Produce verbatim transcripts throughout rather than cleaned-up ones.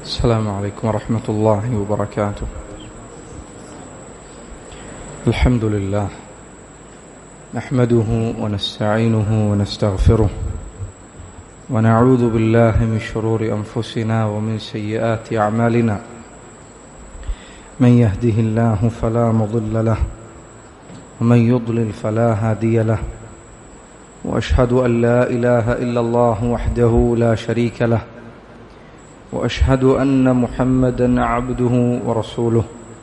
السلام عليكم ورحمة الله وبركاته. الحمد لله نحمده ونستعينه ونستغفره ونعوذ بالله من شرور أنفسنا ومن سيئات أعمالنا. من يهده الله فلا مضل له ومن يضلل فلا هادي له، وأشهد أن لا إله إلا الله وحده لا شريك له، وأشهد أن محمدا عبده ورسوله.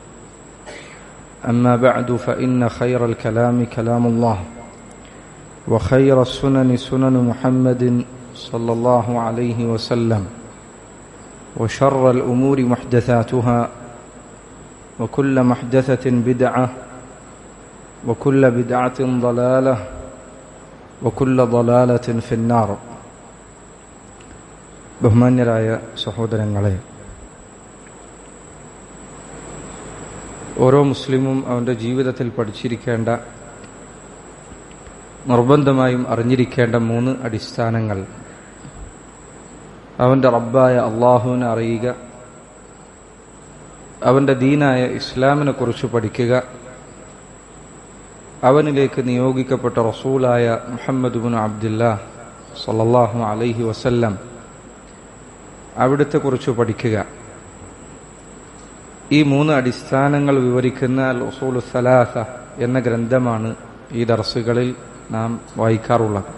أما بعد فإن خير الكلام كلام الله، وخير السنن سنن محمد صلى الله عليه وسلم، وشر الأمور محدثاتها، وكل محدثة بدعة، وكل بدعة ضلالة، وكل ضلالة في النار. ബഹുമാന്യരായ സഹോദരങ്ങളെ, ഓരോ മുസ്ലിമും അവൻ്റെ ജീവിതത്തിൽ പഠിച്ചിരിക്കേണ്ട, നിർബന്ധമായും അറിഞ്ഞിരിക്കേണ്ട മൂന്ന് അടിസ്ഥാനങ്ങൾ: അവൻ്റെ റബ്ബായ അള്ളാഹുവിനെ അറിയുക, അവൻ്റെ ദീനായ ഇസ്ലാമിനെ കുറിച്ച് പഠിക്കുക, അവനിലേക്ക് നിയോഗിക്കപ്പെട്ട റസൂലായ മുഹമ്മദ് ഇബ്നു അബ്ദുല്ലാഹ് സ്വല്ലല്ലാഹു അലൈഹി വസല്ലം അവിടുത്തെ കുറിച്ച് പഠിക്കുക. ഈ മൂന്ന് അടിസ്ഥാനങ്ങൾ വിവരിക്കുന്ന അൽ ഉസൂലു സലാസ എന്ന ഗ്രന്ഥമാണ് ഈ ദർസുകളിൽ നാം വായിക്കാറുള്ളത്.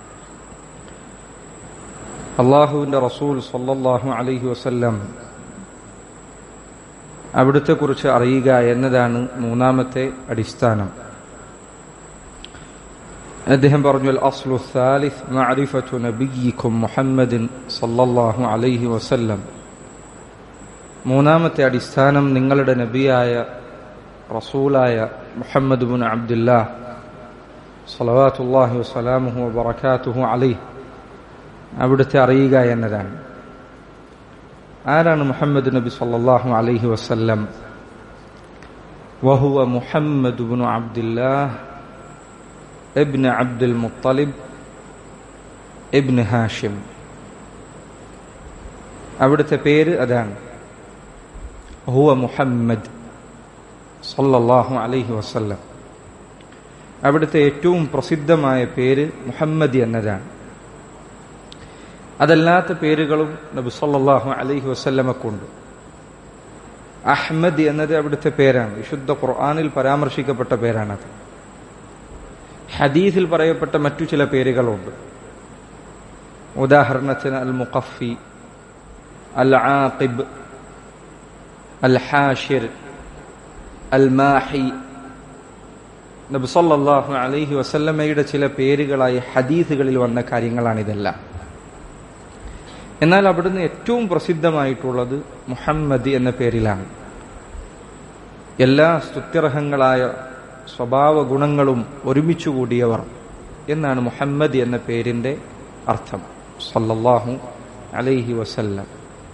അള്ളാഹുവിൻ്റെ റസൂൽ സ്വല്ലല്ലാഹു അലൈഹി വസല്ലം അവിടുത്തെ കുറിച്ച് അറിയുക എന്നതാണ് മൂന്നാമത്തെ അടിസ്ഥാനം. അദ്ദേഹം പറഞ്ഞു, അൽ അസ്ലു സാലിസ് മഅരിഫത്തു നബിയിക്കും മുഹമ്മദിൻ സല്ലല്ലാഹു അലൈഹി വസല്ലം. മൂന്നാമത്തെ അടിസ്ഥാനം നിങ്ങളുടെ നബിയായ റസൂലായ മുഹമ്മദ് ഇബ്നു അബ്ദുല്ലാഹ് സ്വല്ലവാതുല്ലാഹി വസലാമുഹു വബറകാതുഹു അലൈഹി അവിടുത്തെ അറിയുക എന്നതാണ്. ആരാണ് മുഹമ്മദ് നബി സല്ലല്ലാഹു അലൈഹി വസല്ലം? വഹുവ മുഹമ്മദ് ഇബ്നു അബ്ദുല്ലാഹ് ഇബ്നു അബ്ദുൽ മുത്തലിബ് ഇബ്നു ഹാഷിം. അവിടുത്തെ പേര് അതാണ്, ഹുവ മുഹമ്മദ് സല്ലല്ലാഹു അലൈഹി വസല്ലം. അവിടുത്തെ ഏറ്റവും പ്രസിദ്ധമായ പേര് മുഹമ്മദ് എന്നതാണ്. അതല്ലാത്ത പേരുകളും നബി സല്ലല്ലാഹു അലൈഹി വസല്ലമക്കുണ്ട്. അഹ്മദ് എന്നത് അവിടുത്തെ പേരാണ്, വിശുദ്ധ ഖുർആനിൽ പരാമർശിക്കപ്പെട്ട പേരാണത്. ഹദീസിൽ പറയപ്പെട്ട മറ്റു ചില പേരുകളുണ്ട്. ഉദാഹരണത്തിന് അൽ മുഖഫി, അൽ ആഖിബ്, അൽ ഹാഷിർ, അൽ മാഹി. നബി സല്ലല്ലാഹു അലൈഹി വസല്ലമയുടെ ചില പേരുകളായി ഹദീസുകളിൽ വന്ന കാര്യങ്ങളാണിതെല്ലാം. എന്നാൽ അവിടുന്ന് ഏറ്റവും പ്രസിദ്ധമായിട്ടുള്ളത് മുഹമ്മദ് എന്ന പേരിലാണ്. എല്ലാ സ്തുത്യർഹങ്ങളായ സ്വഭാവ ഗുണങ്ങളും ഒരുമിച്ചു കൂടിയവർ എന്നാണ് മുഹമ്മദ് എന്ന പേരിന്റെ അർത്ഥം. സല്ലല്ലാഹു അലൈഹി വസല്ലം.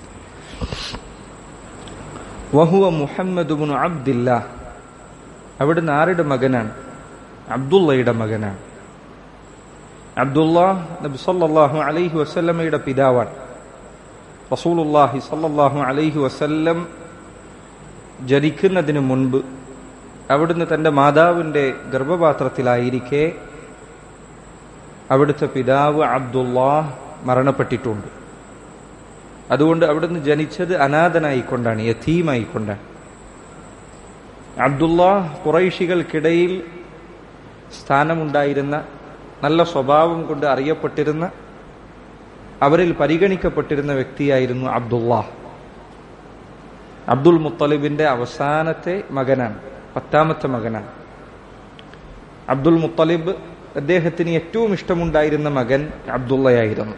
വഹുവ മുഹമ്മദ് ഇബ്നു അബ്ദുല്ലാഹ്. അവിടുന്ന് ആരുടെ മകനാണ്? അബ്ദുള്ളയുടെ മകനാണ്. അബ്ദുല്ലാഹ് നബി സല്ലല്ലാഹു അലൈഹി വസല്ലമയുടെ പിതാവാണ്. റസൂലുള്ളാഹി സല്ലല്ലാഹു അലൈഹി വസല്ലം ജനിക്കുന്നതിന് മുൻപ് അവിടുന്ന് തന്റെ മാതാവിന്റെ ഗർഭപാത്രത്തിലായിരിക്കെ അവിടുത്തെ പിതാവ് അബ്ദുല്ലാഹ് മരണപ്പെട്ടിട്ടുണ്ട്. അതുകൊണ്ട് അവിടുന്ന് ജനിച്ചത് അനാഥനായിക്കൊണ്ടാണ്, യതീമായിക്കൊണ്ടാണ്. അബ്ദുല്ലാഹ് ഖുറൈശികൾക്കിടയിൽ സ്ഥാനമുണ്ടായിരുന്ന, നല്ല സ്വഭാവം കൊണ്ട് അറിയപ്പെട്ടിരുന്ന, അവരിൽ പരിഗണിക്കപ്പെട്ടിരുന്ന വ്യക്തിയായിരുന്നു അബ്ദുല്ലാഹ്. അബ്ദുൽ മുത്തലിബിന്റെ അവസാനത്തെ മകനാണ്, പത്താമത്തെ മകനാണ്. അബ്ദുൽ മുത്തലിബ് അദ്ദേഹത്തിന് ഏറ്റവും ഇഷ്ടമുണ്ടായിരുന്ന മകൻ അബ്ദുള്ളയായിരുന്നു.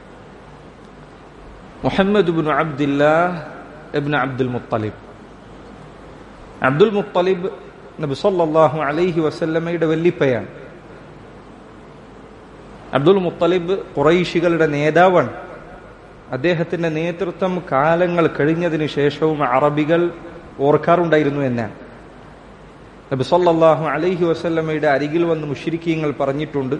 മുഹമ്മദ് ഇബ്നു അബ്ദുല്ലാഹ് ഇബ്നു അബ്ദുൽ മുത്തലിബ്. അബ്ദുൽ മുത്തലിബ് നബി സല്ലല്ലാഹു അലൈഹി വസല്ലമയുടെ വല്ലിപ്പയാണ്. അബ്ദുൽ മുത്തലിബ് ഖുറൈശികളുടെ നേതാവാണ്. അദ്ദേഹത്തിന്റെ നേതൃത്വം കാലങ്ങൾ കഴിഞ്ഞതിന് ശേഷവും അറബികൾ ഓർക്കാറുണ്ടായിരുന്നു എന്നാണ്. നബി സല്ലല്ലാഹു അലൈഹി വസല്ലമയുടെ അരികിൽ വന്ന് മുശ്രിക്കീങ്ങൾ പറഞ്ഞിട്ടുണ്ട്,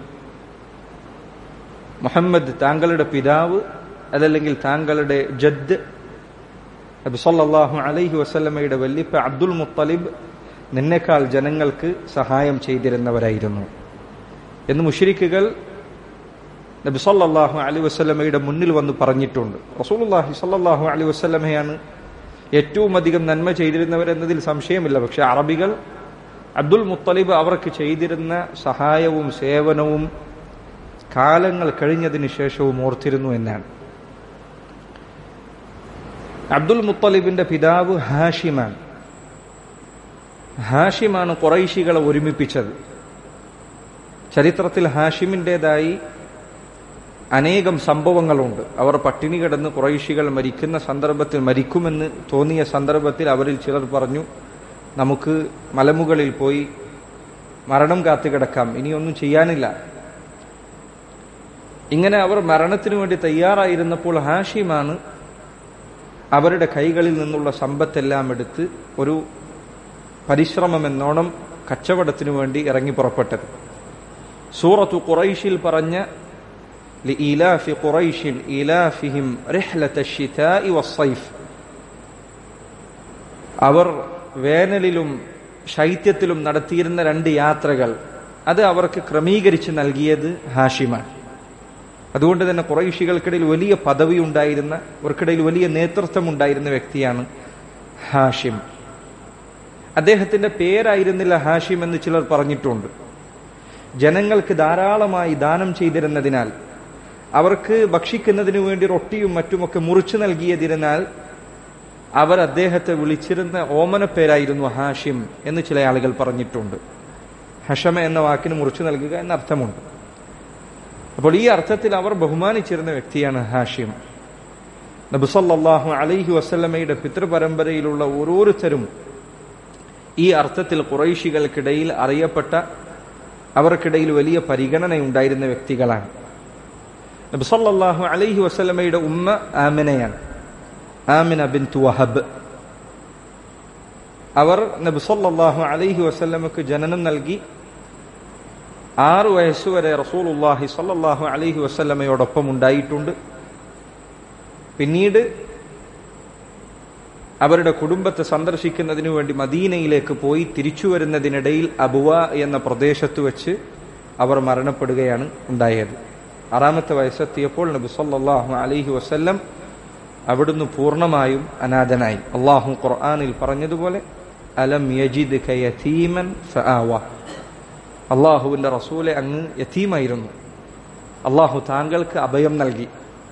മുഹമ്മദ് താങ്കളുടെ പിതാവ് അതല്ലെങ്കിൽ താങ്കളുടെ ജദ് നബി സല്ലല്ലാഹു അലൈഹി വസല്ലമയുടെ വല്യപ്പ അബ്ദുൽ മുത്തലിബ് നിന്നേക്കാൾ ജനങ്ങൾക്ക് സഹായം ചെയ്തിരുന്നവരായിരുന്നു എന്ന് മുശ്രിക്കുകൾ നബി സല്ലല്ലാഹു അലൈഹി വസല്ലമയുടെ മുന്നിൽ വന്ന് പറഞ്ഞിട്ടുണ്ട്. റസൂലുള്ളാഹി സല്ലല്ലാഹു അലൈഹി വസല്ലമയാണ് ഏറ്റവും അധികം നന്മ ചെയ്തിരുന്നവരെന്നതിൽ സംശയമില്ല. പക്ഷെ അറബികൾ അബ്ദുൽ മുത്തലിബ് അവർക്ക് ചെയ്തിരുന്ന സഹായവും സേവനവും കാലങ്ങൾ കഴിഞ്ഞതിന് ശേഷവും ഓർത്തിരുന്നു എന്നാണ്. അബ്ദുൽ മുത്തലിബിന്റെ പിതാവ് ഹാഷിമാണ്. ഹാഷിമാണ് ഖുറൈശികളെ ഒരുമിപ്പിച്ചത്. ചരിത്രത്തിൽ ഹാഷിമിൻ്റെതായി അനേകം സംഭവങ്ങളുണ്ട്. അവർ പട്ടിണി കിടന്ന് ഖുറൈശികൾ മരിക്കുന്ന സന്ദർഭത്തിൽ, മരിക്കുമെന്ന് തോന്നിയ സന്ദർഭത്തിൽ അവരിൽ ചിലർ പറഞ്ഞു, നമുക്ക് മലമുകളിൽ പോയി മരണം കാത്തു കിടക്കാം, ഇനിയൊന്നും ചെയ്യാനില്ല. ഇങ്ങനെ അവർ മരണത്തിനു വേണ്ടി തയ്യാറായിരുന്നപ്പോൾ ഹാഷിമാണ് അവരുടെ കൈകളിൽ നിന്നുള്ള സമ്പത്തെല്ലാം എടുത്ത് ഒരു പരിശ്രമമെന്നോണം കച്ചവടത്തിനു വേണ്ടി ഇറങ്ങി പുറപ്പെട്ടത്. സൂറത്തു ഖുറൈശിൽ പറഞ്ഞ ലഇലാഫി ഖുറൈശിൻ ഇലാഫിഹിം റിഹ്ലത അശ്ശിതാഇ വസ്സൈഫ്, അവർ വേനലിലും ശൈത്യത്തിലും നടത്തിയിരുന്ന രണ്ട് യാത്രകൾ, അത് അവർക്ക് ക്രമീകരിച്ച് നൽകിയത് ഹാഷിമാണ്. അതുകൊണ്ട് തന്നെ ഖുറൈശികൾക്കിടയിൽ വലിയ പദവി ഉണ്ടായിരുന്ന, അവർക്കിടയിൽ വലിയ നേതൃത്വം ഉണ്ടായിരുന്ന വ്യക്തിയാണ് ഹാഷിം. അദ്ദേഹത്തിന്റെ പേരായിരുന്നില്ല ഹാഷിം എന്ന് ചിലർ പറഞ്ഞിട്ടുണ്ട്. ജനങ്ങൾക്ക് ധാരാളമായി ദാനം ചെയ്തിരുന്നതിനാൽ, അവർക്ക് ഭക്ഷിക്കുന്നതിനു വേണ്ടി റൊട്ടിയും മറ്റുമൊക്കെ മുറിച്ചു നൽകിയതിനാൽ അവർ അദ്ദേഹത്തെ വിളിച്ചിരുന്ന ഓമന പേരായിരുന്നു ഹാഷിം എന്ന് ചില ആളുകൾ പറഞ്ഞിട്ടുണ്ട്. ഹഷമ എന്ന വാക്കിന് മുറിച്ചു നൽകുക എന്ന അർത്ഥമുണ്ട്. അപ്പോൾ ഈ അർത്ഥത്തിൽ അവർ ബഹുമാനിച്ചിരുന്ന വ്യക്തിയാണ് ഹാഷിം. നബി സല്ലല്ലാഹു അലൈഹി വസല്ലമയുടെ പിതൃപരമ്പരയിലുള്ള ഓരോരുത്തരും ഈ അർത്ഥത്തിൽ ഖുറൈശികൾക്കിടയിൽ അറിയപ്പെട്ട, അവർക്കിടയിൽ വലിയ പരിഗണനയുണ്ടായിരുന്ന വ്യക്തികളാണ്. നബി സല്ലല്ലാഹു അലൈഹി വസല്ലമയുടെ ഉമ്മ ആമിനയാണ്, ആമിന ബിൻതു വഹബ്. അവർ നബി സല്ലല്ലാഹു അലൈഹി വസല്ലമക്ക് ജനനം നൽകി ആറു വയസ്സുവരെ റസൂലുള്ളാഹി സല്ലല്ലാഹു അലൈഹി വസല്ലമയോടൊപ്പം ഉണ്ടായിട്ടുണ്ട്. പിന്നീട് അവരുടെ കുടുംബത്തെ സന്ദർശിക്കുന്നതിനു വേണ്ടി മദീനയിലേക്ക് പോയി തിരിച്ചു വരുന്നതിനിടയിൽ അബുവ എന്ന പ്രദേശത്ത് വെച്ച് അവർ മരണപ്പെടുകയാണ് ഉണ്ടായത്. ആറാമത്തെ വയസ്സെത്തിയപ്പോൾ നബി സല്ലല്ലാഹു അലൈഹി വസല്ലം അവിടുന്ന് പൂർണ്ണമായും അനാഥനായി. അല്ലാഹു ഖുർആനിൽ പറഞ്ഞതുപോലെ അലം യജിദ്ക യതീമൻ ഫആവ, അള്ളാഹുവിന്റെ റസൂലെ അങ്ങ് യതീമായിരുന്നു, അള്ളാഹു താങ്കൾക്ക് അഭയം നൽകി.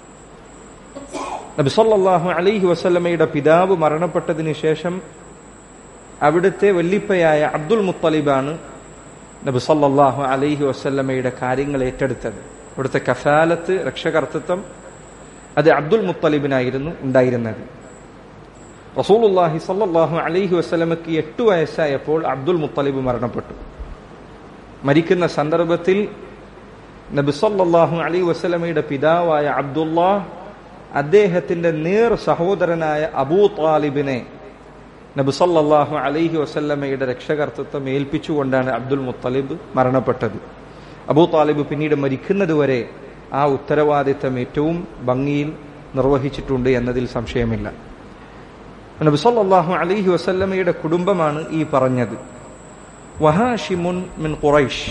നബി സല്ലല്ലാഹു അലൈഹി വസല്ലമയുടെ പിതാവ് മരണപ്പെട്ടതിന് ശേഷം അവിടുത്തെ വല്ലിപ്പയായ അബ്ദുൽ മുത്തലിബാണ് നബി സല്ലല്ലാഹു അലൈഹി വസല്ലമയുടെ കാര്യങ്ങൾ ഏറ്റെടുത്തത്. അവിടുത്തെ കഫാലത്ത്, രക്ഷകർത്തൃത്വം അത് അബ്ദുൽ മുത്തലിബിനായിരുന്നു ഉണ്ടായിരുന്നത്. റസൂലുള്ളാഹി സല്ലല്ലാഹു അലൈഹി വസല്ലമക്ക് എട്ടു വയസ്സായപ്പോൾ അബ്ദുൽ മുത്തലിബ് മരണപ്പെട്ടു. മരിക്കുന്ന സന്ദർഭത്തിൽ നബി സല്ലല്ലാഹു അലൈഹി വസല്ലമയുടെ പിതാവായ അബ്ദുല്ലാഹ് അദ്ദേഹത്തിന്റെ നേർ സഹോദരനായ അബൂ താലിബിനെ നബി സല്ലല്ലാഹു അലൈഹി വസല്ലമയുടെ രക്ഷകർത്തൃത്വം ഏൽപ്പിച്ചുകൊണ്ടാണ് അബ്ദുൽ മുത്തലിബ് മരണപ്പെട്ടത്. അബൂ താലിബ് പിന്നീട് മരിക്കുന്നതുവരെ ആ ഉത്തരവാദിത്തം ഏറ്റവും ഭംഗിയിൽ നിർവഹിച്ചിട്ടുണ്ട് എന്നതിൽ സംശയമില്ല. നബി സല്ലല്ലാഹു അലൈഹി വസല്ലമയുടെ കുടുംബമാണ് ഈ പറഞ്ഞത്. വഹാഷിമുൻ മിൻ ഖുറൈശ്,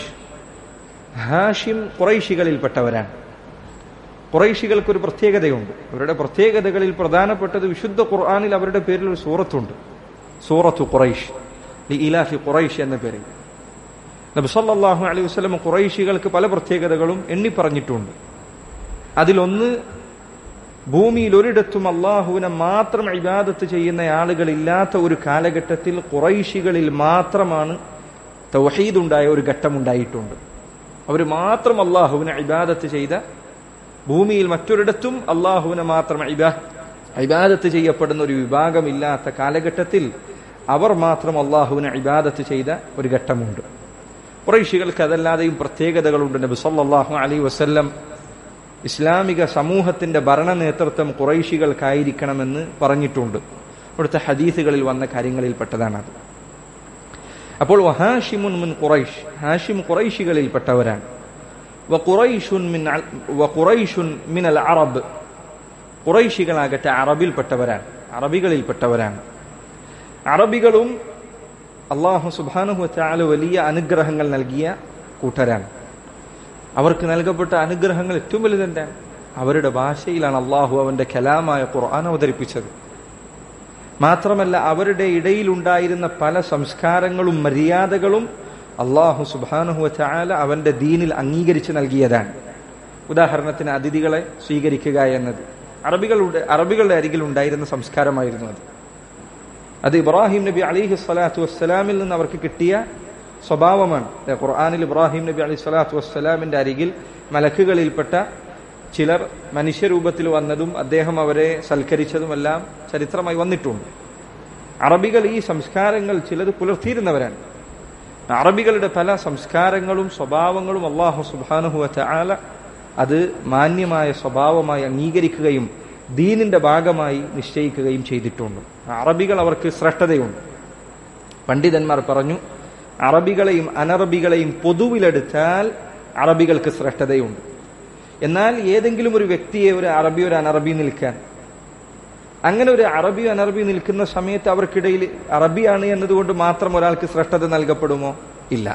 ഹാഷിം ഖുറൈശികളിൽപ്പെട്ടവരാണ്. ഖുറൈശികൾക്കൊരു പ്രത്യേകതയുണ്ട്. അവരുടെ പ്രത്യേകതകളിൽ പ്രധാനപ്പെട്ടത് വിശുദ്ധ ഖുർആനിൽ അവരുടെ പേരിൽ ഒരു സൂറത്തുണ്ട്, സൂറത്തു ഖുറൈശ്, ലിഇലാഫി ഖുറൈശ് എന്ന പേരിൽ. നബി സല്ലല്ലാഹു അലൈഹി വസല്ലം ഖുറൈശികൾക്ക് പല പ്രത്യേകതകളും എണ്ണി പറഞ്ഞിട്ടുണ്ട്. അതിലൊന്ന്, ഭൂമിയിൽ ഒരിടത്തും അള്ളാഹുവിനെ മാത്രം ഇബാദത്ത് ചെയ്യുന്ന ആളുകളില്ലാത്ത ഒരു കാലഘട്ടത്തിൽ ഖുറൈശികളിൽ മാത്രമാണ് തൗഹീദ് ഉണ്ടായ ഒരു ഘട്ടമുണ്ടായിട്ടുണ്ട്. അവർ മാത്രം അള്ളാഹുവിനെ ഇബാദത്ത് ചെയ്ത, ഭൂമിയിൽ മറ്റൊരിടത്തും അള്ളാഹുവിനെ മാത്രം ഇബാദത്ത് ചെയ്യപ്പെടുന്ന ഒരു വിഭാഗമില്ലാത്ത കാലഘട്ടത്തിൽ അവർ മാത്രം അള്ളാഹുവിനെ ഇബാദത്ത് ചെയ്ത ഒരു ഘട്ടമുണ്ട്. ഖുറൈശികൾക്ക് അതല്ലാതെയും പ്രത്യേകതകളുണ്ട്. നബി സല്ലല്ലാഹു അലൈഹി വസല്ലം ഇസ്ലാമിക സമൂഹത്തിന്റെ ഭരണ നേതൃത്വം ഖുറൈശികൾക്കായിരിക്കണമെന്ന് പറഞ്ഞിട്ടുണ്ട്. ഇവിടുത്തെ ഹദീസുകളിൽ വന്ന കാര്യങ്ങളിൽപ്പെട്ടതാണത്. അപ്പോൾ വഹാഷിമുൻ മിൻ ഖുറൈശ്, ഹാഷിം ഖുറൈശികളിൽപ്പെട്ടവരാണ്. വഖുറൈശുൻ മിൻ വഖുറൈശുൻ മിനൽ അറബ്, ഖുറൈശികളാകട്ടെ അറബിൽപ്പെട്ടവരാണ്. അറബികളിൽപ്പെട്ടവരാണ്. അറബികളും അല്ലാഹു സുബ്ഹാനഹു വ തആല വലിയ അനുഗ്രഹങ്ങൾ നൽകിയ കൂട്ടരാണ്. അവർക്ക് നൽകപ്പെട്ട അനുഗ്രഹങ്ങൾ ഏറ്റവും വലുതെന്താണ്? അവരുടെ ഭാഷയിലാണ് അള്ളാഹു അവന്റെ കലാമായ ഖുർആൻ അവതരിപ്പിച്ചത്. മാത്രമല്ല അവരുടെ ഇടയിലുണ്ടായിരുന്ന പല സംസ്കാരങ്ങളും മര്യാദകളും അള്ളാഹു സുബ്ഹാനഹു വ തആല അവന്റെ ദീനിൽ അംഗീകരിച്ച് നൽകിയതാണ്. ഉദാഹരണത്തിന് അതിഥികളെ സ്വീകരിക്കുക എന്നത് അറബികളുടെ അറബികളുടെ അരികിൽ ഉണ്ടായിരുന്ന സംസ്കാരമായിരുന്നു. അത് അത് ഇബ്രാഹിം നബി അലൈഹി സ്വലാത്തു വസ്സലാമിൽ നിന്ന് അവർക്ക് കിട്ടിയ സ്വഭാവമാണ്. ഖുർആനിൽ ഇബ്രാഹിം നബി അലൈഹി സ്വലാത്തു വസ്സലാമിന്റെ അരികിൽ മലക്കുകളിൽപ്പെട്ട ചിലർ മനുഷ്യരൂപത്തിൽ വന്നതും അദ്ദേഹം അവരെ സൽക്കരിച്ചതുമെല്ലാം ചരിത്രമായി വന്നിട്ടുണ്ട്. അറബികൾ ഈ സംസ്കാരങ്ങൾ ചിലത് പുലർത്തിയിരുന്നവരാണ്. അറബികളുടെ പല സംസ്കാരങ്ങളും സ്വഭാവങ്ങളും അല്ലാഹു സുബ്ഹാനഹു വ തആല അത് മാന്യമായ സ്വഭാവമായി അംഗീകരിക്കുകയും ദീനിന്റെ ഭാഗമായി നിശ്ചയിക്കുകയും ചെയ്തിട്ടുണ്ട്. അറബികൾ അവർക്ക് ശ്രേഷ്ഠതയുണ്ട്. പണ്ഡിതന്മാർ പറഞ്ഞു, അറബികളെയും അനറബികളെയും പൊതുവിലെടുത്താൽ അറബികൾക്ക് ശ്രേഷ്ഠതയുണ്ട്. എന്നാൽ ഏതെങ്കിലും ഒരു വ്യക്തിയെ ഒരു അറബി ഒരു അനറബി നിൽക്കാൻ, അങ്ങനെ ഒരു അറബി അനറബി നിൽക്കുന്ന സമയത്ത് അവർക്കിടയിൽ അറബിയാണ് എന്നതുകൊണ്ട് മാത്രം ഒരാൾക്ക് ശ്രേഷ്ഠത നൽകപ്പെടുമോ? ഇല്ല.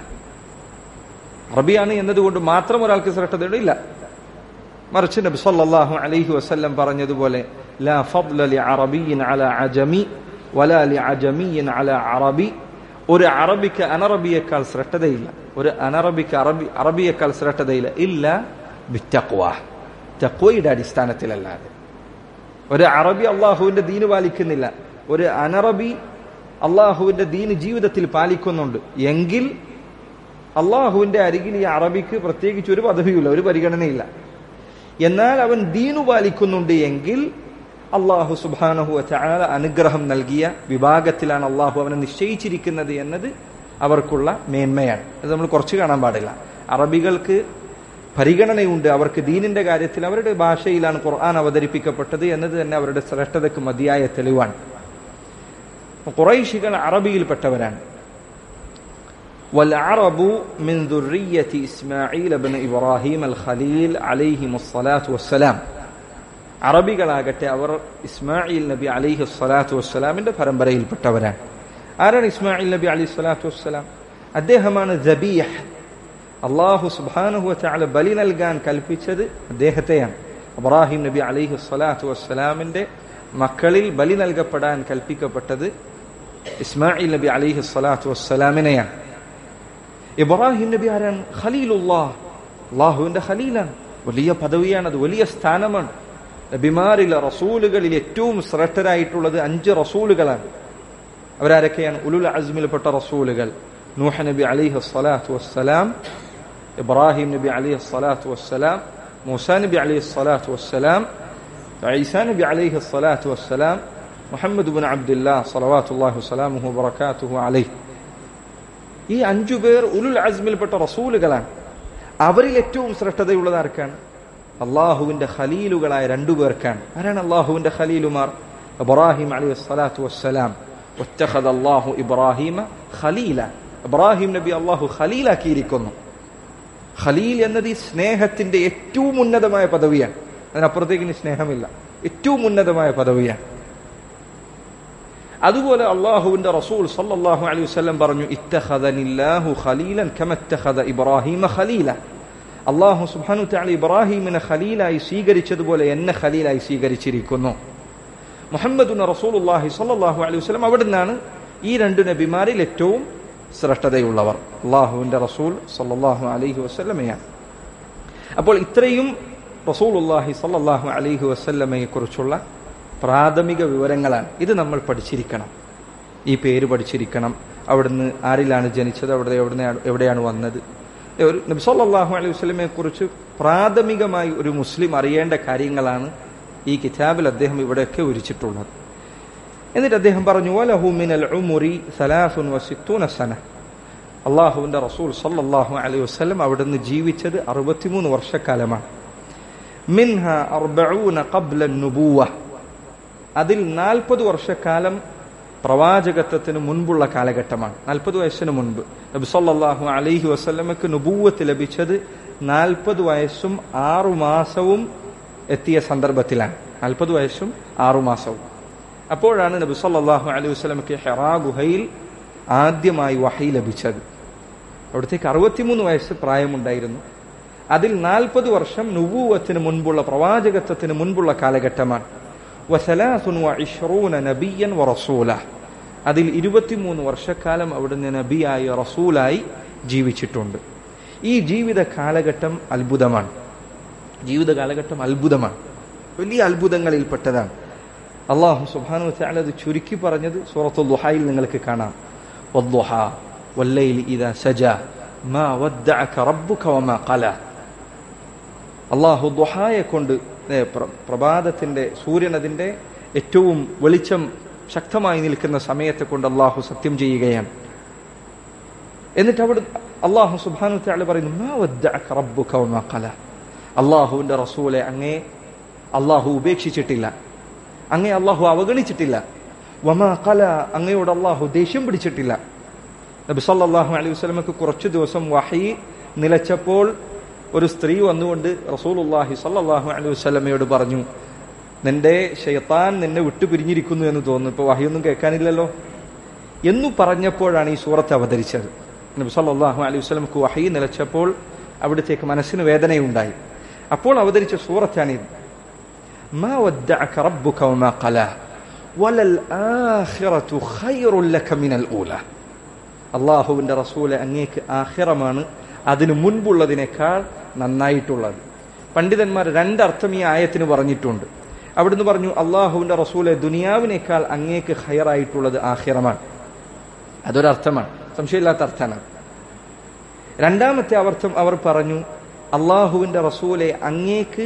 അറബിയാണ് എന്നതുകൊണ്ട് മാത്രം ഒരാൾക്ക് ശ്രേഷ്ഠതയുണ്ടോ? ഇല്ല. മറിച്ച് നബി സല്ലല്ലാഹു അലൈഹി വസല്ലം പറഞ്ഞതുപോലെ ലാ ഫദ്ല ലി അറബിയിൻ അലാ അജമി വലാ ലി അജമിയിൻ അലാ അറബി, ഒരു അറബിക്ക് അനറബിയേക്കാൾ ശ്രേഷ്ഠതയില്ല, ഒരു അനറബിക്ക് അറബി അറബിയേക്കാൾ ശ്രേഷ്ഠതയില്ല ഇല്ല ബിത്തഖ്വ, തഖ്വയുടെ അടിസ്ഥാനത്തിലല്ലാതെ. ഒരു അറബി അള്ളാഹുവിന്റെ ദീന് പാലിക്കുന്നില്ല, ഒരു അനറബി അള്ളാഹുവിന്റെ ദീന് ജീവിതത്തിൽ പാലിക്കുന്നുണ്ട് എങ്കിൽ അള്ളാഹുവിന്റെ അരികിൽ ഈ അറബിക്ക് പ്രത്യേകിച്ച് ഒരു പദവിയില്ല, ഒരു പരിഗണനയില്ല. എന്നാൽ അവൻ ദീനു പാലിക്കുന്നുണ്ട് എങ്കിൽ അള്ളാഹു സുബ്ഹാനഹു വ തആല അനുഗ്രഹം നൽകിയ വിഭാഗത്തിലാണ് അള്ളാഹു അവനെ നിശ്ചയിച്ചിരിക്കുന്നത് എന്നത് അവർക്കുള്ള മേന്മയാണ്. അത് നമ്മൾ കുറച്ച് കാണാൻ പാടില്ല. അറബികൾക്ക് പരിഗണനയുണ്ട്, അവർക്ക് ദീനിന്റെ കാര്യത്തിൽ അവരുടെ ഭാഷയിലാണ് ഖുർആൻ അവതരിപ്പിക്കപ്പെട്ടത് എന്നത് തന്നെ അവരുടെ ശ്രേഷ്ഠതയ്ക്ക് മതിയായ തെളിവാണ്. ഖുറൈശികൾ അറബിയിൽപ്പെട്ടവരാണ്. والعرب من ذرية إسماعيل بن إبراهيم الخليل عليهم الصلاة والسلام. അറബികളാകട്ടെ അവർ ഇസ്മായിൽ നബി അലൈഹി സ്വലാത്തു വസ്സലാമിന്റെ പരമ്പരയിൽപ്പെട്ടവരാണ്. ആരാണ് ഇസ്മായിൽ നബി അലൈഹി സ്വലാത്തു വസ്സലാം? അദ്ദേഹമാണ് ദബീഹ്. അള്ളാഹു സുബ്ഹാനഹു വ തആല ബലി നൽകാൻ കൽപ്പിച്ചത് അദ്ദേഹത്തെയാണ്. ഇബ്രാഹിം നബി അലൈഹി സ്വലാത്തു വസ്സലാമിന്റെ മക്കളിൽ ബലി നൽകപ്പെടാൻ കൽപ്പിക്കപ്പെട്ടത് ഇസ്മായിൽ നബി അലൈഹി സ്വലാത്തു വസ്സലാമിനെയാണ്. ഇബ്രാഹിം നബി ആരാണ്? ഖലീലുല്ലാഹ്, അള്ളാഹുവിന്റെ ഖലീലാണ്. വലിയ പദവിയാണത്, വലിയ സ്ഥാനമാണ്. നബിമാരിലെ റസൂലുകളിൽ ഏറ്റവും ശ്രേഷ്ഠരായിട്ടുള്ളത് അഞ്ച് റസൂലുകളാണ്. അവരാരൊക്കെയാണ്? ഉലുൽ അസ്മിൽപ്പെട്ട റസൂലുകൾ. നൂഹ് നബി അലൈഹി സ്വലാത്തു വസ്സലാം, ഇബ്രാഹിം നബി അലൈഹി സ്വലാത്തു വസ്സലാം, മൂസാ നബി അലൈഹി സ്വലാത്തു വസ്സലാം, ഈസാ നബി അലൈഹി സ്വലാത്തു വസ്സലാം, മുഹമ്മദ് ഇബ്നു അബ്ദുല്ലാഹ് സ്വല്ലല്ലാഹു വസല്ലമുഹു വബറകാതുഹു അലൈഹി. ഈ അഞ്ചു പേർ ഉലുൽ അസ്മിൽപ്പെട്ട റസൂലുകളാണ്. അവരിൽ ഏറ്റവും ശ്രേഷ്ഠതയുള്ളത് ആർക്കാണ്? അള്ളാഹുവിന്റെ ഖലീലുകളായ രണ്ടു പേർക്കാണ്. ആരാണ് അള്ളാഹുവിന്റെ ഖലീലുമാർ? ഇബ്രാഹിം അലൈഹി സ്വലാത്തു വസ്സലാം. വത്തഖദ അല്ലാഹു ഇബ്രാഹിമ ഖലീല. ഇബ്രാഹിം നബി അള്ളാഹു ഖലീലാക്കിയിരിക്കുന്നു. ഖലീൽ എന്നത് ഈ സ്നേഹത്തിന്റെ ഏറ്റവും ഉന്നതമായ പദവിയാണ്. അതിനപ്പുറത്തേക്ക് ഇനി സ്നേഹമില്ല. ഏറ്റവും ഉന്നതമായ പദവിയാണ്. അതുപോലെ അള്ളാഹുവിന്റെ റസൂൽ സല്ലല്ലാഹു അലൈഹി വസല്ലം പറഞ്ഞു, ഇത്തഖദനില്ലാഹു ഖലീലൻ കമ ഇത്തഖദ ഇബ്രാഹിമ ഖലീല. അള്ളാഹു സുബ്ഹാനഹു വ തആല ഇബ്രാഹിമിനെ ഖലീലായി സ്വീകരിച്ചതുപോലെ എന്നെ ഖലീലായി സ്വീകരിച്ചിരിക്കുന്നു. മുഹമ്മദുന റസൂലുള്ളാഹി സ്വല്ലല്ലാഹു അലൈഹി വസല്ലം അവിടുന്നാണ് ഈ രണ്ട് നബിമാരിൽ ഏറ്റവും ശ്രേഷ്ഠതയുള്ളവർ. അള്ളാഹുവിന്റെ റസൂൽ സല്ലല്ലാഹു അലൈഹി വസല്ലമയാണ്. അപ്പോൾ ഇത്രയും റസൂലുള്ളാഹി സല്ലല്ലാഹു അലൈഹി വസല്ലമയെ കുറിച്ചുള്ള പ്രാഥമിക വിവരങ്ങളാണ്. ഇത് നമ്മൾ പഠിച്ചിരിക്കണം. ഈ പേര് പഠിച്ചിരിക്കണം. അവിടുന്ന് ആരിലാണ് ജനിച്ചത്, അവിടെ എവിടെ എവിടെയാണ് വന്നത്, ഒരു നബി സല്ലല്ലാഹു അലൈഹി വസല്ലമയെ കുറിച്ച് പ്രാഥമികമായി ഒരു മുസ്ലിം അറിയേണ്ട കാര്യങ്ങളാണ് ഈ കിതാബിൽ അദ്ദേഹം ഇവിടെയൊക്കെ വിവരിച്ചിട്ടുള്ളത്. എന്നിട്ട് അദ്ദേഹം പറഞ്ഞു, വലഹു മിനൽ ഉമുരി സലാസുൻ വസിത്തൂന സന. അള്ളാഹുവിന്റെ റസൂൽ സല്ലല്ലാഹു അലൈഹി വസല്ലം അവിടുന്ന് ജീവിച്ചത് അറുപത്തിമൂന്ന് വർഷക്കാലമാണ്. മിൻഹ അർബഊന ഖബ്ല നുബുവ. അതിൽ നാൽപ്പത് വർഷക്കാലം പ്രവാചകത്വത്തിന് മുൻപുള്ള കാലഘട്ടമാണ്. നാൽപ്പത് വയസ്സിന് മുൻപ് നബി സല്ലല്ലാഹു അലൈഹി വസല്ലമക്ക് നുബുവത്ത് ലഭിച്ചത് നാൽപ്പത് വയസ്സും ആറു മാസവും എത്തിയ സന്ദർഭത്തിലാണ്. നാൽപ്പത് വയസ്സും ആറു മാസവും അപ്പോഴാണ് നബി സല്ലല്ലാഹു അലൈഹി വസല്ലമക്ക് ഹിറാ ഗുഹയിൽ ആദ്യമായി വഹി ലഭിച്ചത്. അവിടത്തേക്ക് അറുപത്തിമൂന്ന് വയസ്സ് പ്രായമുണ്ടായിരുന്നു. അതിൽ നാൽപ്പത് വർഷം നുബൂവത്തിന് മുൻപുള്ള പ്രവാചകത്വത്തിന് മുൻപുള്ള കാലഘട്ടമാണ്. വസലാസുൻ വഇശ്റൂന നബിയ്യൻ വറസൂല, അതിൽ ഇരുപത്തിമൂന്ന് വർഷക്കാലം അവിടുന്ന് നബിയായി റസൂലായി ജീവിച്ചിട്ടുണ്ട്. ഈ ജീവിത കാലഘട്ടം അത്ഭുതമാണ്. ജീവിത കാലഘട്ടം അത്ഭുതമാണ്, വലിയ അത്ഭുതങ്ങളിൽപ്പെട്ടതാണ്. അല്ലാഹു സുബ്ഹാനഹു വ തആല അത് ചുരുക്കി പറഞ്ഞത് സൂറത്തുൽ ദുഹായിൽ നിങ്ങൾക്ക് കാണാം. വദ്ദുഹാ വല്ലൈലി ഇദാ സജാ മാ വദ്ദഅക റബ്ബുക വമാ ഖലാ. അല്ലാഹു ദുഹായെ കൊണ്ട്, പ്രഭാതത്തിന്റെ സൂര്യൻ അതിന്റെ ഏറ്റവും വെളിച്ചം ശക്തമായി നിൽക്കുന്ന സമയത്തെ കൊണ്ട് അല്ലാഹു സത്യം ചെയ്യുകയാണ്. എന്നിട്ട് അവിടെ അല്ലാഹു സുബ്ഹാനഹു വ തആല പറയുന്നു, മാ വദ്ദഅക റബ്ബുക വമാ ഖലാ. അല്ലാഹുവിന്റെ റസൂലെ അങ്ങേ അല്ലാഹു ഉപേക്ഷിച്ചിട്ടില്ല, അങ്ങേ അല്ലാഹു അവഗണിച്ചിട്ടില്ല. വമാ ഖലാ, അങ്ങയോട് അല്ലാഹു ദേഷ്യം പിടിച്ചിട്ടില്ല. നബി സല്ലല്ലാഹു അലൈഹി വസല്ലമക്ക് കുറച്ചു ദിവസം വഹി നിലച്ചപ്പോൾ ഒരു സ്ത്രീ വന്നുകൊണ്ട് റസൂലുള്ളാഹി സല്ലല്ലാഹു അലൈഹി വസല്ലമയോട് പറഞ്ഞു, നിന്റെ ശൈത്താൻ നിന്നെ വിട്ടുപിരിഞ്ഞിരിക്കുന്നു എന്ന് തോന്നുന്നു, ഇപ്പൊ വഹിയൊന്നും കേൾക്കാനില്ലല്ലോ എന്നു പറഞ്ഞപ്പോഴാണ് ഈ സൂറത്ത് അവതരിച്ചത്. നബി സല്ലല്ലാഹു അലൈഹി വസല്ലമക്ക് വഹി നിലച്ചപ്പോൾ അവിടത്തേക്ക് മനസ്സിന് വേദനയുണ്ടായി. അപ്പോൾ അവതരിച്ച സൂറത്താണിത്. മാ വദ്ദഅക റബ്ബുക വമാ ഖലാ വലൽ ആഖിറതു ഖൈറുൻ ലക മിനൽ ഊലാ. അല്ലാഹുവിന്റെ റസൂലെ അങ്ങേക്ക് ആഖിറമാണ് അതിനു മുൻപുള്ളതിനേക്കാൾ നന്നായിട്ടുള്ളത്. പണ്ഡിതന്മാർ രണ്ടർത്ഥം ഈ ആയത്തിന് പറഞ്ഞിട്ടുണ്ട്. അവിടുന്ന് പറഞ്ഞു, അല്ലാഹുവിന്റെ റസൂലെ ദുനിയാവിനേക്കാൾ അങ്ങേക്ക് ഖൈറായിട്ടുള്ളത് ആഖിറമാണ്. അതൊരർത്ഥമാണ്, സംശയമില്ലാത്ത അർത്ഥമാണ്. രണ്ടാമത്തെ അർത്ഥം അവർ പറഞ്ഞു, അല്ലാഹുവിന്റെ റസൂലെ അങ്ങേക്ക്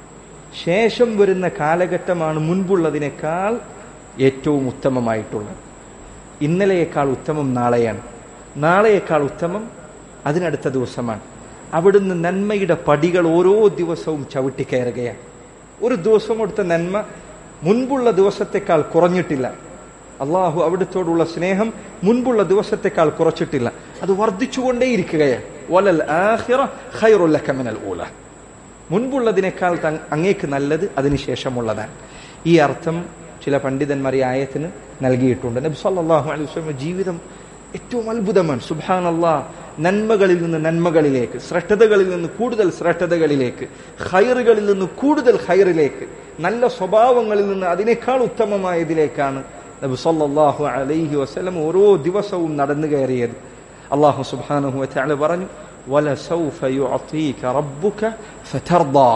ശേഷം വരുന്ന കാലഘട്ടമാണ് മുൻപുള്ളതിനേക്കാൾ ഏറ്റവും ഉത്തമമായിട്ടുള്ളത്. ഇന്നലെയേക്കാൾ ഉത്തമം നാളെയാണ്, നാളെയേക്കാൾ ഉത്തമം അതിനടുത്ത ദിവസമാണ്. അവിടുന്ന് നന്മയുടെ പടികൾ ഓരോ ദിവസവും ചവിട്ടിക്കയറുകയാണ്. ഒരു ദിവസം കൊടുത്ത നന്മ മുൻപുള്ള ദിവസത്തെക്കാൾ കുറഞ്ഞിട്ടില്ല. അള്ളാഹു അവിടുത്തോടുള്ള സ്നേഹം മുൻപുള്ള ദിവസത്തെക്കാൾ കുറച്ചിട്ടില്ല, അത് വർദ്ധിച്ചുകൊണ്ടേയിരിക്കുകയാണ്. വലൽ ആഖിറ ഖൈറുൻ ലക മിനൽ ഊല. മുൻപുള്ളതിനേക്കാൾ അങ്ങേക്ക് നല്ലത് അതിനുശേഷമുള്ളതാണ്. ഈ അർത്ഥം ചില പണ്ഡിതന്മാർ ഈ ആയത്തിന് നൽകിയിട്ടുണ്ട്. നബി സല്ലല്ലാഹു അലൈഹി വസല്ലം ജീവിതം ഏറ്റവും അത്ഭുതമാണ്. സുബ്ഹാനല്ലാഹ്, നന്മകളിൽ നിന്ന് നന്മകളിലേക്ക്, ശ്രേഷ്ഠതകളിൽ നിന്ന് കൂടുതൽ ശ്രേഷ്ഠതകളിലേക്ക്, ഖൈറുകളിൽ നിന്ന് കൂടുതൽ ഖൈറിലേക്ക്, നല്ല സ്വഭാവങ്ങളിൽ നിന്ന് അതിനേക്കാൾ ഉത്തമമായതിലേക്കാണ് നബി സല്ലല്ലാഹു അലൈഹി വസല്ലം ഓരോ ദിവസവും നടന്നു കയറിയത്. അല്ലാഹു സുബ്ഹാനഹു വ തആല പറഞ്ഞു, വലസൗഫ യുഅതീക റബ്ബുക ഫതർദാ.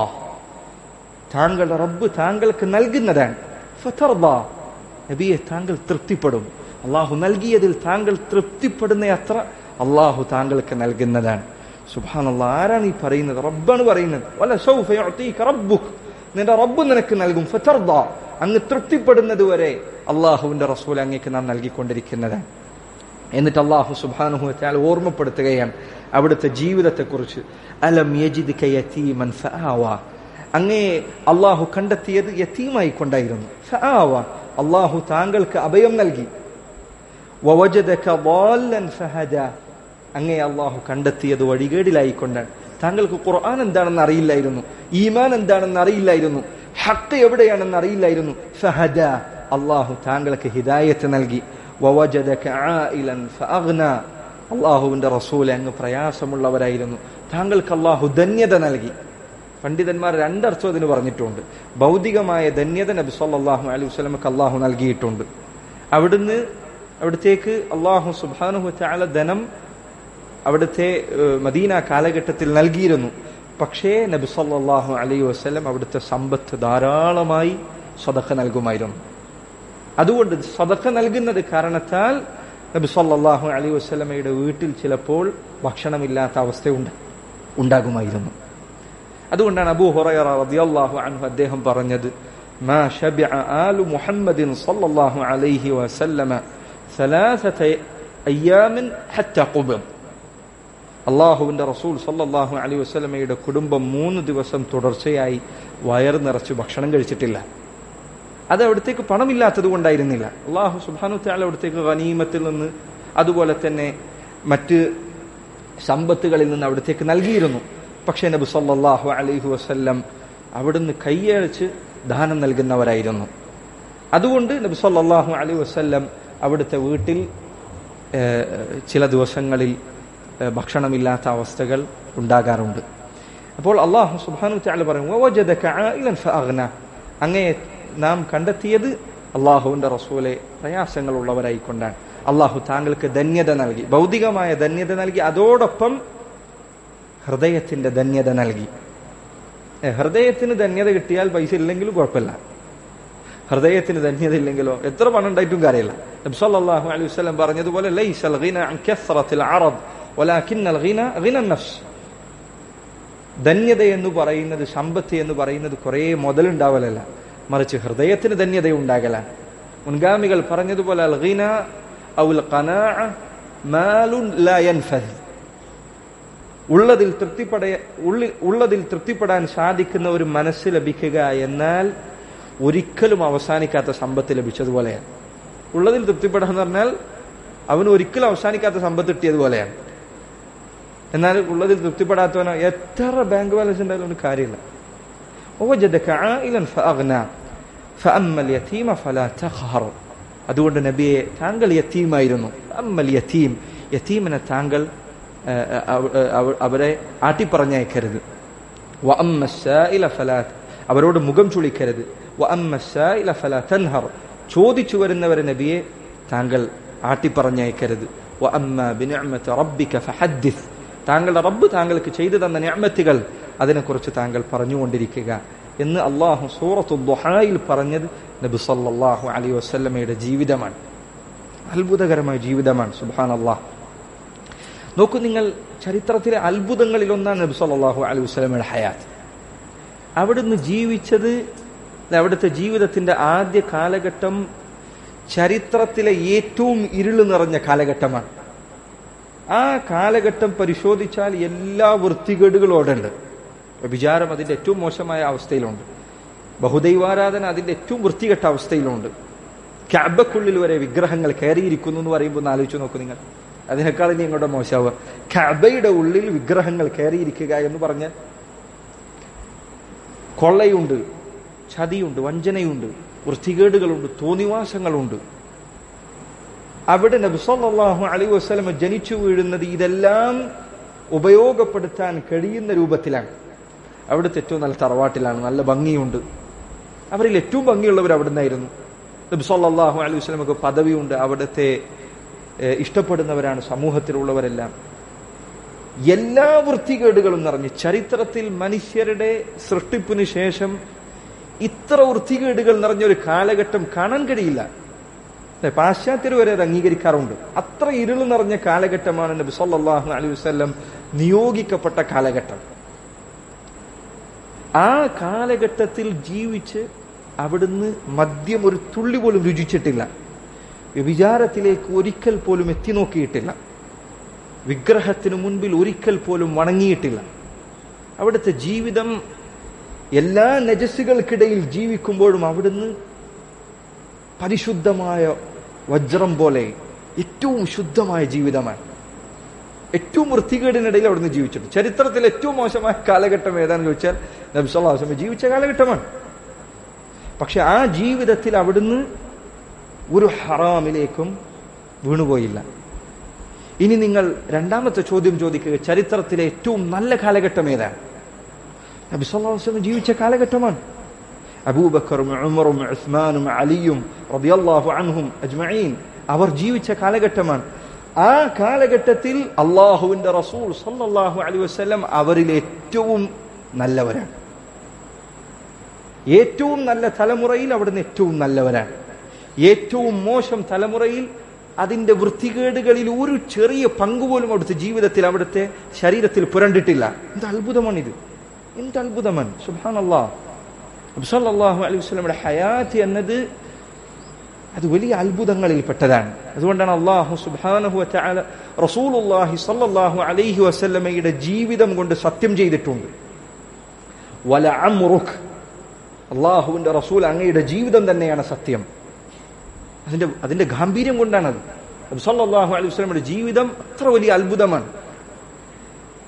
താങ്കളുടെ റബ്ബ് താങ്കൾക്ക് നൽകുന്നതാണ്. ഫതർദാ, നബിയെ താങ്കൾ തൃപ്തിപ്പെടും. അള്ളാഹു നൽകിയതിൽ താങ്കൾ തൃപ്തിപ്പെടുന്ന അത്ര അള്ളാഹു താങ്കൾക്ക് നൽകുന്നതാണ്. സുബ്ഹാനല്ലാഹ്, ആരാണ് ഈ പറയുന്നത്? റബ്ബാണ് പറയുന്നത്. വലസൗഫ യുഅതീക റബ്ബുക, നിന്റെ റബ്ബ് നിനക്ക് നൽകും. ഫതർദാ, അങ്ങ് തൃപ്തിപ്പെടുന്നത് വരെ അള്ളാഹുവിന്റെ റസൂൽ അങ്ങേക്ക് നാം നൽകിക്കൊണ്ടിരിക്കുന്നതാണ്. എന്നിട്ട് അള്ളാഹു സുബ്ഹാനഹു വ തആല ഓർമ്മപ്പെടുത്തുകയാണ് അവിടുത്തെ ജീവിതത്തെക്കുറിച്ച്. അലം യജിദ്ക യതീമൻ ഫആവാ, അങ്ങേ അള്ളാഹു കണ്ടെത്തിയത് യതീമായി കൊണ്ടായിരുന്നു. ഫആവാ, അള്ളാഹു താങ്കൾക്ക് അഭയം നൽകി. വവജദക ളാല്ലൻ ഫഹദാ, അങ്ങേ അള്ളാഹു കണ്ടെത്തിയത് വഴികേടിലായിക്കൊണ്ടാണ്. താങ്കൾക്ക് ഖുർആൻ എന്താണെന്ന് അറിയില്ലായിരുന്നു, ഈമാൻ എന്താണെന്ന് അറിയില്ലായിരുന്നു, ഹഖ് എവിടെയാണെന്ന് അറിയില്ലായിരുന്നു. ഫഹദാ, അള്ളാഹു താങ്കൾക്ക് ഹിദായത്ത് നൽകി. വവജദക ആയിലൻ ഫഅഗ്നാ, അള്ളാഹുവിന്റെ റസൂൽ അങ്ങ് പ്രയാസമുള്ളവരായിരുന്നു, താങ്കൾക്ക് അള്ളാഹു ധന്യത നൽകി. പണ്ഡിതന്മാർ രണ്ടർത്ഥം അതിന് പറഞ്ഞിട്ടുണ്ട്. ഭൗതികമായ ധന്യത നബി സല്ലല്ലാഹു അലൈഹി വസല്ലമക്ക് അള്ളാഹു നൽകിയിട്ടുണ്ട്. അവിടുന്ന് അവിടത്തേക്ക് അള്ളാഹു സുബ്ഹാനഹു വ തആല ധനം അവിടുത്തെ മദീന കാലഘട്ടത്തിൽ നൽകിയിരുന്നു. പക്ഷേ നബി സല്ലല്ലാഹു അലൈഹി വസല്ലം അവിടുത്തെ സമ്പത്ത് ധാരാളമായി സദഖ നൽകുമായിരുന്നു. അതുകൊണ്ട് സദഖ നൽകുന്നത് കാരണത്താൽ നബി സല്ലല്ലാഹു അലൈഹി വസല്ലമയുടെ വീട്ടിൽ ചിലപ്പോൾ ഭക്ഷണമില്ലാത്ത അവസ്ഥ ഉണ്ടാകുമായിരുന്നു. അതുകൊണ്ടാണ് അബൂ ഹുറൈറ റളിയല്ലാഹു അൻഹു അദ്ദേഹം പറഞ്ഞത്, മാ ശബഅ ആലു മുഹമ്മദിൻ സല്ലല്ലാഹു അലൈഹി വസല്ലമ സലാസത അയ്യാമിൻ ഹത്ത ഖുബർ. അള്ളാഹുവിന്റെ റസൂൽ സല്ലല്ലാഹു അലൈഹി വസല്ലമയുടെ കുടുംബം മൂന്ന് ദിവസം തുടർച്ചയായി വയർ നിറച്ച് ഭക്ഷണം കഴിച്ചിട്ടില്ല. അത് അവിടത്തേക്ക് പണമില്ലാത്തത് കൊണ്ടായിരുന്നില്ല. അള്ളാഹു സുബ്ഹാനഹു വ തആല അവിടത്തേക്ക് ഗനീമത്തിൽ നിന്ന് അതുപോലെ തന്നെ മറ്റ് സമ്പത്തുകളിൽ നിന്ന് അവിടത്തേക്ക് നൽകിയിരുന്നു. പക്ഷേ നബി സല്ലല്ലാഹു അലൈഹി വസല്ലം അവിടുന്ന് കൈയഴിച്ച് ദാനം നൽകുന്നവരായിരുന്നു. അതുകൊണ്ട് നബി സല്ലല്ലാഹു അലൈഹി വസല്ലം അവിടുത്തെ വീട്ടിൽ ചില ദിവസങ്ങളിൽ ഭക്ഷണമില്ലാത്ത അവസ്ഥകൾ ഉണ്ടാകാറുണ്ട്. അപ്പോൾ അല്ലാഹു സുബ്ഹാനഹു വതആല പറയും വവജദക ആയിലൻ ഫഅഗ്ന, അങ്ങയെ നാം കണ്ടെത്തിയത് അല്ലാഹുവിന്റെ റസൂലെ പ്രയാസങ്ങളുള്ളവരായിക്കൊണ്ടാണ്. അല്ലാഹു താങ്കൾക്ക് ധന്യത നൽകി, ഭൗതികമായ ധന്യത നൽകി, അതോടൊപ്പം ഹൃദയത്തിന്റെ ധന്യത നൽകി. ഹൃദയത്തിന് ധന്യത കിട്ടിയാൽ പൈസ ഇല്ലെങ്കിലും കുഴപ്പമില്ല, ഹൃദയത്തിന് ധന്യത ഇല്ലെങ്കിലോ എത്ര പണം ഉണ്ടായിട്ടും കാര്യമില്ല. നബി സല്ലല്ലാഹു അലൈഹി വസല്ലം പറഞ്ഞതുപോലെ ലൈസൽ ഗിന അൻ കസ്റത്തിൽ അറദ് വലാകിന്നൽ ഗിന ഗിന നഫ്സ്, ധന്യത എന്ന് പറയുന്നത്, സമ്പത്ത് എന്ന് പറയുന്നത് കുറേ മുതലുണ്ടാവലല്ല, മറിച്ച് ഹൃദയത്തിന് ധന്യത ഉണ്ടാകലാണ്. മുൻഗാമികൾ പറഞ്ഞതുപോലെ അൽ ഗിന ഔൽ ഖനാഅ മാലുൻ ലാ യൻഫദ്, ഉള്ളതിൽ തൃപ്തിപ്പെട ഉള്ളതിൽ തൃപ്തിപ്പെടാൻ സാധിക്കുന്ന ഒരു മനസ്സ് ലഭിക്കുക എന്നാൽ ഒരിക്കലും അവസാനിക്കാത്ത സമ്പത്ത് ലഭിച്ചതുപോലെയാണ്. ഉള്ളതിൽ തൃപ്തിപ്പെടാൻ എന്ന് പറഞ്ഞാൽ അവന് ഒരിക്കലും അവസാനിക്കാത്ത സമ്പത്ത് കിട്ടിയതുപോലെയാണ്. എന്നാൽ ഉള്ളതിൽ തൃപ്തിപ്പെടാത്തവനോ എത്ര ബാങ്ക് ബാലൻസ് ഉണ്ടായാലും ഒരു കാര്യമില്ല. അതുകൊണ്ട് നബിയെ താങ്കൾ യതീമായിരുന്നു. അമ്മൽ യതീം, യതീമിനെ താങ്കൾ അവരെ ആട്ടിപ്പറഞ്ഞയക്കരുത്. വഅമ്മ السائل فلا, അവരോട് മുഖം ചുളിക്കരുത്. വഅമ്മ السائل فلا تنهر, ചോദിച്ചു വരുന്നവരെ നബിയെ താങ്കൾ ആട്ടിപ്പറഞ്ഞയക്കരുത്. വഅമ്മ ബിനിഅമതി റബ്ബിക ഫഹദ്ദിസ്, താങ്കളുടെ റബ്ബ് താങ്കൾക്ക് ചെയ്തു തന്ന നിഅമത്തുകൾ അതിനെക്കുറിച്ച് താങ്കൾ പറഞ്ഞുകൊണ്ടിരിക്കുക എന്ന് അല്ലാഹു സൂറത്തുൽ ദുഹായിൽ പറഞ്ഞത് നബി സല്ലല്ലാഹു അലൈഹി വസല്ലമയുടെ ജീവിതമാണ്. അത്ഭുതകരമായ ജീവിതമാണ്. സുബ്ഹാനല്ലാഹ്. നോക്കൂ നിങ്ങൾ, ചരിത്രത്തിലെ അത്ഭുതങ്ങളിൽ ഒന്നാണ് നബി സല്ലല്ലാഹു അലൈഹി വസല്ലമയുടെ ഹയാത്ത്. അവിടുന്ന് ജീവിച്ചത്, അവിടുത്തെ ജീവിതത്തിന്റെ ആദ്യ കാലഘട്ടം ചരിത്രത്തിലെ ഏറ്റവും ഇരുള് നിറഞ്ഞ കാലഘട്ടമാണ്. ആ കാലഘട്ടം പരിശോധിച്ചാൽ എല്ലാ വൃത്തികേടുകളും അവിടെ ഉണ്ട്. വ്യഭിചാരം അതിന്റെ ഏറ്റവും മോശമായ അവസ്ഥയിലുണ്ട്. ബഹുദൈവാരാധന അതിന്റെ ഏറ്റവും വൃത്തികെട്ട അവസ്ഥയിലുണ്ട്. കഅബക്കുള്ളിൽ വരെ വിഗ്രഹങ്ങൾ കയറിയിരിക്കുന്നു എന്ന് പറയുമ്പോൾ ഒന്ന് ആലോചിച്ച് നോക്കൂ നിങ്ങൾ. അതിനേക്കാൾ ഇനി ഇങ്ങോട്ട് മോശമാവുക, കഅബയുടെ ഉള്ളിൽ വിഗ്രഹങ്ങൾ കയറിയിരിക്കുക എന്ന് പറഞ്ഞാൽ കൊള്ളയുണ്ട്, ചതിയുണ്ട്, വഞ്ചനയുണ്ട്, വൃത്തികേടുകളുണ്ട്, തോന്നിവാസങ്ങളുണ്ട്. അവിടെ നബി സല്ലല്ലാഹു അലൈഹി വസല്ലം ജനിച്ചു വീഴുന്നത് ഇതെല്ലാം ഉപയോഗപ്പെടുത്താൻ കഴിയുന്ന രൂപത്തിലാണ്. അവിടുത്തെ ഏറ്റവും നല്ല തറവാട്ടിലാണ്, നല്ല ഭംഗിയുണ്ട്. അവരിൽ ഏറ്റവും ഭംഗിയുള്ളവർ അവിടെ നിന്നായിരുന്നു. നബി സല്ലല്ലാഹു അലൈഹി വസല്ലമക്ക് പദവിയുണ്ട്, അവിടുത്തെ ഇഷ്ടപ്പെടുന്നവരാണ് സമൂഹത്തിലുള്ളവരെല്ലാം. എല്ലാ വൃത്തികേടുകളും നിറഞ്ഞ്, ചരിത്രത്തിൽ മനുഷ്യരുടെ സൃഷ്ടിപ്പിന് ശേഷം ഇത്ര വൃത്തികേടുകൾ നിറഞ്ഞൊരു കാലഘട്ടം കാണാൻ കഴിയില്ല. പാശ്ചാത്യർ വരെ അത് അംഗീകരിക്കാറുണ്ട്. അത്ര ഇരുൾ നിറഞ്ഞ കാലഘട്ടമാണ് നബി സല്ലല്ലാഹു അലൈഹി വസല്ലം നിയോഗിക്കപ്പെട്ട കാലഘട്ടം. ആ കാലഘട്ടത്തിൽ ജീവിച്ച് അവിടുന്ന് മദ്യം ഒരു തുള്ളി പോലും രുചിച്ചിട്ടില്ല. വ്യഭിചാരത്തിലേക്ക് ഒരിക്കൽ പോലും എത്തി നോക്കിയിട്ടില്ല. വിഗ്രഹത്തിനു മുൻപിൽ ഒരിക്കൽ പോലും വണങ്ങിയിട്ടില്ല. അവിടുത്തെ ജീവിതം എല്ലാ നജസുകൾക്കിടയിൽ ജീവിക്കുമ്പോഴും അവിടുന്ന് പരിശുദ്ധമായ വജ്രം പോലെ ഏറ്റവും ശുദ്ധമായ ജീവിതമാണ്. ഏറ്റവും വൃത്തികേടിനിടയിൽ അവിടുന്ന് ജീവിച്ചിട്ടുണ്ട്. ചരിത്രത്തിൽ ഏറ്റവും മോശമായ കാലഘട്ടം ഏതാണെന്ന് ചോദിച്ചാൽ നബി സല്ലല്ലാഹു അലൈഹി വസല്ലം ജീവിച്ച കാലഘട്ടമാണ്. പക്ഷെ ആ ജീവിതത്തിൽ അവിടുന്ന് ഒരു ഹറാമിലേക്കും വീണുപോയില്ല. ഇനി നിങ്ങൾ രണ്ടാമത്തെ ചോദ്യം ചോദിക്കുക, ചരിത്രത്തിലെ ഏറ്റവും നല്ല കാലഘട്ടം ഏതാണ്? നബി സല്ലല്ലാഹു അലൈഹി വസല്ലം ജീവിച്ച കാലഘട്ടമാണ്. അബൂബക്കറും ഉമറും ഉസ്മാനും അലിയും റളിയല്ലാഹു അൻഹും അജ്മഈൻ അവർ ജീവിച്ച കാലഘട്ടമാണ്. ആ കാലഘട്ടത്തിൽ അള്ളാഹുവിന്റെ റസൂൽ സല്ലല്ലാഹു അലൈഹി വസല്ലം അവരിൽ ഏറ്റവും നല്ലവരാണ്. ഏറ്റവും നല്ല തലമുറയിൽ അവിടുന്ന് ഏറ്റവും നല്ലവരാണ്. ഏറ്റവും മോശം തലമുറയിൽ അതിന്റെ വൃത്തികേടുകളിൽ ഒരു ചെറിയ പങ്കുപോലും അവിടുത്തെ ജീവിതത്തിൽ, അവിടുത്തെ ശരീരത്തിൽ പുരണ്ടിട്ടില്ല. എന്ത് അത്ഭുതമാണിത്! എന്ത് അത്ഭുതമാണ്! സുബ്ഹാനല്ലാഹ്. നബി സല്ലല്ലാഹു അലൈഹി വസല്ലമയുടെ ഹയാത്ത് എന്നത് അത് വലിയ അത്ഭുതങ്ങളിൽ പെട്ടതാണ്. അതുകൊണ്ടാണ് അല്ലാഹു സുബ്ഹാനഹു വ തആല റസൂലുള്ളാഹി സല്ലല്ലാഹു അലൈഹി വസല്ലമയുടെ ജീവിതം കൊണ്ട് സത്യം ചെയ്തിട്ടുണ്ട്. വല അംറുക്, അല്ലാഹുവിന്റെ റസൂൽ അങ്ങയുടെ ജീവിതം തന്നെയാണ് സത്യം. അതിന്റെ അതിന്റെ ഗാംഭീര്യം കൊണ്ടാണത്. നബി സല്ലല്ലാഹു അലൈഹി വസല്ലമയുടെ ജീവിതം അത്ര വലിയ അത്ഭുതമാണ്.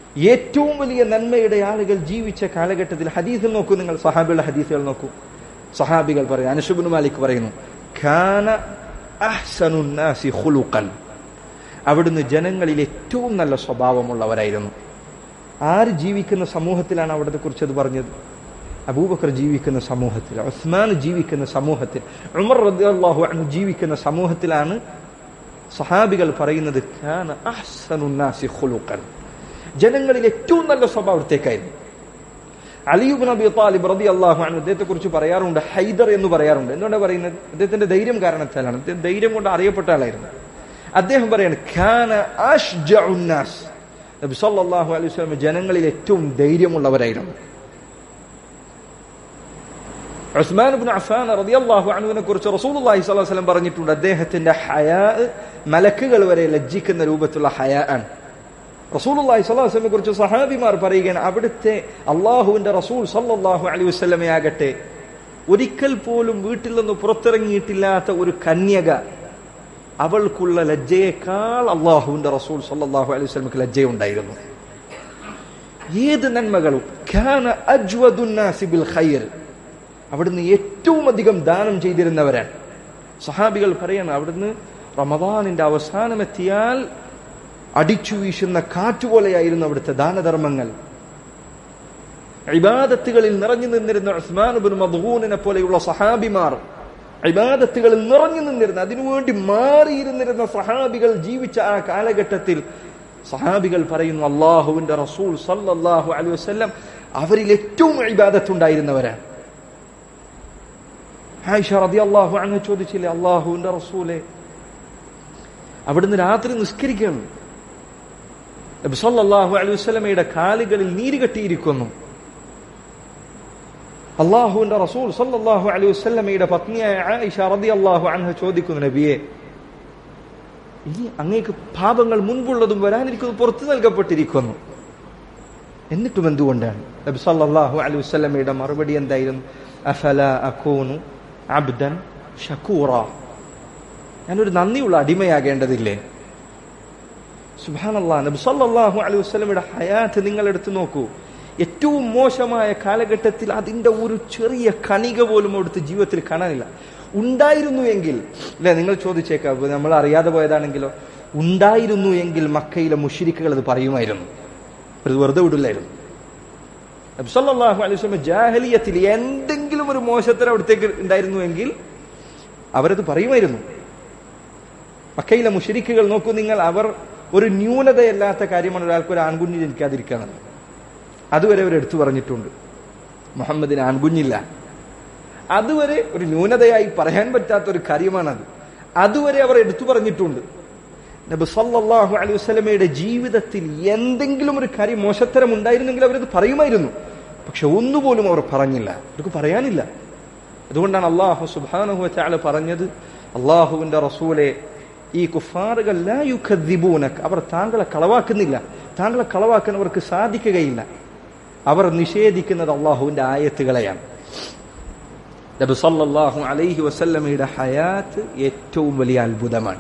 ഏറ്റവും വലിയ നന്മയുടെ ആളുകൾ ജീവിച്ച കാലഘട്ടത്തിൽ ഹദീസിൽ നോക്കൂ നിങ്ങൾ, സഹാബികളുടെ ഹദീസുകൾ നോക്കൂ. സഹാബികൾ പറയുന്നു, അനസ് ഇബ്നു മാലിക് പറയുന്നു, കാന അഹ്സനുൻ നാസി ഖുലുഖൻ, അവിടുന്ന് ജനങ്ങളിൽ ഏറ്റവും നല്ല സ്വഭാവമുള്ളവരായിരുന്നു. ആര് ജീവിക്കുന്ന സമൂഹത്തിലാണ് അവിടത്തെ കുറിച്ച് അത് പറഞ്ഞത്? അബൂബക്കർ ജീവിക്കുന്ന സമൂഹത്തിൽ, ഉസ്മാൻ ജീവിക്കുന്ന സമൂഹത്തിൽ, ഉമർ റളിയല്ലാഹു അൻഹു ജീവിക്കുന്ന സമൂഹത്തിലാണ് സഹാബികൾ പറയുന്നത് കാന അഹ്സനുൻ നാസി ഖുലുഖൻ, ജനങ്ങളിൽ ഏറ്റവും നല്ല സ്വഭാവത്തേക്കായിരുന്നു. അലി ഇബ്നു അബി ത്വാലിബ് റളിയല്ലാഹു അൻഹു അദ്ദേഹത്തെ കുറിച്ച് പറയാറുണ്ട് ഹൈദർ എന്ന് പറയാറുണ്ട്. എന്തുകൊണ്ടാണ് പറയുന്നത്? അദ്ദേഹത്തിന്റെ ധൈര്യം കാരണത്താലാണ്. അദ്ദേഹം ധൈര്യം കൊണ്ട് അറിയപ്പെട്ട ആളായിരുന്നു. അദ്ദേഹം പറയാണ് കാന അശ്ജഉൻ നാസ്, നബി സല്ലല്ലാഹു അലൈഹി വസല്ലം ജനങ്ങളിൽ ഏറ്റവും ധൈര്യമുള്ളവരായിരുന്നു. ഉസ്മാൻ ഇബ്നു അഫ്ഫാൻ റളിയല്ലാഹു അൻഹുവിനെ കുറിച്ച് റസൂലുള്ളാഹി സ്വല്ലല്ലാഹു അലൈഹി വസല്ലം പറഞ്ഞിട്ടുണ്ട്, അദ്ദേഹത്തിന്റെ ഹയാ മലക്കുകൾ വരെ ലജ്ജിക്കുന്ന രൂപത്തിലുള്ള ഹയാ ആണ്. റസൂലുള്ളാഹി സ്വല്ലല്ലാഹു അലൈഹി വസല്ലമയെ കുറിച്ച് സഹാബിമാർ പറയുകയാണ്, അവിടുത്തെ അള്ളാഹുവിന്റെ റസൂൽ സല്ലല്ലാഹു അലൈഹി വസല്ലമയാകട്ടെ ഒരിക്കൽ പോലും വീട്ടിൽ നിന്ന് പുറത്തിറങ്ങിയിട്ടില്ലാത്ത ഒരു കന്യക, അവൾക്കുള്ള ലജ്ജയേക്കാൾ അള്ളാഹുവിന്റെ റസൂൽ സല്ലല്ലാഹു അലൈഹി വസല്ലമക്ക് ലജ്ജയുണ്ടായിരുന്നു. ഏത് നന്മകളും കാന അജ്വദുൻ നാസി ബിൽ ഖൈർ, അവിടുന്ന് ഏറ്റവും അധികം ദാനം ചെയ്തിരുന്നവരാണ്. സഹാബികൾ പറയാണ്, അവിടുന്ന് റമദാനിന്റെ അവസാനം എത്തിയാൽ അടിച്ചു വീശുന്ന കാറ്റുപോലെയായിരുന്നു അവിടുത്തെ ദാനധർമ്മങ്ങൾ. ഇബാദത്തുകളിൽ നിറഞ്ഞു നിന്നിരുന്ന ഉസ്മാൻ ഇബ്നു മദ്ഊനിനെ പോലെയുള്ള സഹാബിമാർ ഇബാദത്തുകളിൽ നിറഞ്ഞു നിന്നിരുന്ന, അതിനുവേണ്ടി മാറിയിരുന്നിരുന്ന സഹാബികൾ ജീവിച്ച ആ കാലഘട്ടത്തിൽ സഹാബികൾ പറയുന്നു, അള്ളാഹുവിന്റെ റസൂൽ സല്ലല്ലാഹു അലൈഹി വസല്ലം അവരിൽ ഏറ്റവും ഇബാദത്തുണ്ടായിരുന്നവരാണ്. ആയിഷ റളിയല്ലാഹു അൻഹ ചോദിച്ചില്ലേ, അള്ളാഹുവിന്റെ റസൂലെ അവിടുന്ന് രാത്രി നിസ്കരിക്കണം, നബി സല്ലല്ലാഹു അലൈഹി വസല്ലമയുടെ കാലുകളിൽ നീര് കെട്ടിയിരിക്കുന്നു. അള്ളാഹുവിന്റെ റസൂൽ സല്ലല്ലാഹു അലൈഹി വസല്ലമയുടെ പത്നിയായ ആയിഷ റളിയല്ലാഹു അൻഹ ചോദിക്കുന്നു, നബിയെ ഇനി അങ്ങേക്ക് പാപങ്ങൾ മുൻപുള്ളതും വരാനിരിക്കുന്നതും പുറത്തു നൽകപ്പെട്ടിരിക്കുന്നു, എന്നിട്ടും എന്തുകൊണ്ടാണ്? നബി സല്ലല്ലാഹു അലൈഹി വസല്ലമയുടെ മറുപടി എന്തായിരുന്നു? അഫലാ അകൂനു അബ്ദൻ ഷകൂറ, ഞാനൊരു നന്ദിയുള്ള അടിമയാകേണ്ടതില്ലേ? സുബ്ഹാനല്ലാഹ്, നബി സല്ലല്ലാഹു അലൈഹി വസല്ലമയുടെ ഹയാത്ത് നിങ്ങൾ എടുത്തു നോക്കൂ. ഏറ്റവും മോശമായ കാലഘട്ടത്തിൽ അതിന്റെ ഒരു ചെറിയ കണിക പോലും അവിടുത്തെ ജീവിതത്തിൽ കാണാനില്ല. ഉണ്ടായിരുന്നു എങ്കിൽ അല്ലെ, നിങ്ങൾ ചോദിച്ചേക്കാം, നമ്മൾ അറിയാതെ പോയതാണെങ്കിലോ, ഉണ്ടായിരുന്നു എങ്കിൽ മക്കയിലെ മുശ്രിക്കുകൾ അത് പറയുമായിരുന്നു, അത് വെറുതെ വിടില്ലായിരുന്നു. നബി സല്ലല്ലാഹു അലൈഹി വസല്ലം ജാഹിലിയത്തിൽ എന്തെങ്കിലും ഒരു മോശത്തരം അവിടത്തേക്ക് ഉണ്ടായിരുന്നുവെങ്കിൽ അവരത് പറയുമായിരുന്നു. മക്കയിലെ മുശ്രിക്കുകൾ നോക്കൂ നിങ്ങൾ, അവർ ഒരു ന്യൂനതയല്ലാത്ത കാര്യമാണ് ഒരാൾക്ക് ഒരു ആൺകുഞ്ഞ് ജനിക്കാതിരിക്കുക. അതുവരെ അവർ എടുത്തു പറഞ്ഞിട്ടുണ്ട്, മുഹമ്മദിന് ആൺകുഞ്ഞില്ല. അതുവരെ ഒരു ന്യൂനതയായി പറയാൻ പറ്റാത്ത ഒരു കാര്യമാണത്. അതുവരെ അവർ എടുത്തു പറഞ്ഞിട്ടുണ്ട്. നബി സല്ലല്ലാഹു അലൈഹി വസല്ലമയുടെ ജീവിതത്തിൽ എന്തെങ്കിലും ഒരു കാര്യം മോശത്തരം ഉണ്ടായിരുന്നെങ്കിൽ അവരത് പറയുമായിരുന്നു. പക്ഷെ ഒന്നുപോലും അവർ പറഞ്ഞില്ല, അവർക്ക് പറയാനില്ല. അതുകൊണ്ടാണ് അല്ലാഹു സുബ്ഹാനഹു വ തആല പറഞ്ഞത്, അല്ലാഹുവിന്റെ റസൂലെ ഈ കുഫാറുകൾ ലാ യുകദ്ദിബൂനക, അവർ താങ്കളെ കളവാക്കുന്നില്ല, താങ്കളെ കളവാക്കാൻ അവർക്ക് സാധിക്കുകയില്ല. അവർ നിഷേധിക്കുന്നത് അള്ളാഹുവിന്റെ ആയത്തുകളെയാണ്. നബി സല്ലല്ലാഹു അലൈഹി വസല്ലമയുടെ ഹയാത്ത് ഏറ്റവും വലിയ അത്ഭുതമാണ്.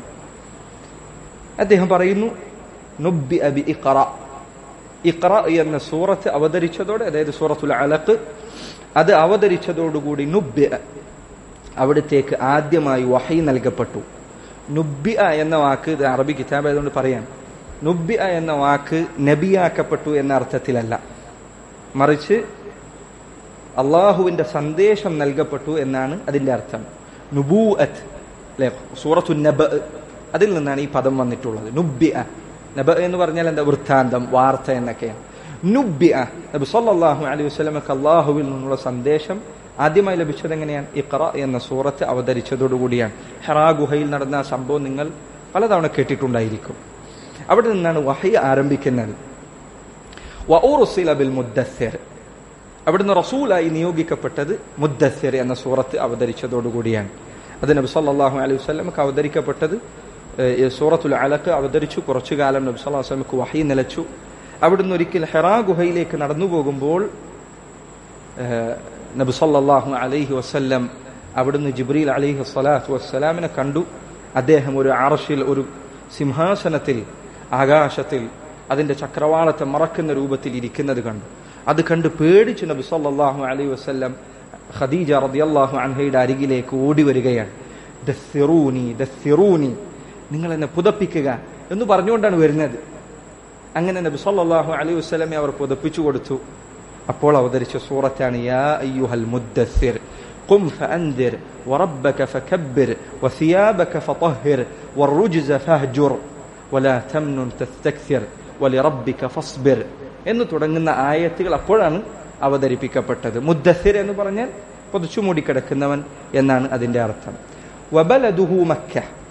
അദ്ദേഹം പറയുന്നു, നുബ്ബിഅ ബി ഇഖ്റ, ഇഖ്റ എന്ന സൂറത്ത് അവതരിച്ചതോടെ, അതായത് സൂറത്തുൽ അലഖ് അത് അവതരിച്ചതോടുകൂടി നുബ്ബിഅ, അവിടത്തേക്ക് ആദ്യമായി വഹി നൽകപ്പെട്ടു. നുബ്ബിഅ എന്ന വാക്ക്, ഇത് അറബി കിതാബ് ആയതുകൊണ്ട് പറയാം, നുബ്ബിഅ എന്ന വാക്ക് നബിയാക്കപ്പെട്ടു എന്ന അർത്ഥത്തിലല്ല, മറിച്ച് അള്ളാഹുവിന്റെ സന്ദേശം നൽകപ്പെട്ടു എന്നാണ് അതിന്റെ അർത്ഥം. നുബൂഅത്ത് അല്ലെ, സൂറത്തു നബ, അതിൽ നിന്നാണ് ഈ പദം വന്നിട്ടുള്ളത്. നുബ്ബിഅ, നബ എന്ന് പറഞ്ഞാൽ എന്താ? വൃത്താന്തം, വാർത്ത എന്നൊക്കെയാണ്. നുബ്ബിഅ, നബി സല്ലല്ലാഹു അലൈഹി വസല്ലമക്ക് അള്ളാഹുവിൽ നിന്നുള്ള സന്ദേശം ആദ്യമായി ലഭിച്ചത് എങ്ങനെയാണ്? ഇഖ്റ എന്ന സൂറത്ത് അവതരിച്ചതോടുകൂടിയാണ്. ഹിറാ ഗുഹയിൽ നടന്ന ആ സംഭവം നിങ്ങൾ പലതവണ കേട്ടിട്ടുണ്ടായിരിക്കും. അവിടെ നിന്നാണ് വഹി ആരംഭിക്കുന്നത്. വഉർസില ബിൽ മുദ്ദസ്സിർ, അവിടുന്ന് റസൂലായി നിയോഗിക്കപ്പെട്ടത് മുദ്ദസ്സിർ എന്ന സൂറത്ത് അവതരിച്ചതോടുകൂടിയാണ്. അത് നബി സല്ലല്ലാഹു അലൈഹി വസല്ലമക്ക് അവതരിക്കപ്പെട്ടത് സൂറത്തുൽ അലഖ് അവതരിച്ചു. കുറച്ചു കാലം നബി സല്ലല്ലാഹു അലൈഹി വസല്ലമക്ക് വഹി നിലച്ചു. അവിടുന്ന് ഒരിക്കൽ ഹിറാ ഗുഹയിലേക്ക് നടന്നു പോകുമ്പോൾ നബി സല്ലല്ലാഹു അലൈഹി വസല്ലം അവിടുന്ന് ജിബ്രീൽ അലൈഹി സ്വലാത്തു വസ്സലാമിനെ കണ്ടു. അദ്ദേഹം ഒരു അർശിൽ, ഒരു സിംഹാസനത്തിൽ ആകാശത്തിൽ അതിന്റെ ചക്രവാളത്തെ മറക്കുന്ന രൂപത്തിൽ ഇരിക്കുന്നത് കണ്ടു. അത് കണ്ട് പേടിച്ച് നബി സല്ലല്ലാഹു അലൈഹി വസല്ലം ഖദീജ റളിയല്ലാഹു അൻഹയുടെ അരികിലേക്ക് ഓടി വരികയാണ്. ദസ്സിറൂനി ദസ്സിറൂനി, നിങ്ങൾ എന്നെ പുതപ്പിക്കുക എന്ന് പറഞ്ഞുകൊണ്ടാണ് വരുന്നത്. അങ്ങനെ നബി സല്ലല്ലാഹു അലൈഹി വസല്ലമയെ അവർ പുതപ്പിച്ചു കൊടുത്തു. അപ്പോൾ അവതരിച്ച സൂറത്താണ് യാ അയ്യുഹൽ മുദ്ദസ്സിർ ഖും ഫഅൻദിർ വറബ്ബക ഫകബ്ബിർ വസിയാബക ഫതഹ്ഹിർ വറുജ്സ ഫഹ്ജുർ വലാ തംനുൻ തസ്തക്സിർ വലിറബ്ബിക ഫസ്ബിർ എന്ന് തുടങ്ങുന്ന ആയത്തുകൾ അപ്പോഴാണ് അവതരിപ്പിക്കപ്പെട്ടത്. മുദ്ദസ്സിർ എന്ന് പറഞ്ഞാൽ പൊതിച്ചു മൂടിക്കിടക്കുന്നവൻ എന്നാണ് അതിന്റെ അർത്ഥം. വബലദുഹു മക്ക,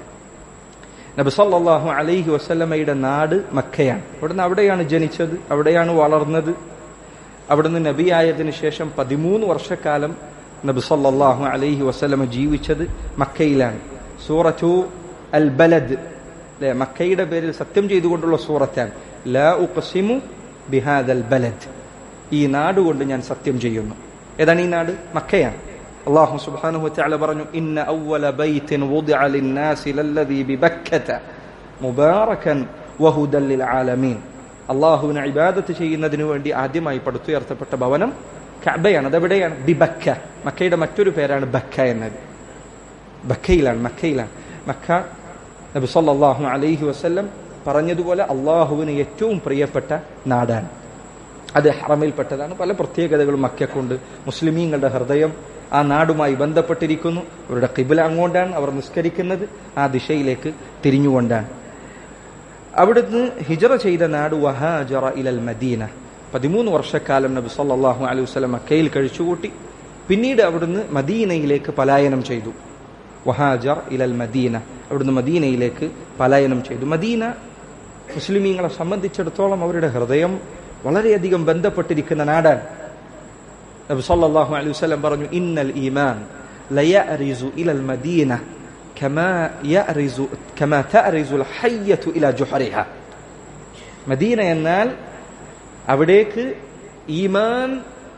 നബി സല്ലല്ലാഹു അലൈഹി വസല്ലമയുടെ നാട് മക്കയാണ്. അവിടുന്ന് അവിടെയാണ് ജനിച്ചത്, അവിടെയാണ് വളർന്നത്. അവിടുന്ന് നബിയായതിനു ശേഷം പതിമൂന്ന് വർഷക്കാലം നബി സല്ലല്ലാഹു അലൈഹി വസല്ലമ ജീവിച്ചത് മക്കയിലാണ്. സൂറത്തു അൽ ബലദ്, അല്ലെ, മക്കയുടെ പേരിൽ സത്യം ചെയ്തുകൊണ്ടുള്ള സൂറത്താണ്. ലാ ഉഖ്സിമു ബിഹാദൽ ബലദ്, ഈ നാട് കൊണ്ട് ഞാൻ സത്യം ചെയ്യുന്നു. ഏതാണ് ഈ നാട്? മക്കയാണ്. അല്ലാഹു സുബ്ഹാനഹു വ തആല പറഞ്ഞു ഇന്ന അവ്വല ബൈത്തിൻ വുദിഅ ലിന്നാസി ലല്ലദീ ബിബക്കത മുബാറകൻ വഹുദൻ ലിൽ ആലമീൻ. അല്ലാഹുവിനെ ഇബാദത്ത് ചെയ്യുന്നതിനു വേണ്ടി ആദ്യമായി പടുത്തുയർത്തപ്പെട്ട ഭവനം കഅബയാണ്. അതെവിടെയാണ്? ബിബക്ക. മക്കയുടെ മറ്റൊരു പേരാണ് ബക്ക എന്നത്. ബക്കയിലാണ്, മക്കയിലാണ്. മക്ക നബി സല്ലല്ലാഹു അലൈഹി വസല്ലം പറഞ്ഞതുപോലെ അള്ളാഹുവിന് ഏറ്റവും പ്രിയപ്പെട്ട നാടാണ്. അത് ഹറമിൽപ്പെട്ടതാണ്. പല പ്രത്യേകതകളും മക്കക്കുണ്ട്. മുസ്ലിമീങ്ങളുടെ ഹൃദയം ആ നാടുമായി ബന്ധപ്പെട്ടിരിക്കുന്നു. അവരുടെ ഖിബ്ല അങ്ങോട്ടാണ്, അവർ നിസ്കരിക്കുന്നത് ആ ദിശയിലേക്ക് തിരിഞ്ഞുകൊണ്ടാണ്. അവിടുന്ന് ഹിജറ ചെയ്ത നാട് വഹാജറ ഇലൽ മദീന. പതിമൂന്ന് വർഷക്കാലം നബി സല്ലല്ലാഹു അലൈഹി വസല്ലം മക്കയിൽ കഴിച്ചുകൂട്ടി. പിന്നീട് അവിടുന്ന് മദീനയിലേക്ക് പലായനം ചെയ്തു. വഹാജർ ഇലൽ മദീന, അവിടുന്ന് മദീനയിലേക്ക് പലായനം ചെയ്തു. മദീന മുസ്ലിമീങ്ങളെ സംബന്ധിച്ചിടത്തോളം അവരുടെ ഹൃദയം വളരെയധികം ബന്ധപ്പെട്ടിരിക്കുന്ന നാടാണ്. നബി സല്ലല്ലാഹു അലൈഹി വസല്ലം പറഞ്ഞു ഇന്നൽ ഈമാൻ ലയഅരിസു ഇലൽ മദീന കമാ യഅരിസു കമാ തഅരിസുൽ ഹയ്യതു ഇലാ ജുഹരിഹ. മദീന എന്നാൽ അവിടേക്ക് ഈമാൻ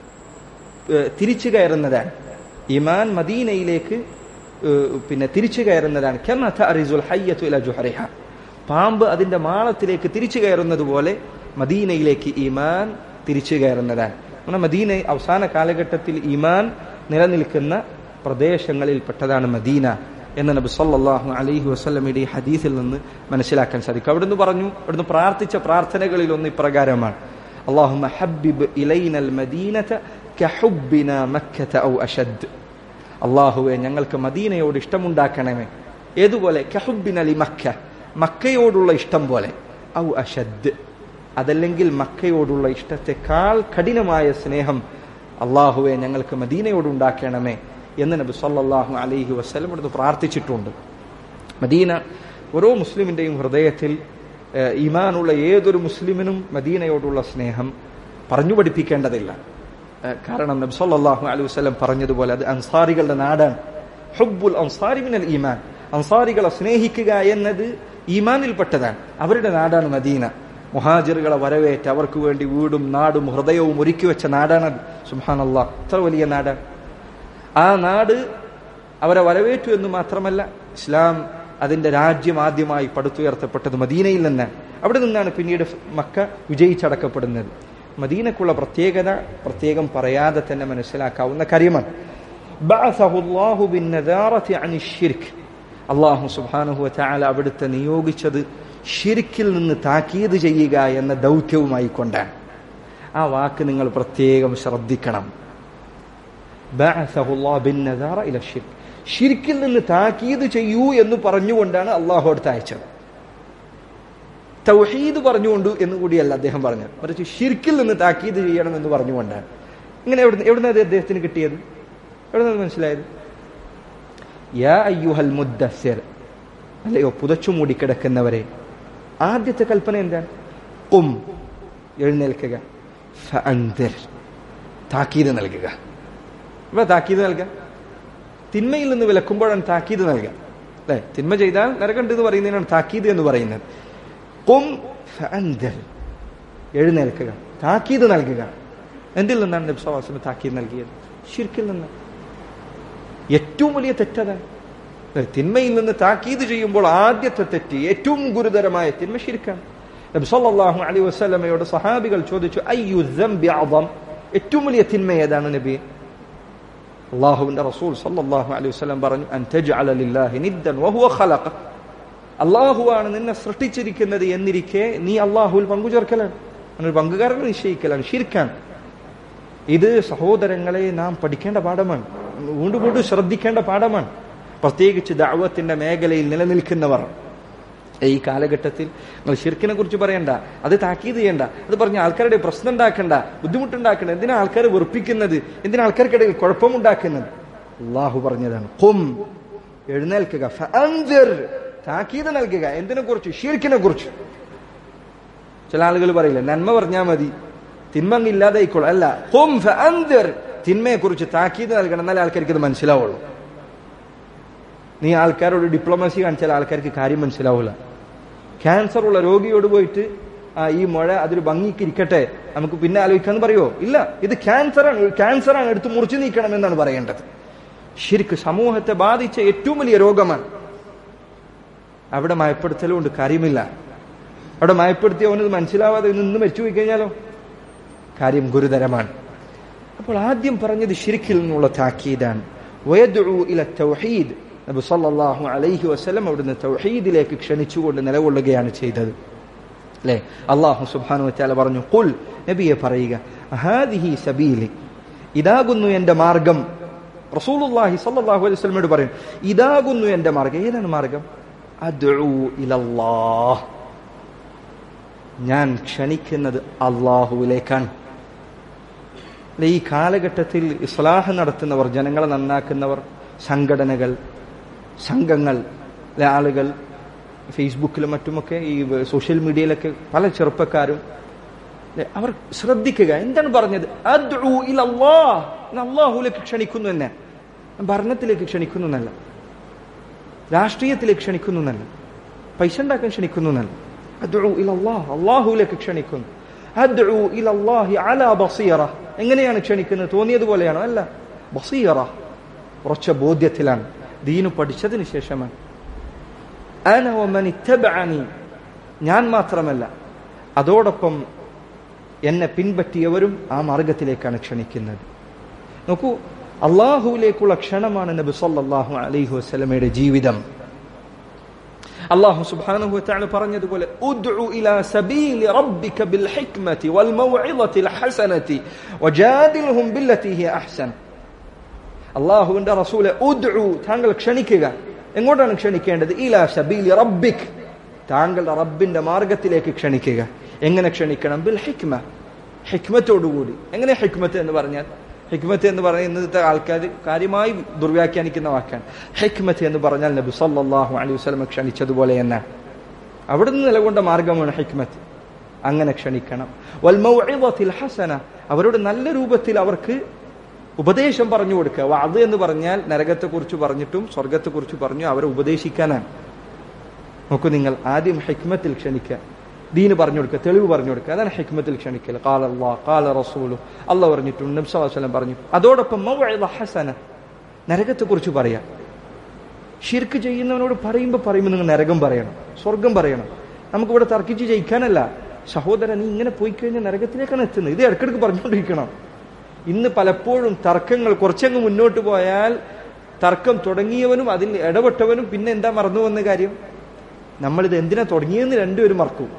തിരിച്ചു കയറുന്നതാണ്. ഈമാൻ മദീനയിലേക്ക് പിന്നെ തിരിച്ചു കയറുന്നതാണ്. കമാ തഅരിസുൽ ഹയ്യതു ഇലാ ജുഹരിഹ, പാമ്പ് അതിന്റെ മാളത്തിലേക്ക് തിരിച്ചു കയറുന്നത് പോലെ മദീനയിലേക്ക് ഈമാൻ തിരിച്ചു കയറുന്നതാണ്. നമ്മുടെ മദീന അവസാന കാലഘട്ടത്തിൽ ഈമാൻ നിലനിൽക്കുന്ന പ്രദേശങ്ങളിൽ പെട്ടതാണ് മദീന എന്ന് നബി സല്ലല്ലാഹു അലൈഹി വസല്ലമയുടെ ഈ ഹദീസിൽ നിന്ന് മനസ്സിലാക്കാൻ സാധിക്കും. അവിടുന്ന് പറഞ്ഞു, അവിടുന്ന് പ്രാർത്ഥിച്ച പ്രാർത്ഥനകളിൽ ഒന്ന് ഇപ്രകാരമാണ്: അല്ലാഹുമ്മ ഹബ്ബിബ് ഇലൈനൽ മദീനത കഹുബ്ബിനാ മക്കത ഔ അശദ്. അല്ലാഹുവേ, ഞങ്ങൾക്ക് മദീനയോട് ഇഷ്ടമുണ്ടാക്കണമേ. ഏതുപോലെ? കഹുബ്ബിന ലി മക്ക, മക്കയോടുള്ള ഇഷ്ടം പോലെ. ഔ അശദ്, അതല്ലെങ്കിൽ മക്കയോടുള്ള ഇഷ്ടത്തെക്കാൾ കഠിനമായ സ്നേഹം അള്ളാഹുവെ ഞങ്ങൾക്ക് മദീനയോടുണ്ടാക്കണമേ എന്ന് നബി സല്ലല്ലാഹു അലൈഹി വസല്ലം അടുത്ത് പ്രാർത്ഥിച്ചിട്ടുണ്ട്. മദീന ഓരോ മുസ്ലിമിന്റെയും ഹൃദയത്തിൽ, ഈമാനുള്ള ഏതൊരു മുസ്ലിമിനും മദീനയോടുള്ള സ്നേഹം പറഞ്ഞു പഠിപ്പിക്കേണ്ടതില്ല. കാരണം നബി സല്ലല്ലാഹു അലൈഹി വസല്ലം പറഞ്ഞതുപോലെ അത് അൻസാരികളുടെ നാടാണ്. ഹുബ്ബുൽ അൻസാരി മിനൽ ഈമാൻ, അൻസാരികളെ സ്നേഹിക്കുക എന്നത് ഈമാനിൽപ്പെട്ടതാണ്. അവരുടെ നാടാണ് മദീന. മുഹാജിറുകളെ വരവേറ്റ് അവർക്ക് വേണ്ടി വീടും നാടും ഹൃദയവും ഒരുക്കി വെച്ച നാടാണത്. സുബ്ഹാനല്ലാഹ്, എത്ര വലിയ നാടാണ് ആ നാട്. അവരെ വരവേറ്റു എന്ന് മാത്രമല്ല, ഇസ്ലാം അതിന്റെ രാജ്യം ആദ്യമായി പടുത്തുയർത്തപ്പെട്ടത് മദീനയിൽ നിന്നാണ്. അവിടെ നിന്നാണ് പിന്നീട് മക്ക വിജയിച്ചടക്കപ്പെടുന്നത്. മദീനക്കുള്ള പ്രത്യേകത പ്രത്യേകം പറയാതെ തന്നെ മനസ്സിലാക്കാവുന്ന കാര്യമാണ്. ബഅസഹുല്ലാഹു ബിന്നദാറതി അനിശ്ശിർക്ക്, അല്ലാഹു സുബ്ഹാനഹു വ തആല അവിടുത്തെ നിയോഗിച്ചത് ഷിർക്കിൽ നിന്ന് താക്കീത് ചെയ്യുക എന്ന ദൗത്യവുമായി കൊണ്ടാണ്. ആ വാക്ക് നിങ്ങൾ പ്രത്യേകം ശ്രദ്ധിക്കണം. ബഅസഹുല്ലാഹു ബിന്നദാറ ഇല ഷിർക്ക്, ഷിർക്കിൽ നിന്ന് താക്കീത് ചെയ്യൂ എന്ന് പറഞ്ഞുകൊണ്ടാണ് അള്ളാഹു അടുത്ത് അയച്ചത്. തൗഹീദ് പറഞ്ഞുകൊണ്ട് എന്ന് കൂടിയല്ല അദ്ദേഹം പറഞ്ഞത്, മറിച്ച് ഷിർക്കിൽ നിന്ന് താക്കീത് ചെയ്യണം എന്ന് പറഞ്ഞുകൊണ്ടാണ്. ഇങ്ങനെ എവിടെ എവിടുന്ന് അത് അദ്ദേഹത്തിന് കിട്ടിയത്? എവിടുന്നത് മനസ്സിലായത്? യാ അയ്യുഹൽ മുദ്ദസ്സിർ, അല്ലയോ പുതച്ചു മൂടിക്കിടക്കുന്നവരെ. ആദ്യത്തെ കൽപ്പന എന്താണ്? ഖും, എഴുന്നേൽക്കുക. ഫഅൻദിർ, താക്കീത് നൽകുക. ഇവിടെ താക്കീത് നൽകാം. തിന്മയിൽ നിന്ന് വിലക്കുമ്പോഴാണ് താക്കീത് നൽകുക, അല്ലെ? തിന്മ ചെയ്താൽ നരകണ്ട് എന്ന് പറയുന്നതിനാണ് താക്കീത് എന്ന് പറയുന്നത്. ഖും ഫഅൻദിർ, എഴുന്നേൽക്കുക, താക്കീത് നൽകുക. എന്തിൽ നിന്നാണ് നബി സല്ലല്ലാഹു അലൈഹി വസല്ലം താക്കീത് നൽകിയത്? ശിർക്കിൽ നിന്ന്. ഏറ്റവും വലിയ തെറ്റതാണ്. തിന്മയിൽ നിന്ന് താക്കീത് ചെയ്യുമ്പോൾ ആദ്യത്തെ തെറ്റ്, ഏറ്റവും ഗുരുതരമായ തിന്മ ശിർക്കാണ്. നബി സല്ലല്ലാഹു അലൈഹി വസല്ലമയോട് സഹാബികൾ ചോദിച്ചു, അയ്യു ദംബി അദം, ഏറ്റവും വലിയ തിന്മ ഏതാണ് നബി? അല്ലാഹുവിന്റെ റസൂൽ സല്ലല്ലാഹു അലൈഹി വസല്ലം പറഞ്ഞു, അൻ തജ്അല ലില്ലാഹി നിദ്ദൻ വഹുവ ഖലഖ, അള്ളാഹുവാണ് നിന്നെ സൃഷ്ടിച്ചിരിക്കുന്നത് എന്നിരിക്കെ നീ അള്ളാഹുവിൽ പങ്കു ചേർക്കലാണ്, അങ്ങനെ പങ്കുകാരനെ നിശ്ചയിക്കലാണ്, ശിർക്കാണ്. ഇത് സഹോദരങ്ങളെ നാം പഠിക്കേണ്ട പാഠമാണ്, വീണ്ടും വീണ്ടും ശ്രദ്ധിക്കേണ്ട പാഠമാണ്. പ്രത്യേകിച്ച് ദഅവത്തിന്റെ മേഖലയിൽ നിലനിൽക്കുന്നവർ ഈ കാലഘട്ടത്തിൽ നിങ്ങൾ ശിർക്കിനെ കുറിച്ച് പറയണ്ട, അത് താക്കീത് ചെയ്യണ്ട, അത് പറഞ്ഞ ആൾക്കാരുടെ പ്രശ്നം ഉണ്ടാക്കണ്ട, ബുദ്ധിമുട്ടുണ്ടാക്കണ്ട, എന്തിനാ ആൾക്കാരെ വെറുപ്പിക്കുന്നത്, എന്തിനാ ആൾക്കാർക്കിടയിൽ കുഴപ്പമുണ്ടാക്കുന്നത്? അള്ളാഹു പറഞ്ഞതാണ്, ഖും, എഴുന്നേൽക്കുക, ഫഅൻദിർ, താക്കീത് നൽകുക. എന്തിനെ കുറിച്ച്? ശിർക്കിനെ കുറിച്ച്. ചില ആളുകൾ പറയില്ല, നന്മ പറഞ്ഞാൽ മതി, തിന്മ ഇല്ലാതായിക്കോളും. അല്ല, ഖും ഫഅൻദിർ, തിന്മയെ കുറിച്ച് താക്കീത് നൽകണം, എന്നാലേ ആൾക്കാർക്ക് ഇത് മനസ്സിലാവുള്ളൂ. നീ ആൾക്കാരോട് ഡിപ്ലോമസി കാണിച്ചാൽ ആൾക്കാർക്ക് കാര്യം മനസ്സിലാവില്ല. ക്യാൻസർ ഉള്ള രോഗിയോട് പോയിട്ട് ആ ഈ മുഴ അതൊരു ഭംഗിക്ക് ഇരിക്കട്ടെ, നമുക്ക് പിന്നെ ആലോചിക്കാന്ന് പറയുമോ? ഇല്ല, ഇത് ക്യാൻസറാണ്, ക്യാൻസറാണ്, എടുത്ത് മുറിച്ചു നീക്കണം എന്നാണ് പറയേണ്ടത്. ശിർക്ക് സമൂഹത്തെ ബാധിച്ച ഏറ്റവും വലിയ രോഗമാണ്. അവിടെ മയപ്പെടുത്തലുകൊണ്ട് കാര്യമില്ല. അവിടെ മയപ്പെടുത്തി അവനത് മനസ്സിലാവാതെ നിന്ന് മരിച്ചു പോയി കഴിഞ്ഞാലോ കാര്യം ഗുരുതരമാണ്. അപ്പോൾ ആദ്യം പറഞ്ഞത് ശിർക്കിൽ നിന്നുള്ള താക്കീതാണ്. വയദ്ഉ ഇല തൗഹീദ്, നബി സല്ലല്ലാഹു അലൈഹി വസല്ലം അവിടുന്ന് തൗഹീദിലേക്ക് ക്ഷണിച്ചുകൊണ്ട് നിലകൊള്ളുകയാണ് ചെയ്തത്. അല്ലേ? അല്ലാഹു സുബ്ഹാനഹു വ തആല പറഞ്ഞു, ഖുൽ, നബിയെ പറയുക, ഹാദിഹി സബീലി, ഇതാകുന്നു എന്റെ മാർഗം. റസൂലുള്ളാഹി സ്വല്ലല്ലാഹു അലൈഹി വസല്ലമയോട് പറയും, ഇതാകുന്നു എന്റെ മാർഗം. ഏതാണ് മാർഗം? അദ്ഉ ഇലല്ലാഹ്, ഞാൻ ക്ഷണിക്കുന്നത് അല്ലാഹുവിലേക്കാണ്. ഈ കാലഘട്ടത്തിൽ ഇസ്ലാഹ് നടത്തുന്നവർ, ജനങ്ങളെ നന്നാക്കുന്നവർ, സംഘടനകൾ, സംഘങ്ങൾ, ആളുകൾ ഫേസ്ബുക്കിലും മറ്റുമൊക്കെ ഈ സോഷ്യൽ മീഡിയയിലൊക്കെ പല ചെറുപ്പക്കാരും അവർ ശ്രദ്ധിക്കുക. എന്താണ് പറഞ്ഞത്? അദ്ഉ ഇലല്ലാഹ്, അല്ലാഹുവിലേക്ക് ക്ഷണിക്കുന്നു എന്നെ. ഭരണത്തിലേക്ക് ക്ഷണിക്കുന്നു എന്നല്ല, രാഷ്ട്രീയത്തിലേക്ക് ക്ഷണിക്കുന്നു എന്നല്ല, പൈസ ഉണ്ടാക്കാൻ ക്ഷണിക്കുന്നു എന്നല്ല. അദ്ഉ ഇലല്ലാഹ്, അല്ലാഹുവിലേക്ക് ക്ഷണിക്കുന്നു. അദ്ഉ ഇലല്ലാഹി അലാ ബസീറ, എങ്ങനെയാണ് ക്ഷണിക്കുന്നത്? തോന്നിയതുപോലെയാണോ? അല്ല, ബസീറ, ഉറച്ച ബോധ്യത്തിലാണ്, ദീനു പഠിച്ചതിന് ശേഷമാണ്. അന വമൻ ഇത്തബഅനി, ഞാൻ മാത്രമല്ല അതോടൊപ്പം എന്നെ പിൻപറ്റിയവരും ആ മാർഗത്തിലേക്കാണ് ക്ഷണിക്കുന്നത്. നോക്കൂ, അള്ളാഹുവിലേക്കുള്ള ക്ഷണമാണ് നബി സല്ലല്ലാഹു അലൈഹി വസല്ലമയുടെ ജീവിതം. അല്ലാഹു സുബ്ഹാനഹു വ തആല പറഞ്ഞതുപോലെ, ഉദ്ഉ ഇലാ സബീലി റബ്ബിക ബിൽ ഹിക്മതി വൽ മൗഇദതിൽ ഹസനതി വജാദിൽഹും ബില്ലതി ഹിയ അഹ്സൻ. അല്ലാഹുവിന്റെ റസൂലെ, ഉദ്ഉ, താങ്കൾ ക്ഷണിക്കുക. എങ്ങോട്ടാണ് ക്ഷണിക്കേണ്ടത്? ഇലാ സബീലി റബ്ബിക്, താങ്കളുടെ റബ്ബിന്റെ മാർഗത്തിലേക്ക് ക്ഷണിക്കുക. എങ്ങനെ ക്ഷണിക്കണം? ബിൽ ഹിക്മ, ഹിക്മത്തോടുകൂടി. എങ്ങനെ ഹിക്മത്ത് എന്ന് പറഞ്ഞാൽ? ഹിക്മത്ത് എന്ന് പറഞ്ഞാൽ ഇന്നത്തെ ആൾക്കാർ കാര്യമായി ദുർവ്യാഖ്യാനിക്കുന്ന വാക്കാണ്. ഹിക്മത്ത് എന്ന് പറഞ്ഞാൽ നബി സല്ലല്ലാഹു അലൈഹി വസല്ലം ക്ഷണിച്ചതുപോലെ എന്നാണ്. അവിടുന്ന് നിലകൊണ്ട മാർഗമാണ് ഹിക്മത്ത്. അങ്ങനെ ക്ഷണിക്കണം. വൽ മൗഇദതിൽ ഹസന, അവരോട് നല്ല രൂപത്തിൽ അവർക്ക് ഉപദേശം പറഞ്ഞു കൊടുക്കുക. വഅദ് എന്ന് പറഞ്ഞാൽ നരകത്തെക്കുറിച്ച് പറഞ്ഞിട്ടും സ്വർഗത്തെക്കുറിച്ച് പറഞ്ഞു അവരെ ഉപദേശിക്കാനാണ്. നോക്കൂ, നിങ്ങൾ ആദ്യം ഹിക്മത്തിൽ ക്ഷണിക്കുക, ദീന് പറഞ്ഞു കൊടുക്കുക, തെളിവ് പറഞ്ഞു കൊടുക്കുക. അതാണ് ഹിക്മത്തിൽ ക്ഷണിക്കൽ. ഖാല അല്ലാഹ് ഖാല റസൂലു, അല്ലാഹു പറഞ്ഞിട്ടുണ്ട്, നബി സല്ലല്ലാഹു അലൈഹി വസല്ലം പറഞ്ഞു. അതോടൊപ്പം മൗഇദ ഹസന, നരകത്തെക്കുറിച്ച് പറയാം. ശിർക്ക് ചെയ്യുന്നവനോട് പറയുമ്പോൾ പറയുമ്പോൾ നിങ്ങൾ നരകം പറയണം, സ്വർഗം പറയണം. നമുക്കിവിടെ തർക്കിച്ച് ജയിക്കാനല്ല. സഹോദരൻ, നീ ഇങ്ങനെ പോയി കഴിഞ്ഞാൽ നരകത്തിലേക്കാണ് എത്തുന്നത്. ഇത് ഇടയ്ക്കിടയ്ക്ക് പറഞ്ഞുകൊണ്ടിരിക്കണം. ഇന്ന് പലപ്പോഴും തർക്കങ്ങൾ കുറച്ചങ്ങ് മുന്നോട്ട് പോയാൽ തർക്കം തുടങ്ങിയവനും അതിൽ ഇടപെട്ടവനും പിന്നെ എന്താ മറന്നു വന്ന കാര്യം? നമ്മളിത് എന്തിനാ തുടങ്ങിയതെന്ന് രണ്ടുപേരും മറക്കും.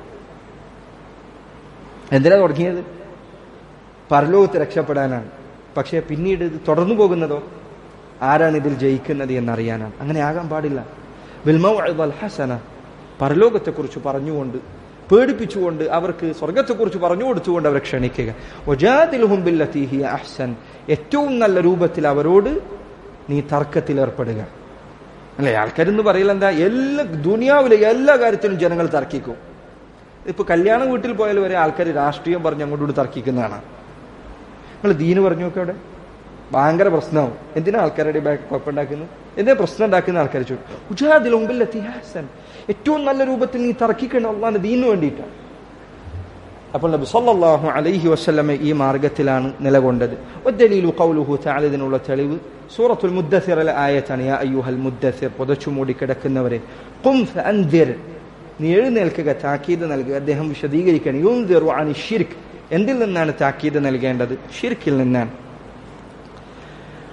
എന്തിനാ തുടങ്ങിയത്? പരലോകത്ത് രക്ഷപ്പെടാനാണ്. പക്ഷെ പിന്നീട് ഇത് തുടർന്നു പോകുന്നതോ ആരാണ് ഇതിൽ ജയിക്കുന്നത് എന്നറിയാനാണ്. അങ്ങനെ ആകാൻ പാടില്ല. ബിൽ മൗഇദൽ ഹസന, പരലോകത്തെക്കുറിച്ച് പറഞ്ഞുകൊണ്ട് പേടിപ്പിച്ചുകൊണ്ട് അവർക്ക് സ്വർഗത്തെക്കുറിച്ച് പറഞ്ഞു കൊടുത്തുകൊണ്ട് അവരെ ക്ഷണിക്കുക. വജാദിൽഹും ബില്ലതി ഹിയ അഹ്സൻ, ഏറ്റവും നല്ല രൂപത്തിൽ അവരോട് നീ തർക്കത്തിൽ ഏർപ്പെടുക. അല്ലെ, ആൾക്കാരെന്ന് പറയില്ല എന്താ, എല്ലാ ദുനിയാവിലെ എല്ലാ കാര്യത്തിലും ജനങ്ങൾ തർക്കിക്കും. ഇപ്പൊ കല്യാണ വീട്ടിൽ പോയാൽ വരെ ആൾക്കാർ രാഷ്ട്രീയം പറഞ്ഞ് അങ്ങോട്ട് തർക്കിക്കുന്നതാണ്. നിങ്ങൾ ദീന് പറഞ്ഞു നോക്കുക, അവിടെ ഭയങ്കര പ്രശ്നമാവും. എന്തിനാ ആൾക്കാരുടെ കുഴപ്പമുണ്ടാക്കുന്നത്? എന്തിനാ പ്രശ്നം ഉണ്ടാക്കുന്ന ആൾക്കാർ ചോദിക്കും. ഏറ്റവും നല്ല രൂപത്തിൽ നീ തർക്കിക്കണം അള്ളാന്റെ ദീനു വേണ്ടിയിട്ടാണ്. അപ്പോൾ നബി സല്ലല്ലാഹു അലൈഹി വസല്ലമ ഈ മാർഗത്തിലാണ് നിലകൊണ്ടത്. വദ്ദലീലു ഖൗലുഹു തആല, ഇതിനുള്ള തെളിവ് സൂറത്തുൽ മുദ്ദസിറിലെ ആയത്താണ്. യാ അയ്യുഹൽ മുദ്ദസിർ, പുതച്ചു മൂടി കിടക്കുന്നവരെ, ഖും ഫഅൻദിർ, നീ എഴുന്നേൽക്കുക, താക്കീത് നൽകുക. അദ്ദേഹം വിശദീകരിക്കുകയാണ്, യുൻദിറു അനി ശിർക്ക്, എന്തിൽ നിന്നാണ് താക്കീത് നൽകേണ്ടത്? ഷിർക്കിൽ നിന്നാണ്.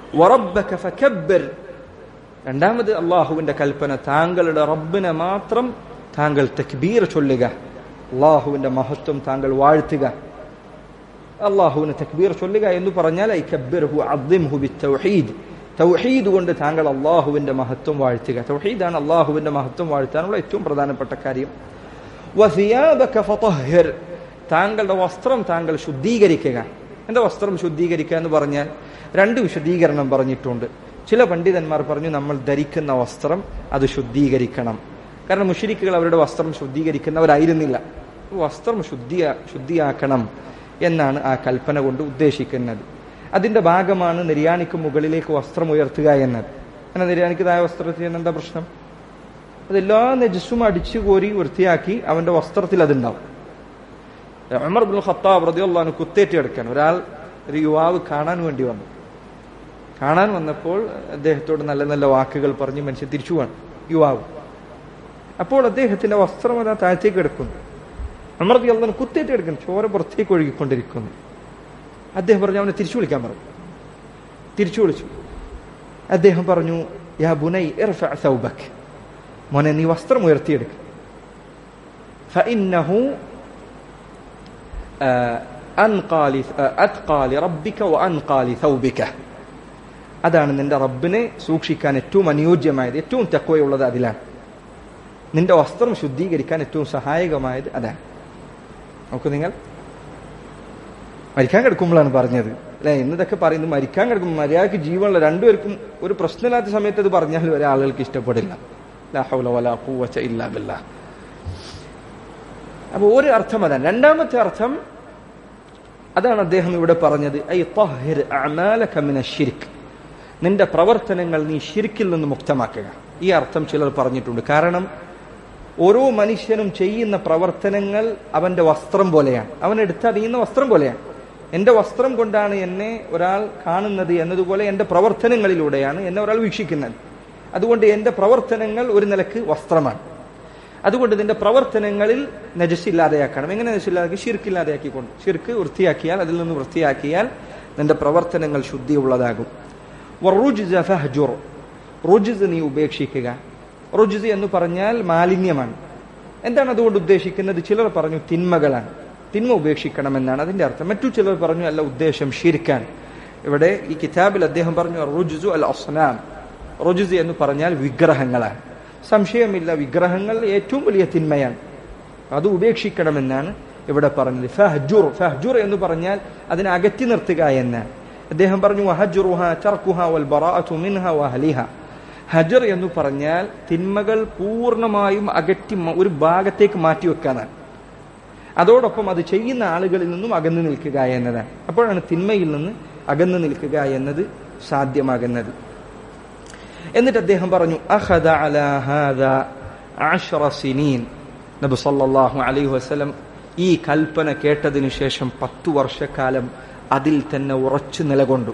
വറബ്ബക ഫകബ്ബിർ. രണ്ടാമത് അള്ളാഹുവിന്റെ കൽപ്പന, താങ്കളുടെ റബ്ബിനെ മാത്രം താങ്കൾ തക്ബീർ ചൊല്ലുക, അള്ളാഹുവിന്റെ മഹത്വം താങ്കൾ വാഴ്ത്തുക. അള്ളാഹുവിന് തക്ബീർ ചൊല്ലുക എന്ന് പറഞ്ഞാൽ ഐകബ്ബിർഹു അദ്ദിംഹു ബിത്തൗഹീദ്, തൗഹീദ് കൊണ്ട് താങ്കൾ അള്ളാഹുവിന്റെ മഹത്വം വാഴ്ത്തുക. തൗഹീദാണ് അള്ളാഹുവിന്റെ മഹത്വം വാഴ്ത്താനുള്ള ഏറ്റവും പ്രധാനപ്പെട്ട കാര്യം. വസിയാബക ഫതഹ്ഹിർ, താങ്കളുടെ വസ്ത്രം താങ്കൾ ശുദ്ധീകരിക്കുക. എന്താ വസ്ത്രം ശുദ്ധീകരിക്കുക എന്ന് പറഞ്ഞാൽ രണ്ട് വിശദീകരണം പറഞ്ഞിട്ടുണ്ട്. ചില പണ്ഡിതന്മാർ പറഞ്ഞു നമ്മൾ ധരിക്കുന്ന വസ്ത്രം അത് ശുദ്ധീകരിക്കണം. കാരണം മുശ്രിക്കുകൾ അവരുടെ വസ്ത്രം ശുദ്ധീകരിക്കുന്നവരായിരുന്നില്ല. വസ്ത്രം ശുദ്ധിയ ശുദ്ധിയാക്കണം എന്നാണ് ആ കൽപ്പന കൊണ്ട് ഉദ്ദേശിക്കുന്നത്. അതിന്റെ ഭാഗമാണ് നിര്യാണിക്ക് മുകളിലേക്ക് വസ്ത്രം ഉയർത്തുക എന്നത്. അങ്ങനെ നിര്യാണിക്ക് താഴെ വസ്ത്രത്തിൽ എന്താ പ്രശ്നം? അതെല്ലാ നജസ്സും അടിച്ചു കോരി വൃത്തിയാക്കി അവന്റെ വസ്ത്രത്തിൽ അതുണ്ടാവും. ഉമർ ഇബ്നുൽ ഖത്താബ് റളിയല്ലാഹു അൻഹു കുത്തേറ്റ് കിടക്കാൻ ഒരാൾ, ഒരു യുവാവ് കാണാൻ വേണ്ടി വന്നു. കാണാൻ വന്നപ്പോൾ അദ്ദേഹത്തോട് നല്ല നല്ല വാക്കുകൾ പറഞ്ഞ് മനുഷ്യൻ തിരിച്ചു വേണം യുവാവ്. അപ്പോൾ അദ്ദേഹത്തിന്റെ വസ്ത്രം അതാ താഴത്തേക്ക് കിടക്കുന്നു. ഉമർ റളിയല്ലാഹു അൻഹു കുത്തേറ്റ് കിടക്കുന്നു, ചോര പുറത്തേക്ക് ഒഴുകിക്കൊണ്ടിരിക്കുന്നു. അദ്ദേഹം പറഞ്ഞു അവനെ തിരിച്ചു വിളിക്കാൻ പറഞ്ഞു. തിരിച്ചു വിളിച്ചു. അദ്ദേഹം പറഞ്ഞു, യാ ബുനൈ ഇർഫഅ സൗബക്, മോനെ നീ വസ്ത്രം ഉയർത്തിയെടുക്കുക. ഫഇന്നഹു അൻഖാ ലി അത്ഖാ ലി റബ്ബിക വഅൻഖാ ലി സൗബിക, അതാണ് നിന്റെ റബ്ബിനെ സൂക്ഷിക്കാൻ ഏറ്റവും അനുയോജ്യമായത്, ഏറ്റവും തഖ്വയുള്ളത് അതിലാണ്. നിന്റെ വസ്ത്രം ശുദ്ധീകരിക്കാൻ ഏറ്റവും സഹായകമായത് അതാണ്. നോക്കൂ, നിങ്ങൾ മരിക്കാൻ കിടക്കുമ്പോഴാണ് പറഞ്ഞത് അല്ലെ? ഇന്നിതൊക്കെ പറയുന്നത് മരിക്കാൻ കിടക്കുമ്പോൾ മര്യാദക്ക് ജീവനുള്ള രണ്ടുപേർക്കും ഒരു പ്രശ്നമില്ലാത്ത സമയത്ത് അത് പറഞ്ഞാൽ വരെ ആളുകൾക്ക് ഇഷ്ടപ്പെടില്ല. ലാ ഹൗല വലാ ഖുവത ഇല്ലാ ബില്ലാഹ്. അപ്പൊ ഒരു അർത്ഥം അതാണ്. രണ്ടാമത്തെ അർത്ഥം അതാണ് അദ്ദേഹം ഇവിടെ പറഞ്ഞത്, ഐ തഹ്ഹിർ അഅമാലക മിനശ് ശിർക്ക്, നിന്റെ പ്രവർത്തനങ്ങൾ നീ ശിർക്കിൽ നിന്ന് മുക്തമാക്കുക. ഈ അർത്ഥം ചിലർ പറഞ്ഞിട്ടുണ്ട്. കാരണം ഓരോ മനുഷ്യനും ചെയ്യുന്ന പ്രവർത്തനങ്ങൾ അവന്റെ വസ്ത്രം പോലെയാണ്, അവൻ എടുത്തറിയുന്ന വസ്ത്രം പോലെയാണ്. എന്റെ വസ്ത്രം കൊണ്ടാണ് എന്നെ ഒരാൾ കാണുന്നത് എന്നതുപോലെ എന്റെ പ്രവർത്തനങ്ങളിലൂടെയാണ് എന്നെ ഒരാൾ വീക്ഷിക്കുന്നത്. അതുകൊണ്ട് എന്റെ പ്രവർത്തനങ്ങൾ ഒരു നിലക്ക് വസ്ത്രമാണ്. അതുകൊണ്ട് നിന്റെ പ്രവർത്തനങ്ങളിൽ നജസ് ഇല്ലാതെയാക്കണം. എങ്ങനെ നജസ് ഇല്ലാതെ? ശിർക്കില്ലാതെയാക്കിക്കൊണ്ട്. ശിർക്ക് വൃത്തിയാക്കിയാൽ, അതിൽ നിന്ന് വൃത്തിയാക്കിയാൽ നിന്റെ പ്രവർത്തനങ്ങൾ ശുദ്ധിയുള്ളതാകും. വറുജ്സ ഫഹ്ജുർ, റുജ്സ് നീ ഉപേക്ഷിക്കുക. റുജ്സ് എന്ന് പറഞ്ഞാൽ മാലിന്യമാണ്. എന്താണ് അതുകൊണ്ട് ഉദ്ദേശിക്കുന്നത്? ചിലർ പറഞ്ഞു തിന്മകളാണ്, തിന്മ ഉപേക്ഷിക്കണമെന്നാണ് അതിന്റെ അർത്ഥം. മറ്റു ചിലർ പറഞ്ഞു അല്ല, ഉദ്ദേശം ശിർക്കാൻ. ഇവിടെ ഈ കിതാബിൽ അദ്ദേഹം പറഞ്ഞു റുജ്സു അൽ അസ്നാം, റുജ്സ് എന്ന് പറഞ്ഞാൽ വിഗ്രഹങ്ങളാണ്. സംശയമില്ല, വിഗ്രഹങ്ങൾ ഏറ്റവും വലിയ തിന്മയാണ്, അത് ഉപേക്ഷിക്കണമെന്നാണ് ഇവിടെ പറഞ്ഞത്. ഫഹ്ജുർ, ഫഹ്ജുർ എന്ന് പറഞ്ഞാൽ അതിനെ അകറ്റി നിർത്തുക എന്നാണ്. അദ്ദേഹം പറഞ്ഞു വഹജ്റുഹാ തർക്കുഹാ വൽ ബറാഅതു മിൻഹാ വഅഹ്ലിഹാ. ഹജർ എന്ന് പറഞ്ഞാൽ തിന്മകൾ പൂർണ്ണമായും അകറ്റി ഒരു ഭാഗത്തേക്ക് മാറ്റിവെക്കാനാണ്. അതോടൊപ്പം അത് ചെയ്യുന്ന ആളുകളിൽ നിന്നും അകന്നു നിൽക്കുക എന്നതാണ്. അപ്പോഴാണ് തിന്മയിൽ നിന്ന് അകന്നു നിൽക്കുക എന്നത് സാധ്യമാകുന്നത്. എന്നിട്ട് അദ്ദേഹം പറഞ്ഞു അഖദ അലാ ഹാദാ അശ്റ സിനീൻ, നബി സല്ലല്ലാഹു അലൈഹി വസല്ലം ഈ കൽപ്പന കേട്ടതിനു ശേഷം പത്തു വർഷക്കാലം അതിൽ തന്നെ ഉറച്ചു നിലകൊണ്ടു.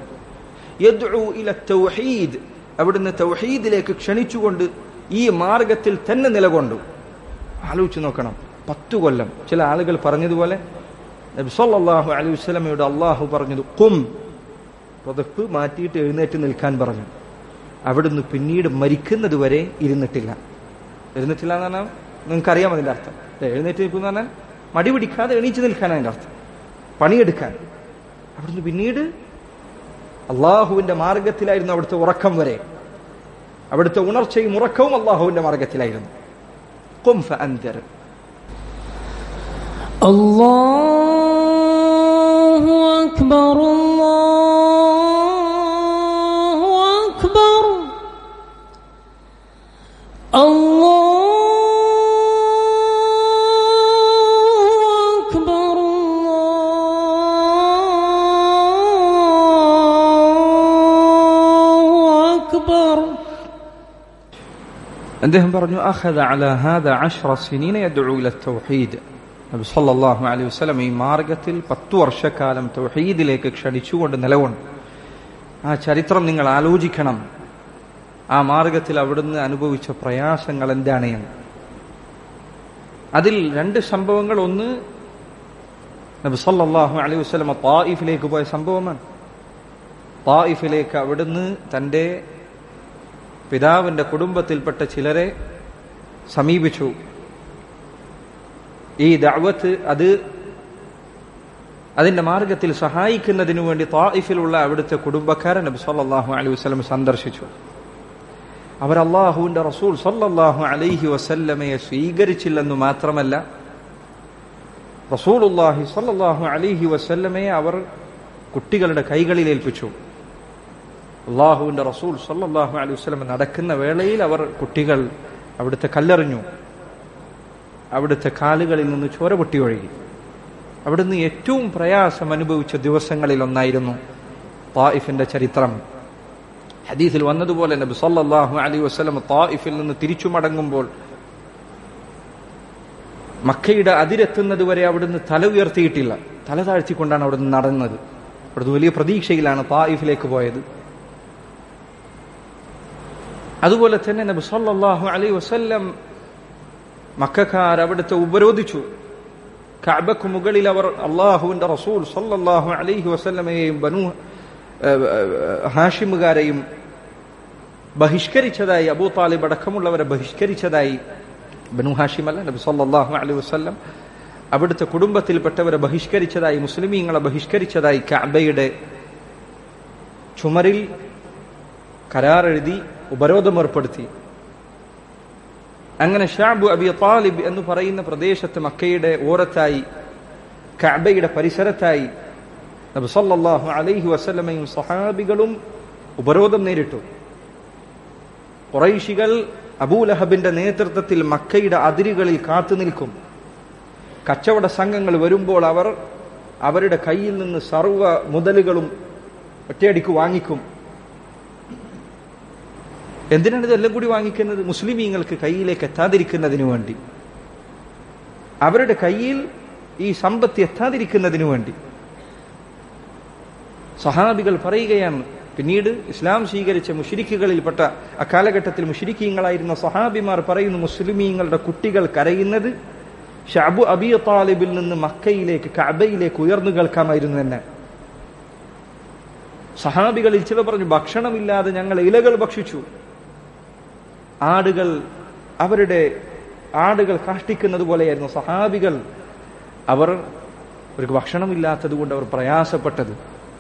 യദ്ഉ ഇല തൗഹീദ്, അവിടുന്ന് തൗഹീദിലേക്ക് ക്ഷണിച്ചുകൊണ്ട് ഈ മാർഗത്തിൽ തന്നെ നിലകൊണ്ടു. ആലോചിച്ച് നോക്കണം, പത്തു കൊല്ലം. ചില ആളുകൾ പറഞ്ഞതുപോലെ നബി സല്ലല്ലാഹു അലൈഹി വസല്ലമയോട് അള്ളാഹു പറഞ്ഞത് ഖും, പുതപ്പ് മാറ്റിയിട്ട് എഴുന്നേറ്റ് നിൽക്കാൻ പറഞ്ഞു. അവിടുന്ന് പിന്നീട് മരിക്കുന്നത് വരെ ഇരുന്നിട്ടില്ല. ഇരുന്നിട്ടില്ല എന്ന് പറഞ്ഞാൽ നിങ്ങൾക്കറിയാം അതിന്റെ അർത്ഥം. എഴുന്നേറ്റ് നിൽക്കുന്ന പറഞ്ഞാൽ മടി പിടിക്കാതെ എണീച്ച് നിൽക്കാനാണ് അതിന്റെ അർത്ഥം, പണിയെടുക്കാൻ. അവിടുന്ന് പിന്നീട് അള്ളാഹുവിന്റെ മാർഗത്തിലായിരുന്നു അവിടുത്തെ ഉറക്കം വരെ. അവിടുത്തെ ഉണർച്ചയും ഉറക്കവും അള്ളാഹുവിന്റെ മാർഗത്തിലായിരുന്നു. ഖും ഫഅൻദിർ. അല്ലാഹു അക്ബർ, അല്ലാഹു അക്ബർ, അല്ലാഹു അക്ബർ, അല്ലാഹു അക്ബർ. അദ്ദേഹം പറഞ്ഞു അഖദ അലാ ഹാദാ അശ്റ സിനീന യദ്ഉ ഇല തൗഹീദ്. നബി സല്ലല്ലാഹു അലൈഹി വസല്ലം ഈ മാർഗത്തിൽ പത്തു വർഷക്കാലം തൗഹീദിലേക്ക് ക്ഷണിച്ചുകൊണ്ട് നിലകൊണ്ടു. ആ ചരിത്രം നിങ്ങൾ ആലോചിക്കണം. ആ മാർഗത്തിൽ അവിടുന്ന് അനുഭവിച്ച പ്രയാസങ്ങൾ എന്താണ് എന്ന്. അതിൽ രണ്ട് സംഭവങ്ങൾ. ഒന്ന്, നബി സല്ലല്ലാഹു അലൈഹി വസല്ലം ത്വായിഫിലേക്ക് പോയ സംഭവമാണ്. തായിഫിലേക്ക് അവിടുന്ന് തൻ്റെ പിതാവിൻ്റെ കുടുംബത്തിൽപ്പെട്ട ചിലരെ സമീപിച്ചു. ഈ ദഅവത്ത് അത് അതിന്റെ മാർഗത്തിൽ സഹായിക്കുന്നതിനു വേണ്ടി തായിഫിലുള്ള അവിടുത്തെ കുടുംബക്കാരെ നബി സല്ലല്ലാഹു അലൈഹി വസല്ലം സന്ദർശിച്ചു. അവർ അല്ലാഹുവിന്റെ റസൂൽ സല്ലല്ലാഹു അലൈഹി വസല്ലമയെ സ്വീകരിച്ചില്ലെന്നു മാത്രമല്ല, റസൂലുള്ളാഹി സല്ലല്ലാഹു അലൈഹി വസല്ലമയെ അവർ കുട്ടികളുടെ കൈകളിൽ ഏൽപ്പിച്ചു. അല്ലാഹുവിന്റെ റസൂൽ സല്ലല്ലാഹു അലൈഹി വസല്ലം നടക്കുന്ന വേളയിൽ അവർ കുട്ടികൾ അവിടുത്തെ കല്ലെറിഞ്ഞു. അവിടുത്തെ കാലുകളിൽ നിന്ന് ചോര പൊട്ടി ഒഴുകി. അവിടുന്ന് ഏറ്റവും പ്രയാസം അനുഭവിച്ച ദിവസങ്ങളിൽ ഒന്നായിരുന്നു തായിഫിന്റെ ചരിത്രം. ഹദീസിൽ വന്നതുപോലെ നബി സല്ലല്ലാഹു അലൈഹി വസല്ലം തായിഫിൽ നിന്ന് തിരിച്ചു മടങ്ങുമ്പോൾ മക്കയുടെ അതിരെത്തുന്നത് വരെ അവിടുന്ന് തല ഉയർത്തിയിട്ടില്ല. തല താഴ്ത്തിക്കൊണ്ടാണ് അവിടുന്ന് നടന്നത്. അവിടുന്ന് വലിയ പ്രതീക്ഷയിലാണ് തായിഫിലേക്ക് പോയത്. അതുപോലെ തന്നെ നബി സല്ലല്ലാഹു അലൈഹി വസല്ലം മക്കക്കാർ അവിടുത്തെ ഉപരോധിച്ചു. കഅബക്ക് മുകളിൽ അവർ അല്ലാഹുവിന്റെ റസൂൽ സല്ലല്ലാഹു അലൈഹി വസല്ലമയെയും ബനു ഹാഷിമുകാരെയും ബഹിഷ്കരിച്ചതായി, അബൂ താലിബ് അടക്കമുള്ളവരെ ബഹിഷ്കരിച്ചതായി, ബനു ഹാഷിം അല്ല, നബി സല്ലല്ലാഹു അലൈഹി വസല്ലം അവിടുത്തെ കുടുംബത്തിൽപ്പെട്ടവരെ ബഹിഷ്കരിച്ചതായി, മുസ്ലിമീങ്ങളെ ബഹിഷ്കരിച്ചതായി കഅബയുടെ ചുമരിൽ കരാറെഴുതി ഉപരോധം ഏർപ്പെടുത്തി. അങ്ങനെ ഷഅബ് അബി താലിബ് എന്ന് പറയുന്ന പ്രദേശത്ത് മക്കയുടെ ഓരത്തായി, കഅബയുടെ പരിസരത്തായി നബി സല്ലല്ലാഹു അലൈഹി വസല്ലമയും സഹാബികളും ഉപരോധം നേരിട്ടു. ഖുറൈശികൾ അബൂലഹബിന്റെ നേതൃത്വത്തിൽ മക്കയുടെ അതിരുകളിൽ കാത്തു നിൽക്കും. കച്ചവട സംഘങ്ങൾ വരുമ്പോൾ അവർ അവരുടെ കയ്യിൽ നിന്ന് സർവ്വ മുതലുകളും ഒറ്റയടിക്ക് വാങ്ങിക്കും. എന്തിനാണ് ഇതെല്ലാം കൂടി വാങ്ങിക്കുന്നത്? മുസ്ലിമീങ്ങൾക്ക് കയ്യിലേക്ക് എത്താതിരിക്കുന്നതിനു വേണ്ടി, അവരുടെ കയ്യിൽ ഈ സമ്പത്ത് എത്താതിരിക്കുന്നതിനു വേണ്ടി. സഹാബികൾ പറയുകയാണ്, പിന്നീട് ഇസ്ലാം സ്വീകരിച്ച മുശ്രിക്കുകളിൽപ്പെട്ട അക്കാലഘട്ടത്തിൽ മുശ്രിക്കീങ്ങളായിരുന്ന സഹാബിമാർ പറയുന്നു, മുസ്ലിമീങ്ങളുടെ കുട്ടികൾ കരയുന്നത് ഷഅബ് അബി താലിബിൽ നിന്ന് മക്കയിലേക്ക് കഅബയിലേക്ക് ഉയർന്നു കേൾക്കാമായിരുന്നു എന്ന്. സഹാബികളിൽ ചില പറഞ്ഞു, ഭക്ഷണമില്ലാതെ ഞങ്ങൾ ഇലകൾ ഭക്ഷിച്ചു. ആടുകൾ അവരുടെ ആടുകൾ കാഷ്ടിക്കുന്നത് പോലെയായിരുന്നു സഹാബികൾ. അവർ അവർക്ക് ഭക്ഷണമില്ലാത്തത് കൊണ്ട് അവർ പ്രയാസപ്പെട്ടത്.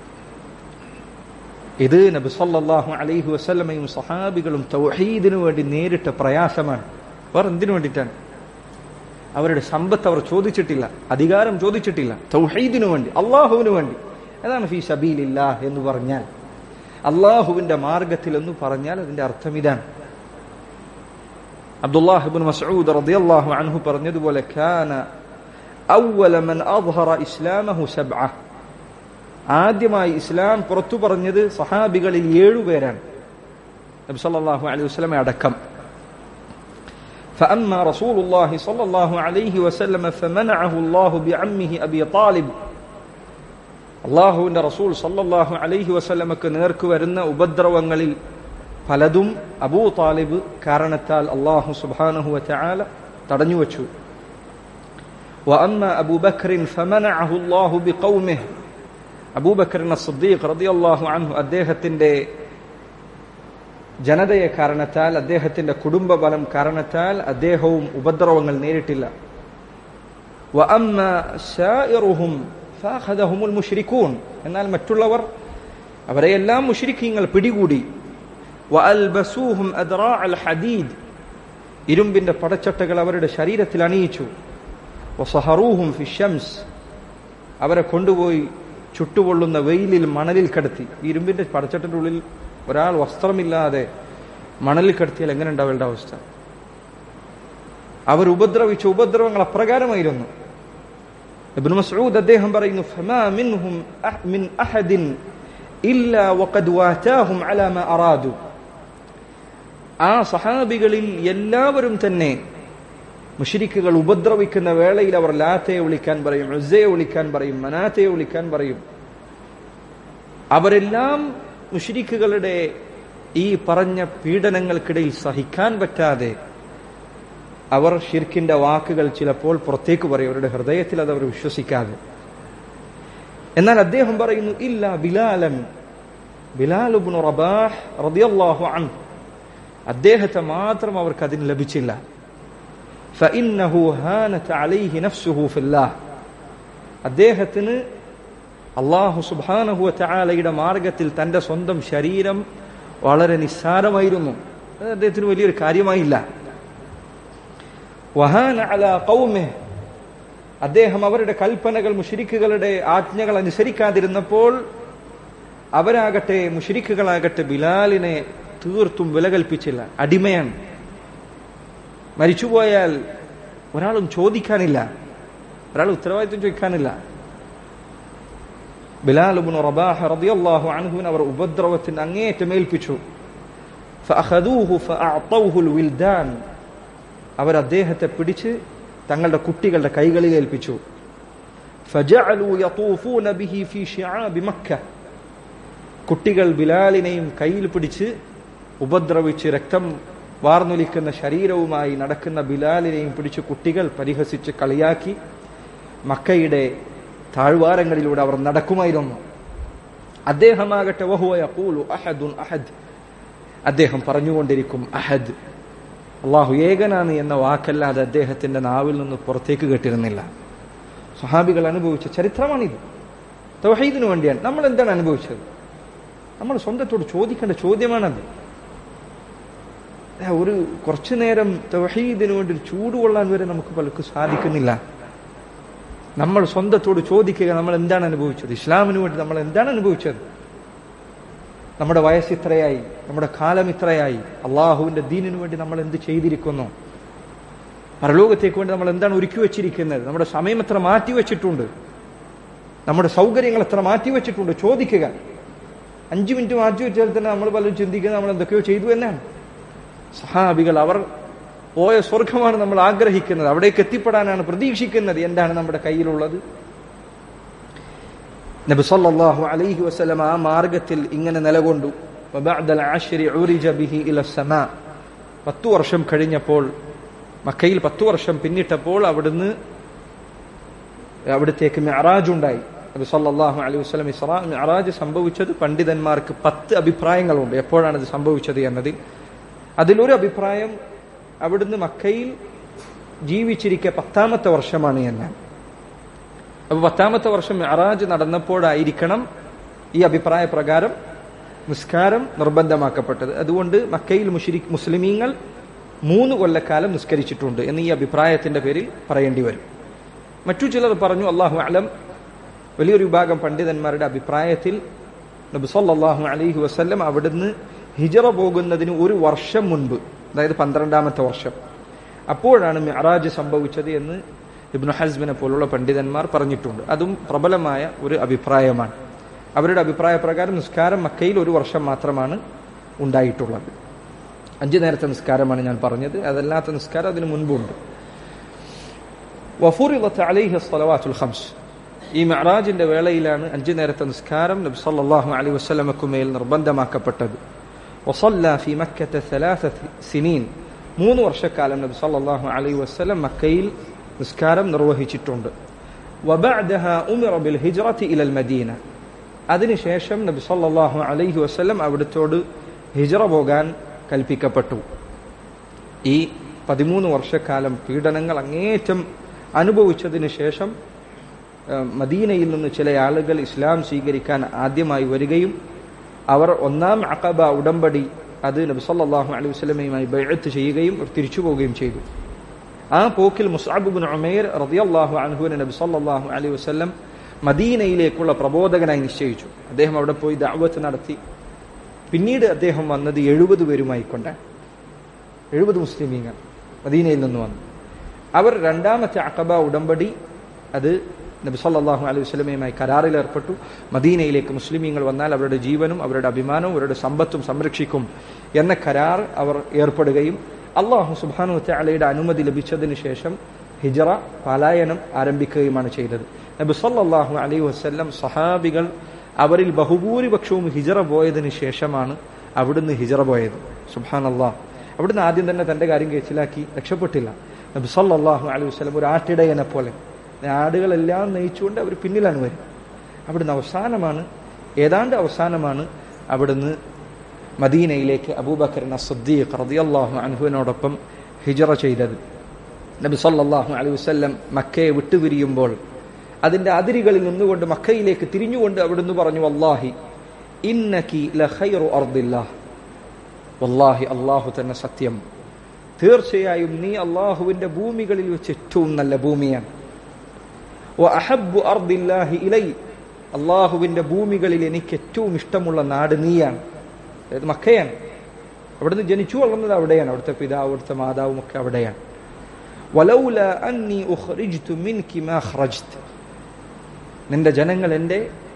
ഇത് നബി സല്ലല്ലാഹു അലൈഹി വസല്ലമയും സഹാബികളും തൗഹീദിനു വേണ്ടി നേരിട്ട പ്രയാസമാണ്. വേറെ എന്തിനു വേണ്ടിയിട്ടാണ്? അവരുടെ സമ്പത്ത് അവർ ചോദിച്ചിട്ടില്ല, അധികാരം ചോദിച്ചിട്ടില്ല. തൗഹീദിനു വേണ്ടി, അള്ളാഹുവിനു വേണ്ടി. അതാണ് ഫീ സബീലില്ലാഹ് എന്ന് പറഞ്ഞാൽ, അള്ളാഹുവിന്റെ മാർഗത്തിൽ എന്ന് പറഞ്ഞാൽ അതിന്റെ അർത്ഥം ഇതാണ്. അബ്ദുല്ലാഹ് ഇബ്നു മസ്ഊദ് റളിയല്ലാഹു അൻഹു പറഞ്ഞതുപോലെ, കാന അവ്വല മൻ അദ്ഹറ ഇസ്ലാമഹു സബ്അ, ആദ്യമായി ഇസ്ലാം പുറത്തു പറഞ്ഞത് സഹാബികളിൽ ഏഴുപേരാണ്, നബി സല്ലല്ലാഹു അലൈഹി വസല്ലം അടക്കം. فأما رسول الله صلى الله عليه وسلم فمنعه الله بعمه أبي طالب. അല്ലാഹുവിന്റെ റസൂൽ സല്ലല്ലാഹു അലൈഹി വസല്ലമക്ക് നേർക്ക് വരുന്ന ഉപദ്രവങ്ങളിൽ പലതും അബൂ താലിബ് കാരണത്താൽ അല്ലാഹു സുബ്ഹാനഹു വതആല തടഞ്ഞു വച്ചു. وأما أبو بكر فمنعه الله بقومه. അബൂബക്കർ അസ്-സിദ്ദീഖ് റളിയല്ലാഹു അൻഹു അദ്ദേഹത്തിന്റെ ജനതയെ കാരണത്താൽ, അദ്ദേഹത്തിന്റെ കുടുംബ ബലം കാരണത്താൽ അദ്ദേഹവും ഉപദ്രവങ്ങൾ നേരിട്ടില്ല. وأما سائرهم فأخذهم المشركون. എന്നാൽ മറ്റുള്ളവർ അവരെയെല്ലാം മുശ്രിക്കീങ്ങൾ പിടികൂടി. وألبسوهم أدراع الحديد. ഇരുമ്പിന്റെ പടച്ചട്ടകൾ അവരുടെ ശരീരത്തിൽ അണിയിച്ചു. وصهروهم في الشمس. അവരെ കൊണ്ടുപോയി ചുട്ടുപൊള്ളുന്ന വെയിലിൽ മണലിൽ കിടത്തി. ഇരുമ്പിന്റെ പടച്ചട്ടന്റെ ഉള്ളിൽ ഒരാൾ വസ്ത്രമില്ലാതെ മണലിൽ കിടത്തിയാൽ എങ്ങനെ ഉണ്ടാവേണ്ട അവസ്ഥ? അവർ ഉപദ്രവിച്ച ഉപദ്രവങ്ങൾ അപ്രകാരമായിരുന്നു. ഇബ്നു മസ്ഊദ് അദ്ദേഹം പറയുന്നു, ഫമാ മിൻഹും മിൻ അഹദിൻ ഇല്ലാ വഖദ് വാതാഹും അലാ മാ അറാദു. ആ സഹാബികളിൽ എല്ലാവരും തന്നെ മുശ്രിക്കുകൾ ഉപദ്രവിക്കുന്ന വേളയിൽ അവർ ലാത്തയെ വിളിക്കാൻ പറയും, ഉസ്സയെ വിളിക്കാൻ പറയും, മനാത്തയെ വിളിക്കാൻ പറയും. അവരെല്ലാം മുശ്രിക്കുകളുടെ ഈ പറഞ്ഞ പീഡനങ്ങൾക്കിടയിൽ സഹിക്കാൻ പറ്റാതെ അവർ ഷിർക്കിന്റെ വാക്കുകൾ ചിലപ്പോൾ പുറത്തേക്ക് പറയും, അവരുടെ ഹൃദയത്തിൽ അത് അവർ വിശ്വസിക്കാതെ. എന്നാൽ അദ്ദേഹം പറയുന്നു, ഇല്ല ബിലാലൻ, ബിലാൽ ഇബ്നു റബാഹ് റളിയല്ലാഹു അൻഹു അദ്ദേഹത്തെ മാത്രം അവർക്ക് അതിന് ലഭിച്ചില്ല. ഫഇന്നഹു ഹാനത് അലൈഹി നഫ്സുഹു ഫില്ലാഹ്, അദ്ദേഹത്തിന് അല്ലാഹു സുബ്ഹാനഹു വ തആലയുടെ മാർഗത്തിൽ തന്റെ സ്വന്തം ശരീരം വളരെ നിസ്സാരമായിരുന്നു. അത് അദ്ദേഹത്തിന് വലിയൊരു കാര്യമായില്ല. വഹാന അലാ ഖൗമിഹി, അദ്ദേഹം അവരുടെ കൽപ്പനകൾ മുശ്രിക്കുകളുടെ ആജ്ഞകൾ അനുസരിക്കാതിരുന്നപ്പോൾ അവരാകട്ടെ മുശ്രിക്കുകളാകട്ടെ ബിലാലിനെ തീർത്തും വില കൽപ്പിച്ചില്ല. അടിമയാണ്, മരിച്ചുപോയാൽ ഒരാളും ചോദിക്കാനില്ല, ഒരാൾ ഉത്തരവാദിത്വം ചോദിക്കാനില്ല. ബിലാൽ ഇബ്നു റബാഹ് റളിയല്ലാഹു അൻഹുവിനെ അവർ ഉപദ്രവത്തിന് അങ്ങേയറ്റം ഏൽപ്പിച്ചു. ഫഅഖദൂഹു ഫഅഅതൗഹുൽ വിൽദാൻ, അവർ അദ്ദേഹത്തെ പിടിച്ച് തങ്ങളുടെ കുട്ടികളുടെ കൈകളിൽ ഏൽപ്പിച്ചു. ഫജഅലൂ യതൂഫൂന ബിഹി ഫീ ശിആബി മക്ക, കുട്ടികൾ ബിലാലിനെയും കയ്യിൽ പിടിച്ച് ഉപദ്രവിച്ച് രക്തം വാർന്നൊലിക്കുന്ന ശരീരവുമായി നടക്കുന്ന ബിലാലിനെയും പിടിച്ച് കുട്ടികൾ പരിഹസിച്ച് കളിയാക്കി മക്കയുടെ താഴ്വാരങ്ങളിലൂടെ അവർ നടക്കുമായിരുന്നു. അദ്ദേഹമാകട്ടെ വഹുവ യഖൂലു അഹദുൻ അഹദ്, അദ്ദേഹം പറഞ്ഞുകൊണ്ടിരിക്കും അഹദ്, അള്ളാഹു ഏകനാണ് എന്ന വാക്കല്ലാതെ അദ്ദേഹത്തിന്റെ നാവിൽ നിന്ന് പുറത്തേക്ക് കേട്ടിരുന്നില്ല. സ്വഹാബികൾ അനുഭവിച്ച ചരിത്രമാണിത്. തൗഹീദിനു വേണ്ടിയാണ്. നമ്മൾ എന്താണ് അനുഭവിച്ചത്? നമ്മൾ സ്വന്തത്തോട് ചോദിക്കേണ്ട ചോദ്യമാണത്. ഒരു കുറച്ചു നേരം തൗഹീദിനു വേണ്ടി ചൂടുകൊള്ളാൻ വരെ നമുക്ക് പലർക്കും സാധിക്കുന്നില്ല. നമ്മൾ സ്വന്തത്തോട് ചോദിക്കുക, നമ്മൾ എന്താണ് അനുഭവിച്ചത്? ഇസ്ലാമിനു വേണ്ടി നമ്മൾ എന്താണ് അനുഭവിച്ചത്? നമ്മുടെ വയസ്സ് ഇത്രയായി, നമ്മുടെ കാലം ഇത്രയായി, അള്ളാഹുവിന്റെ ദീനിനു വേണ്ടി നമ്മൾ എന്ത് ചെയ്തിരിക്കുന്നു? പരലോകത്തേക്ക് വേണ്ടി നമ്മൾ എന്താണ് ഒരുക്കി വെച്ചിരിക്കുന്നത്? നമ്മുടെ സമയം എത്ര മാറ്റിവെച്ചിട്ടുണ്ട്? നമ്മുടെ സൗകര്യങ്ങൾ എത്ര മാറ്റിവെച്ചിട്ടുണ്ട്? ചോദിക്കുക. അഞ്ചു മിനിറ്റ് മാറ്റി വെച്ചാൽ തന്നെ നമ്മൾ പലരും ചിന്തിക്കുന്നത് നമ്മൾ എന്തൊക്കെയോ ചെയ്തു എന്നാണ്. സഹാബികൾ അവർ പോയ സ്വർഗമാണ് നമ്മൾ ആഗ്രഹിക്കുന്നത്, അവിടേക്ക് എത്തിപ്പെടാനാണ് പ്രതീക്ഷിക്കുന്നത്. എന്താണ് നമ്മുടെ കയ്യിലുള്ളത്? നബി സല്ലല്ലാഹു അലൈഹി വസല്ലം ആ മാർഗത്തിൽ ഇങ്ങനെ നിലകൊണ്ടു. വബഅദൽ അശ്രി ഉരിജ ബിഹി ഇല സമാ, പത്തു വർഷം കഴിഞ്ഞപ്പോൾ, മക്കയിൽ പത്തു വർഷം പിന്നിട്ടപ്പോൾ അവിടുന്ന് അവിടത്തേക്ക് മിഅ്റാജ് ഉണ്ടായി. നബി സല്ലല്ലാഹു അലൈഹി വസല്ലം ഇസ്രാ മിഅ്റാജ് സംഭവിച്ചത് പണ്ഡിതന്മാർക്ക് പത്ത് അഭിപ്രായങ്ങളുണ്ട് എപ്പോഴാണ് ഇത് സംഭവിച്ചത് എന്നതിൽ. അതിലൊരു അഭിപ്രായം അവിടുന്ന് മക്കയിൽ ജീവിച്ചിരിക്കെ പത്താമത്തെ വർഷമാണ് എന്നാണ്. അപ്പൊ പത്താമത്തെ വർഷം മിഅ്റാജ് നടന്നപ്പോഴായിരിക്കണം ഈ അഭിപ്രായ പ്രകാരം നിസ്കാരം നിർബന്ധമാക്കപ്പെട്ടത്. അതുകൊണ്ട് മക്കയിൽ മുശ്രിക് മുസ്ലിമീങ്ങൾ മൂന്ന് കൊല്ലക്കാലം നിസ്കരിച്ചിട്ടുണ്ട് എന്ന് ഈ അഭിപ്രായത്തിന്റെ പേരിൽ പറയേണ്ടി വരും. മറ്റു ചിലർ പറഞ്ഞു, അല്ലാഹു അലം, വലിയൊരു വിഭാഗം പണ്ഡിതന്മാരുടെ അഭിപ്രായത്തിൽ നബി സല്ലല്ലാഹു അലൈഹി വസല്ലം അവിടുന്ന് ഹിജറ പോകുന്നതിന് ഒരു വർഷം മുൻപ്, അതായത് പന്ത്രണ്ടാമത്തെ വർഷം, അപ്പോഴാണ് മിഅ്റാജ് സംഭവിച്ചത് എന്ന് ഇബ്നു ഹസ്മിനെ പോലുള്ള പണ്ഡിതന്മാർ പറഞ്ഞിട്ടുണ്ട്. അതും പ്രബലമായ ഒരു അഭിപ്രായമാണ്. അവരുടെ അഭിപ്രായ പ്രകാരം നിസ്കാരം മക്കയിൽ ഒരു വർഷം മാത്രമാണ് ഉണ്ടായിട്ടുള്ളത്. അഞ്ചു നേരത്തെ നിസ്കാരമാണ് ഞാൻ പറഞ്ഞത്, അതല്ലാത്ത നിസ്കാരം അതിന് മുൻപുണ്ട്. വഫുറിദത് അലൈഹി സ്വലവാത്തുൽ ഖംസ്, ഈ മിഅ്റാജിന്റെ വേളയിലാണ് അഞ്ചു നേരത്തെ നിസ്കാരം നബി സല്ലല്ലാഹു അലൈഹി വസല്ലമക്ക് മേൽ നിർബന്ധമാക്കപ്പെട്ടത്. വസല്ല ഫി മക്കത സലാസ സിനീൻ, മൂന്ന് വർഷക്കാലം നബി സല്ലല്ലാഹു അലൈഹി വസല്ലം മക്കയിൽ നിസ്കാരം നിർവഹിച്ചിട്ടുണ്ട്. വബഅദഹ ഉമിറ ബിൽ ഹിജ്റതി ഇലൽ മദീന, അതിനുശേഷം നബി സല്ലല്ലാഹു അലൈഹി വസല്ലം അവിടത്തോട് ഹിജ്റ പോകാൻ കൽപ്പിക്കപ്പെട്ടു. ഈ പതിമൂന്ന് വർഷക്കാലം പീഡനങ്ങൾ അങ്ങേറ്റം അനുഭവിച്ചതിന് ശേഷം മദീനയിൽ നിന്ന് ചില ആളുകൾ ഇസ്ലാം സ്വീകരിക്കാൻ ആദ്യമായി വരികയും അവർ ഒന്നാം അഖബ ഉടമ്പടി അത് നബി സല്ലല്ലാഹു അലൈഹി വസല്ലമയുമായി ബൈഅത്ത് ചെയ്യുകയും തിരിച്ചു പോവുകയും ചെയ്തു. ആ പോക്കിൽ മുസ്അബ് ഇബ്നു ഉമൈർ റളിയല്ലാഹു അൻഹുവിനെ നബി സല്ലല്ലാഹു അലൈഹി വസല്ലം മദീനയിലേക്കുള്ള പ്രബോധകനായി നിശ്ചയിച്ചു. അദ്ദേഹം അവിടെ പോയി ദഅവത്ത് നടത്തി. പിന്നീട് അദ്ദേഹം വന്നത് എഴുപത് പേരുമായി കൊണ്ടാണ്. എഴുപത് മുസ്ലിമീങ്ങൾ മദീനയിൽ നിന്ന് വന്നു. അവർ രണ്ടാമത്തെ അഖബ ഉടമ്പടി അത് നബി സല്ലല്ലാഹു അലൈഹി വസല്ലമയുമായി കരാറിൽ ഏർപ്പെട്ടു. മദീനയിലേക്ക് മുസ്ലിമീങ്ങൾ വന്നാൽ അവരുടെ ജീവനും അവരുടെ അഭിമാനവും അവരുടെ സമ്പത്തും സംരക്ഷിക്കും എന്ന കരാർ അവർ ഏർപ്പെടുകയും അല്ലാഹു സുബ്ഹാനഹു വ തആലയുടെ അനുമതി ലഭിച്ചതിന് ശേഷം ഹിജ്റ പലായനം ആരംഭിക്കുകയുമാണ് ചെയ്തത്. നബി സല്ലല്ലാഹു അലൈഹി വസല്ലം സഹാബികൾ അവരിൽ ബഹുഭൂരിപക്ഷവും ഹിജ്റ പോയതിനു ശേഷമാണ് അവിടുന്ന് ഹിജ്റ പോയത്. സുബ്ഹാനല്ലാഹ്, അവിടുന്ന് ആദ്യം തന്നെ തന്റെ കാര്യം കേച്ചിലാക്കി രക്ഷപ്പെട്ടില്ല. നബി സല്ലല്ലാഹു അലൈഹി വസല്ലം ഒരു ആട്ടിടയനെ പോലെ ആടുകളെല്ലാം നയിച്ചുകൊണ്ട് അവർ പിന്നിലാണ് വരും. അവിടുന്ന് അവസാനമാണ്, ഏതാണ്ട് അവസാനമാണ് അവിടുന്ന് മദീനയിലേക്ക് അബൂബക്കർ അസ്സദ്ദീഖ് റളിയല്ലാഹു അൻഹുവിനോടൊപ്പം ഹിജ്റ ചെയ്തത്. നബി സല്ലല്ലാഹു അലൈഹി വസല്ലം മക്കയെ വിട്ടുപിരിയുമ്പോൾ അതിന്റെ അതിരുകളിൽ നിന്നുകൊണ്ട് മക്കയിലേക്ക് തിരിഞ്ഞുകൊണ്ട് അവിടുന്ന് പറഞ്ഞു, വല്ലാഹി ഇന്നകി ലഖൈറു അർദില്ലാഹ്, വല്ലാഹി അല്ലാഹു തന്നെ സത്യം, തീർച്ചയായും നീ അല്ലാഹുവിന്റെ ഭൂമികളിൽ വെച്ച് ഏറ്റവും നല്ല ഭൂമിയാണ്. വഅഹബ്ബു അർദില്ലാഹി ഇലൈ, അല്ലാഹുവിന്റെ ഭൂമികളിൽ എനിക്ക് ഏറ്റവും ഇഷ്ടമുള്ള നാട് നീയാണ്. അതായത് മക്കയാണ്. അവിടുന്ന് ജനിച്ചു വളർന്നത് അവിടെയാണ്. അവിടുത്തെ പിതാവ് അവിടുത്തെ മാതാവും ഒക്കെ അവിടെയാണ്. വലൗല അന്നി ഉഖ്രിജ്തു മിൻകി മാ ഖറജ്ത, നിന്റെ ജനങ്ങൾ എൻ്റെ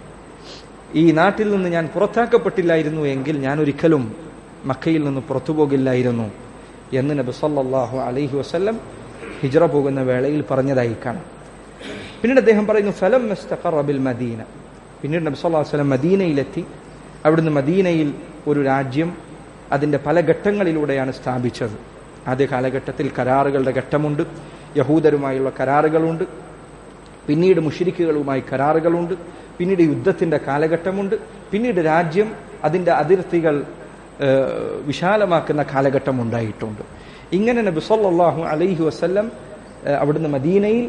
ഈ നാട്ടിൽ നിന്ന് ഞാൻ പുറത്താക്കപ്പെട്ടില്ലായിരുന്നു എങ്കിൽ ഞാൻ ഒരിക്കലും മക്കയിൽ നിന്ന് പുറത്തു പോകില്ലായിരുന്നു എന്ന് നബി സല്ലല്ലാഹു അലൈഹി വസല്ലം ഹിജ്റ പോകുന്ന വേളയിൽ പറഞ്ഞതായി കാണാം. പിന്നീട് അദ്ദേഹം പറയുന്നു, ഫലം ഇസ്തഖറ ബിൽ മദീന, പിന്നീട് നബി സല്ലല്ലാഹു അലൈഹി വസല്ലം മദീനയിലെത്തി. അവിടുന്ന് മദീനയിൽ ഒരു രാജ്യം അതിൻ്റെ പല ഘട്ടങ്ങളിലൂടെയാണ് സ്ഥാപിച്ചത്. ആദ്യ കാലഘട്ടത്തിൽ കരാറുകളുടെ ഘട്ടമുണ്ട്, യഹൂദരുമായുള്ള കരാറുകളുണ്ട്, പിന്നീട് മുശ്രിക്കുകളുമായി കരാറുകളുണ്ട്, പിന്നീട് യുദ്ധത്തിന്റെ കാലഘട്ടമുണ്ട്, പിന്നീട് രാജ്യം അതിൻ്റെ അതിർത്തികൾ വിശാലമാക്കുന്ന കാലഘട്ടം ഉണ്ടായിട്ടുണ്ട്. ഇങ്ങനെ നബി സല്ലല്ലാഹു അലൈഹി വസല്ലം അവിടുന്ന് മദീനയിൽ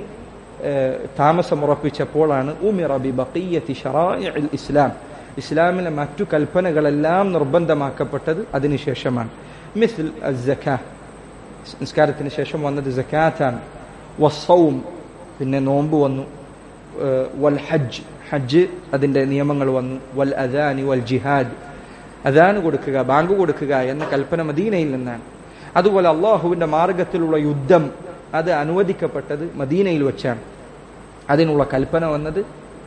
താമസമുറപ്പിച്ചപ്പോഴാണ് ഉമിറ ബി ബഖിയ്യതി ശറാഇഇൽ ഇസ്ലാം, ഇസ്ലാമിലെ മറ്റു കൽപ്പനകളെല്ലാം നിർബന്ധമാക്കപ്പെട്ടത് അതിനുശേഷമാണ്. മിസ്ൽ അസ്സകാ, നിസ്കാരത്തിന് ശേഷം വന്നത് സകാത്താണ്. വസ്സൗം, പിന്നെ നോമ്പ് വന്നു. വൽ ഹജ്ജ്, ഹജ്ജ് അതിൻ്റെ നിയമങ്ങൾ വന്നു. വൽ അദാനി വൽ ജിഹാദ്, അദാൻ കൊടുക്കുക, ബാങ്ക് കൊടുക്കുക എന്ന കൽപ്പന മദീനയിൽ നിന്നാണ്. അതുപോലെ അള്ളാഹുവിൻ്റെ മാർഗത്തിലുള്ള യുദ്ധം അത് അനുവദിക്കപ്പെട്ടത് മദീനയിൽ വെച്ചാണ്. അതിനുള്ള കൽപ്പന വന്നത്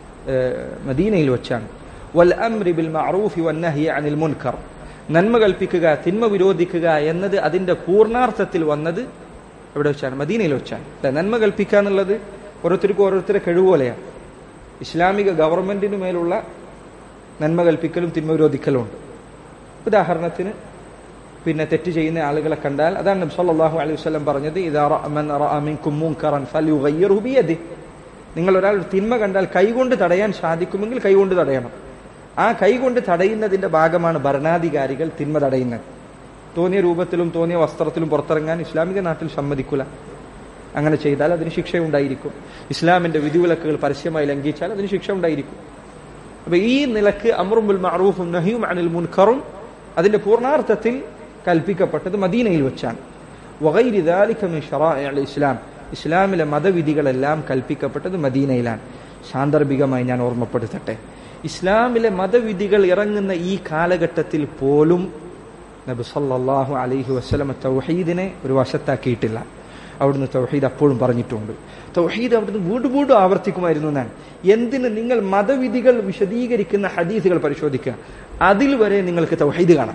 മദീനയിൽ വെച്ചാണ്. വൽ അംരി ബിൽ മഅറൂഫി വൻ നഹ്യി അനിൽ മുൻകർ, നന്മ കൽപ്പിക്കുക തിന്മ വിരോധിക്കുക എന്നത് അതിൻ്റെ പൂർണ്ണാർത്ഥത്തിൽ വന്നത് എവിടെ വെച്ചാണ്? മദീനയിൽ വെച്ചാണ്. നന്മ കൽപ്പിക്കുക എന്നുള്ളത് ഓരോരുത്തർക്കും ഓരോരുത്തരെ കഴിവുപോലെയാണ്. ഇസ്ലാമിക ഗവൺമെന്റിന് മേലുള്ള നന്മ കൽപ്പിക്കലും തിന്മ വിരോധിക്കലും ഉണ്ട്. ഉദാഹരണത്തിന് പിന്നെ തെറ്റ് ചെയ്യുന്ന ആളുകളെ കണ്ടാൽ, അതാണ് നബി സല്ലല്ലാഹു അലൈഹി വസല്ലം പറഞ്ഞത്, ഇദാ റഅ മൻ റഅ മിൻകും മുൻകറൻ ഫൽയുഗയ്യിർഹു ബിയദിഹി, നിങ്ങൾ ഒരാൾ തിന്മ കണ്ടാൽ കൈകൊണ്ട് തടയാൻ സാധിക്കുമെങ്കിൽ കൈകൊണ്ട് തടയണം. ആ കൈകൊണ്ട് തടയുന്നതിന്റെ ഭാഗമാണ് ഭരണാധികാരികൾ തിന്മ തടയുന്നത്. തോന്നിയ രൂപത്തിലും തോന്നിയ വസ്ത്രത്തിലും പുറത്തിറങ്ങാൻ ഇസ്ലാമിക നാട്ടിൽ സമ്മതിക്കില്ല. അങ്ങനെ ചെയ്താൽ അതിന് ശിക്ഷ ഉണ്ടായിരിക്കും. ഇസ്ലാമിന്റെ വിധിവിലക്കുകൾ പരസ്യമായി ലംഘിച്ചാൽ അതിന് ശിക്ഷ ഉണ്ടായിരിക്കും. അപ്പൊ ഈ നിലക്ക് അംറും ബിൽ മഅറൂഫും നഹ്യും അനിൽ മുൻകറും അതിന്റെ പൂർണ്ണാർത്ഥത്തിൽ കൽപ്പിക്കപ്പെട്ടത് മദീനയിൽ വെച്ചാണ്. വഗൈരി ദാലിക മിൻ ശറാഇഇൽ ഇസ്ലാം, ഇസ്ലാമിലെ മതവിധികളെല്ലാം കൽപ്പിക്കപ്പെട്ടത് മദീനയിലാണ്. സാന്ദർഭികമായി ഞാൻ ഓർമ്മപ്പെടുത്തട്ടെ, ഇസ്ലാമിലെ മതവിധികൾ ഇറങ്ങുന്ന ഈ കാലഘട്ടത്തിൽ പോലും നബി സല്ലല്ലാഹു അലൈഹി വസല്ലം തൗഹീദിനെ ഒരു വശത്താക്കിയിട്ടില്ല. അവിടുന്ന് തൗഹീദ് അപ്പോഴും പറഞ്ഞിട്ടുണ്ട്. തൗഹീദ് അവിടുന്ന് വീണ്ടും വീണ്ടും ആവർത്തിക്കുമായിരുന്നു എന്നാണ്. എന്തിന്? നിങ്ങൾ മതവിധികൾ വിശദീകരിക്കുന്ന ഹദീസുകൾ പരിശോധിക്കുക, അതിൽ വരെ നിങ്ങൾക്ക് തൗഹീദ് കാണാം.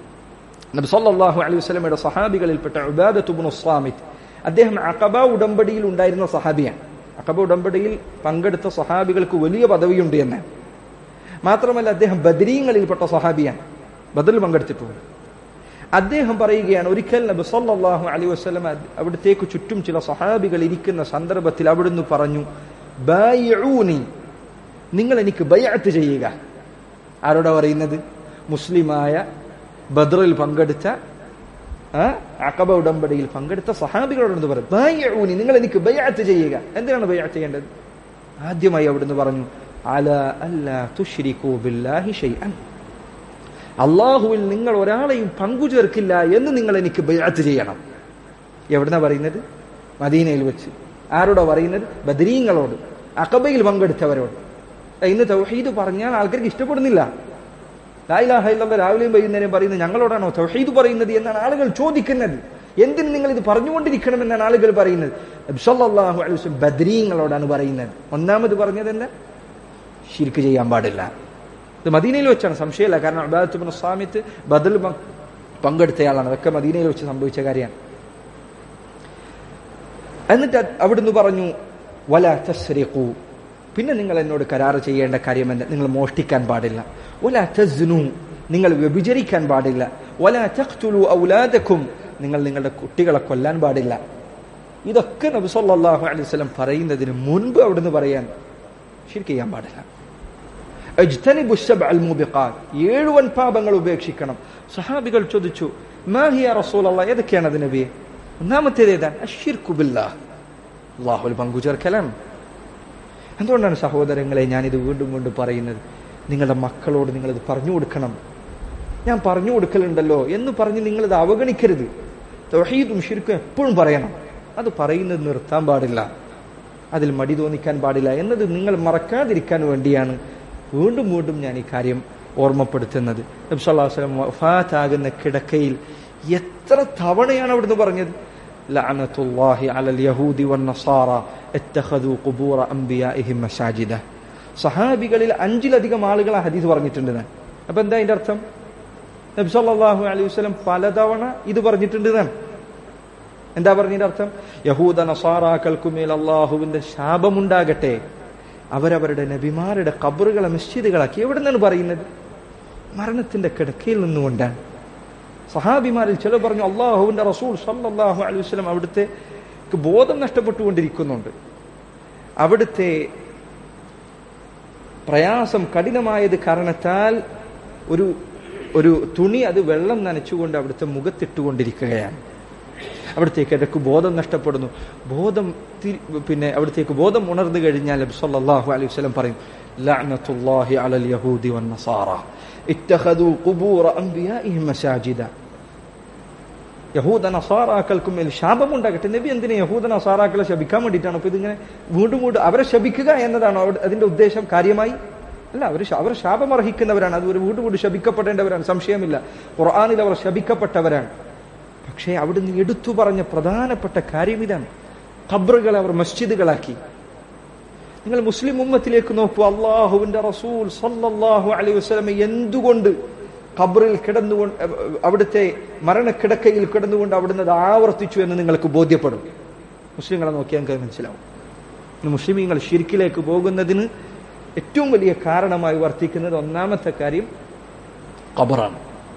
നബി സല്ലല്ലാഹു അലൈഹി വസല്ലമയുടെ സഹാബികളിൽപ്പെട്ട ഉബാദത്ത് ഇബ്നു സ്വാമിത്ത്, അദ്ദേഹം അഖബ ഉടമ്പടിയിൽ ഉണ്ടായിരുന്ന സഹാബിയാണ്. അഖബ ഉടമ്പടിയിൽ പങ്കെടുത്ത സഹാബികൾക്ക് വലിയ പദവിയുണ്ട് എന്ന് മാത്രമല്ല, അദ്ദേഹം ബദരീങ്ങളിൽപ്പെട്ട സഹാബിയാണ്, ബദറിൽ പങ്കെടുത്തിട്ടുണ്ട്. അദ്ദേഹം പറയുകയാണ്, ഒരിക്കൽ നബി സല്ലല്ലാഹു അലൈഹി വസല്ലം അവിടത്തേക്ക് ചുറ്റും ചില സഹാബികൾ ഇരിക്കുന്ന സന്ദർഭത്തിൽ അവിടുന്ന് പറഞ്ഞു, ബൈഊനി, നിങ്ങൾ എനിക്ക് ബൈഅത്ത് ചെയ്യുക. ആരോടാ പറയുന്നത്? മുസ്ലിമായ ബദറിൽ പങ്കെടുത്ത അഖബ ഉടമ്പടിയിൽ പങ്കെടുത്ത സഹാബികളോട് പറയും, ബൈഊനി, നിങ്ങൾ എനിക്ക് ബൈഅത്ത് ചെയ്യുക. എന്തിനാണ് ബൈഅത്ത് ചെയ്യേണ്ടത്? ആദ്യമായി അവിടുന്ന് പറഞ്ഞു, അലാ അല്ലാ തുശ്രികൂ ബില്ലാഹി ഷൈഅൻ, അള്ളാഹുവിൽ നിങ്ങൾ ഒരാളെയും പങ്കു ചേർക്കില്ല എന്ന് നിങ്ങൾ എനിക്ക് ബൈഅത്ത് ചെയ്യണം. എവിടുന്നാ പറയുന്നത്? മദീനയിൽ വെച്ച്. ആരോടാ പറയുന്നത്? ബദരീങ്ങളോട്, അഖബയിൽ പങ്കെടുത്തവരോട്. ഇന്ന് തൗഹീദ് പറഞ്ഞാൽ ആൾക്കാർക്ക് ഇഷ്ടപ്പെടുന്നില്ല. ലാ ഇലാഹ ഇല്ലല്ലാഹ് രാവിലെയും വൈകുന്നേരം പറയുന്നത് ഞങ്ങളോടാണോ തൗഹീദ് പറയുന്നത് എന്നാണ് ആളുകൾ ചോദിക്കുന്നത്. എന്തിന് നിങ്ങൾ ഇത് പറഞ്ഞുകൊണ്ടിരിക്കണമെന്നാണ് ആളുകൾ പറയുന്നത്. നബി സല്ലല്ലാഹു അലൈഹി വസല്ലം ബദരീങ്ങളോടാണ് പറയുന്നത്. ഒന്നാമത് പറഞ്ഞത് എന്താ? ശിർക്ക് ചെയ്യാൻ പാടില്ല. ഇത് മദീനയിൽ വെച്ചാണ്, സംശയമില്ല. കാരണം ഉബാദത്ത് ഇബ്നു സ്വാമിത്ത് ബദറിൽ പങ്കെടുത്തയാളാണ്. അതൊക്കെ മദീനയിൽ വെച്ച് സംഭവിച്ച കാര്യമാണ്. എന്നിട്ട് അവിടുന്ന് പറഞ്ഞു, വലാ തസ്രിഖൂ, പിന്നെ നിങ്ങൾ എന്നോട് കരാർ ചെയ്യേണ്ട കാര്യം എന്താ? നിങ്ങൾ മോഷ്ടിക്കാൻ പാടില്ല. വലാ തസ്നു, നിങ്ങൾ വ്യഭിചരിക്കാൻ പാടില്ല. വലാ തഖ്തുലു ഔലാദക്കും, നിങ്ങൾ നിങ്ങളുടെ കുട്ടികളെ കൊല്ലാൻ പാടില്ല. ഇതൊക്കെ നബി സല്ലല്ലാഹു അലൈഹി വസല്ലം പറയുന്നതിന് മുൻപ് അവിടുന്ന് പറയാൻ ശിർക്ക് ചെയ്യാൻ പാടില്ല. അജ്തനിബു സബ്അൽ മുബിഖാത്ത്, ഏഴ് വൻ പാപങ്ങൾ ഉപേക്ഷിക്കണം. സഹാബികൾ ചോദിച്ചു, മാ ഹിയ റസൂലല്ലാഹ്, ഏതൊക്കെയാണ് അത് നബിയെ? ഒന്നാമത്തേത് ഏതാണ്? അശ്ശിർക്കു ബില്ലാഹ്, അല്ലാഹുവിൽ പങ്കുചേർക്കലാണ്. എന്തുകൊണ്ടാണ് സഹോദരങ്ങളെ ഞാനിത് വീണ്ടും വീണ്ടും പറയുന്നത്? നിങ്ങളുടെ മക്കളോട് നിങ്ങളിത് പറഞ്ഞു കൊടുക്കണം. ഞാൻ പറഞ്ഞു കൊടുക്കലുണ്ടല്ലോ എന്ന് പറഞ്ഞ് നിങ്ങളിത് അവഗണിക്കരുത്. തൗഹീദും ശിർക്കും എപ്പോഴും പറയണം. അത് പറയുന്നത് നിർത്താൻ പാടില്ല, അതിൽ മടി തോന്നിക്കാൻ പാടില്ല എന്നത് നിങ്ങൾ മറക്കാതിരിക്കാൻ വേണ്ടിയാണ് വീണ്ടും വീണ്ടും ഞാൻ ഈ കാര്യം ഓർമ്മപ്പെടുത്തുന്നത്. നബി സല്ലല്ലാഹു അലൈഹി വസല്ലം വഫാത്താകുന്ന കിടക്കയിൽ എത്ര തവണയാണ് അവിടുന്ന് പറഞ്ഞത്? ലഅനത്തുല്ലാഹി അലൽ യഹൂദി വന്നസാറ ഇത്തഖദു ഖുബൂറ അംബിയാഇഹിം മസാജിദ. സഹാബികളിൽ അഞ്ചിലധികം ആളുകൾ ആ ഹദീസ് പറഞ്ഞിട്ടുണ്ട്. അപ്പൊ എന്താ അതിന്റെ അർത്ഥം? നബി സല്ലല്ലാഹു അലൈഹി വസല്ലം പലതവണ ഇത് പറഞ്ഞിട്ടുണ്ട് എന്നാണ്. എന്താ പറഞ്ഞതിന്റെ അർത്ഥം? യഹൂദ നസാറാക്കൾക്കുമേൽ അള്ളാഹുവിന്റെ ശാപമുണ്ടാകട്ടെ, അവരവരുടെ നബിമാരുടെ ഖബറുകളെ മസ്ജിദുകളാക്കി. എവിടെ നിന്നാണ് പറയുന്നത്? മരണത്തിന്റെ കിടക്കയിൽ നിന്നുകൊണ്ടാണ്. സഹാബിമാരിൽ ചിലർ പറഞ്ഞു, അള്ളാഹുവിന്റെ റസൂൽ സല്ലല്ലാഹു അലൈഹി വസല്ലം അവിടുത്തെ ബോധം നഷ്ടപ്പെട്ടുകൊണ്ടിരിക്കുന്നുണ്ട്, അവിടുത്തെ പ്രയാസം കഠിനമായത് കാരണത്താൽ ഒരു ഒരു തുണി അത് വെള്ളം നനച്ചുകൊണ്ട് അവിടുത്തെ മുഖത്തിട്ടുകൊണ്ടിരിക്കുകയാണ്, അവിടത്തേക്ക് ഇടയ്ക്ക് ബോധം നഷ്ടപ്പെടുന്നു. ബോധം പിന്നെ അവിടത്തേക്ക് ബോധം ഉണർന്നു കഴിഞ്ഞാൽ നബി സല്ലല്ലാഹു അലൈഹി വസല്ലം പറയും, ലഅനത്തുല്ലാഹി അലൽ യഹൂദി വന്നസാറ ഇത്തഖദു ഖുബൂറ അംബിയാഇഹിം മസാജിദ. യഹൂദ നസാറാക്കൾക്കും മേൽ ശാപമുണ്ടാകട്ടെ. നബി എന്തിനാ യഹൂദ നസാറാക്കളെ ശപിക്കാൻ വേണ്ടിയിട്ടാണ്? അപ്പൊ ഇതിങ്ങനെ വീണ്ടും വീണ്ടും അവരെ ശപിക്കുക എന്നതാണോ അതിന്റെ ഉദ്ദേശം? കാര്യമായി അല്ല, അവർ അവർ ശാപമർഹിക്കുന്നവരാണ്, അത് ഒരു വീണ്ടും വീണ്ടും ശപിക്കപ്പെടേണ്ടവരാണ്, സംശയമില്ല. ഖുർആനിൽ അവർ ശപിക്കപ്പെട്ടവരാണ്. പക്ഷേ അവിടുന്ന് എടുത്തു പറഞ്ഞ പ്രധാനപ്പെട്ട കാര്യം ഇതാണ്, ഖബ്റുകളെ അവർ മസ്ജിദുകളാക്കി. നിങ്ങൾ മുസ്ലിം ഉമ്മത്തിലേക്ക് നോക്കൂ, അള്ളാഹുവിന്റെ റസൂൽ സല്ലല്ലാഹു അലൈഹി വസല്ലം എന്തുകൊണ്ട് ഖബ്റിൽ കിടന്നുകൊണ്ട്, അവിടുത്തെ മരണക്കിടക്കയിൽ കിടന്നുകൊണ്ട് അവിടുന്ന് അത് ആവർത്തിച്ചു എന്ന് നിങ്ങൾക്ക് ബോധ്യപ്പെടും. മുസ്ലിങ്ങളെ നോക്കിയാൽ നിങ്ങൾക്ക് മനസ്സിലാവും. മുസ്ലിമീങ്ങൾ ശിർക്കിലേക്ക് പോകുന്നതിന് ഏറ്റവും വലിയ കാരണമായി വർത്തിക്കുന്നത് ഒന്നാമത്തെ കാര്യം ഖബറാണ്.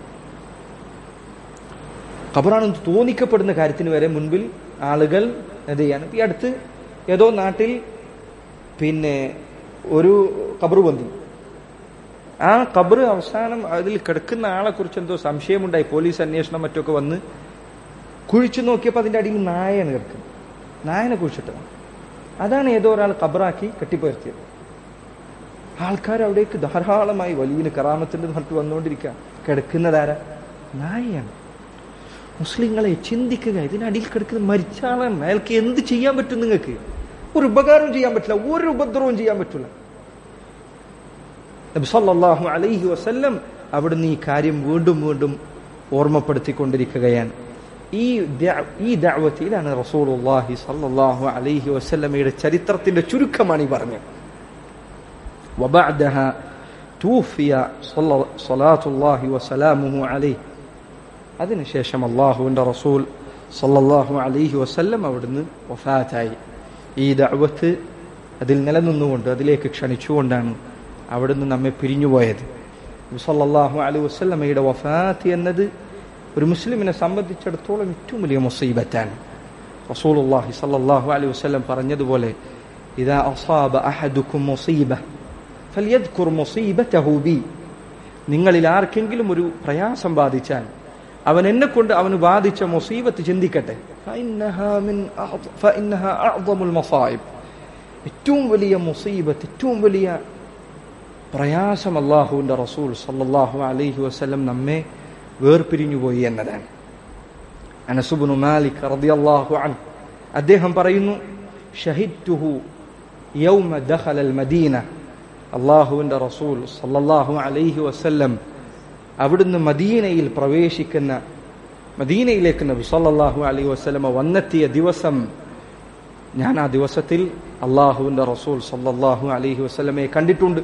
ഖബറാണെന്ന് തോന്നിക്കപ്പെടുന്ന കാര്യത്തിന് വരെ മുൻപിൽ ആളുകൾ എന്ത് ചെയ്യാണ്? ഈ അടുത്ത് ഏതോ നാട്ടിൽ പിന്നെ ഒരു ഖബർ വന്നു. ആ ഖബർ അവസാനം അതിൽ കിടക്കുന്ന ആളെ കുറിച്ച് എന്തോ സംശയമുണ്ടായി. പോലീസ് അന്വേഷണം മറ്റൊക്കെ വന്ന് കുഴിച്ചു നോക്കിയപ്പോൾ അതിന്റെ അടിയിൽ നായയാണ് കിടക്കുന്നത്. നായനെ കുഴിച്ചിട്ടതാണ്. അതാണ് ഏതോ ഒരാൾ ഖബറാക്കി കെട്ടിപ്പുയർത്തിയത്. ആൾക്കാർ അവിടേക്ക് ധാരാളമായി വലിയ കറാമത്തിന്റെ നട്ട് വന്നുകൊണ്ടിരിക്കുക. കിടക്കുന്നതാരാ? നായയാണ്. മുസ്ലിങ്ങളെ ചിന്തിക്കുക, ഇതിനടിയിൽ കിടക്കുന്ന മരിച്ച ആളാണ്. അയാൾക്ക് എന്ത് ചെയ്യാൻ പറ്റും? നിങ്ങൾക്ക് ഒരു ഉപകാരവും ചെയ്യാൻ പറ്റില്ല, ഒരു ഉപദ്രവവും ചെയ്യാൻ പറ്റില്ല. നബി സല്ലല്ലാഹു അലൈഹി വസല്ലം അവിടുന്ന് ഈ കാര്യം വീണ്ടും വീണ്ടും ഓർമ്മപ്പെടുത്തിക്കൊണ്ടിരിക്കുകയാണ്. ഈ ഈ ദഅവത്ത്, ഇതാണ് റസൂലുള്ളാഹി സല്ലല്ലാഹു അലൈഹി വസല്ലമയുടെ ചരിത്രത്തിന്റെ ചുരുക്കമാണ് ഈ പറഞ്ഞത്. വബഅദഹ തൂഫിയ സ്വലാത്തുല്ലാഹി വസലാമുഹു അലൈഹി. അതിനുശേഷം അള്ളാഹുവിന്റെ റസൂൽ സല്ലല്ലാഹു അലൈഹി വസല്ലം അവിടുന്ന് വഫാത്തായി. ഈ ദഅവത്ത് അതിൽ നിലനിന്നുകൊണ്ട് അതിലേക്ക് ക്ഷണിച്ചുകൊണ്ടാണ് അവിടുന്ന് നമ്മെ പിരിഞ്ഞുപോയത്. സല്ലല്ലാഹു അലൈഹി വസല്ലമയുടെ വഫാത്ത് എന്നത് ഒരു മുസ്ലിമിനെ സംബന്ധിച്ചിടത്തോളം ഏറ്റവും വലിയ മുസീബത്താണ്. റസൂലുള്ളാഹി സല്ലല്ലാഹു അലൈഹി വസല്ലം പറഞ്ഞതുപോലെ, ഇദാ അസാബ അഹദുക്കും മുസീബ ഫൽയദ്കുർ മുസീബതഹു ബി. നിങ്ങളിൽ ആർക്കെങ്കിലും ഒരു പ്രയാസം ബാധിച്ചാൽ അവൻ എന്നെ കൊണ്ട് അവന് ബാധിച്ച മുസീബത്ത് ചിന്തിക്കട്ടെ. ഏറ്റവും വലിയ മുസീബത്ത്, ഏറ്റവും വലിയ പ്രയാസം അല്ലാഹുവിന്റെ റസൂൽ സല്ലല്ലാഹു അലൈഹി വസല്ലം നമ്മെ വേർപിരിഞ്ഞുപോയി എന്നതാണ്. അനസ് ഇബ്നു മാലിക് റളിയല്ലാഹു അൻഹു അദ്ദേഹം പറയുന്നു, ഷഹിദ്തുഹു യൗമ ദഖലൽ മദീന. അല്ലാഹുവിന്റെ റസൂൽ സല്ലല്ലാഹു അലൈഹി വസല്ലം അവിടുന്ന് മദീനയിൽ പ്രവേശിക്കുന്ന, മദീനയിലേക്ക് നബി സല്ലല്ലാഹു അലൈഹി വസല്ലമ വന്നെത്തിയ ദിവസം ഞാൻ ആ ദിവസത്തിൽ അല്ലാഹുവിന്റെ റസൂൽ സല്ലല്ലാഹു അലൈഹി വസല്ലമയെ കണ്ടിട്ടുണ്ട്.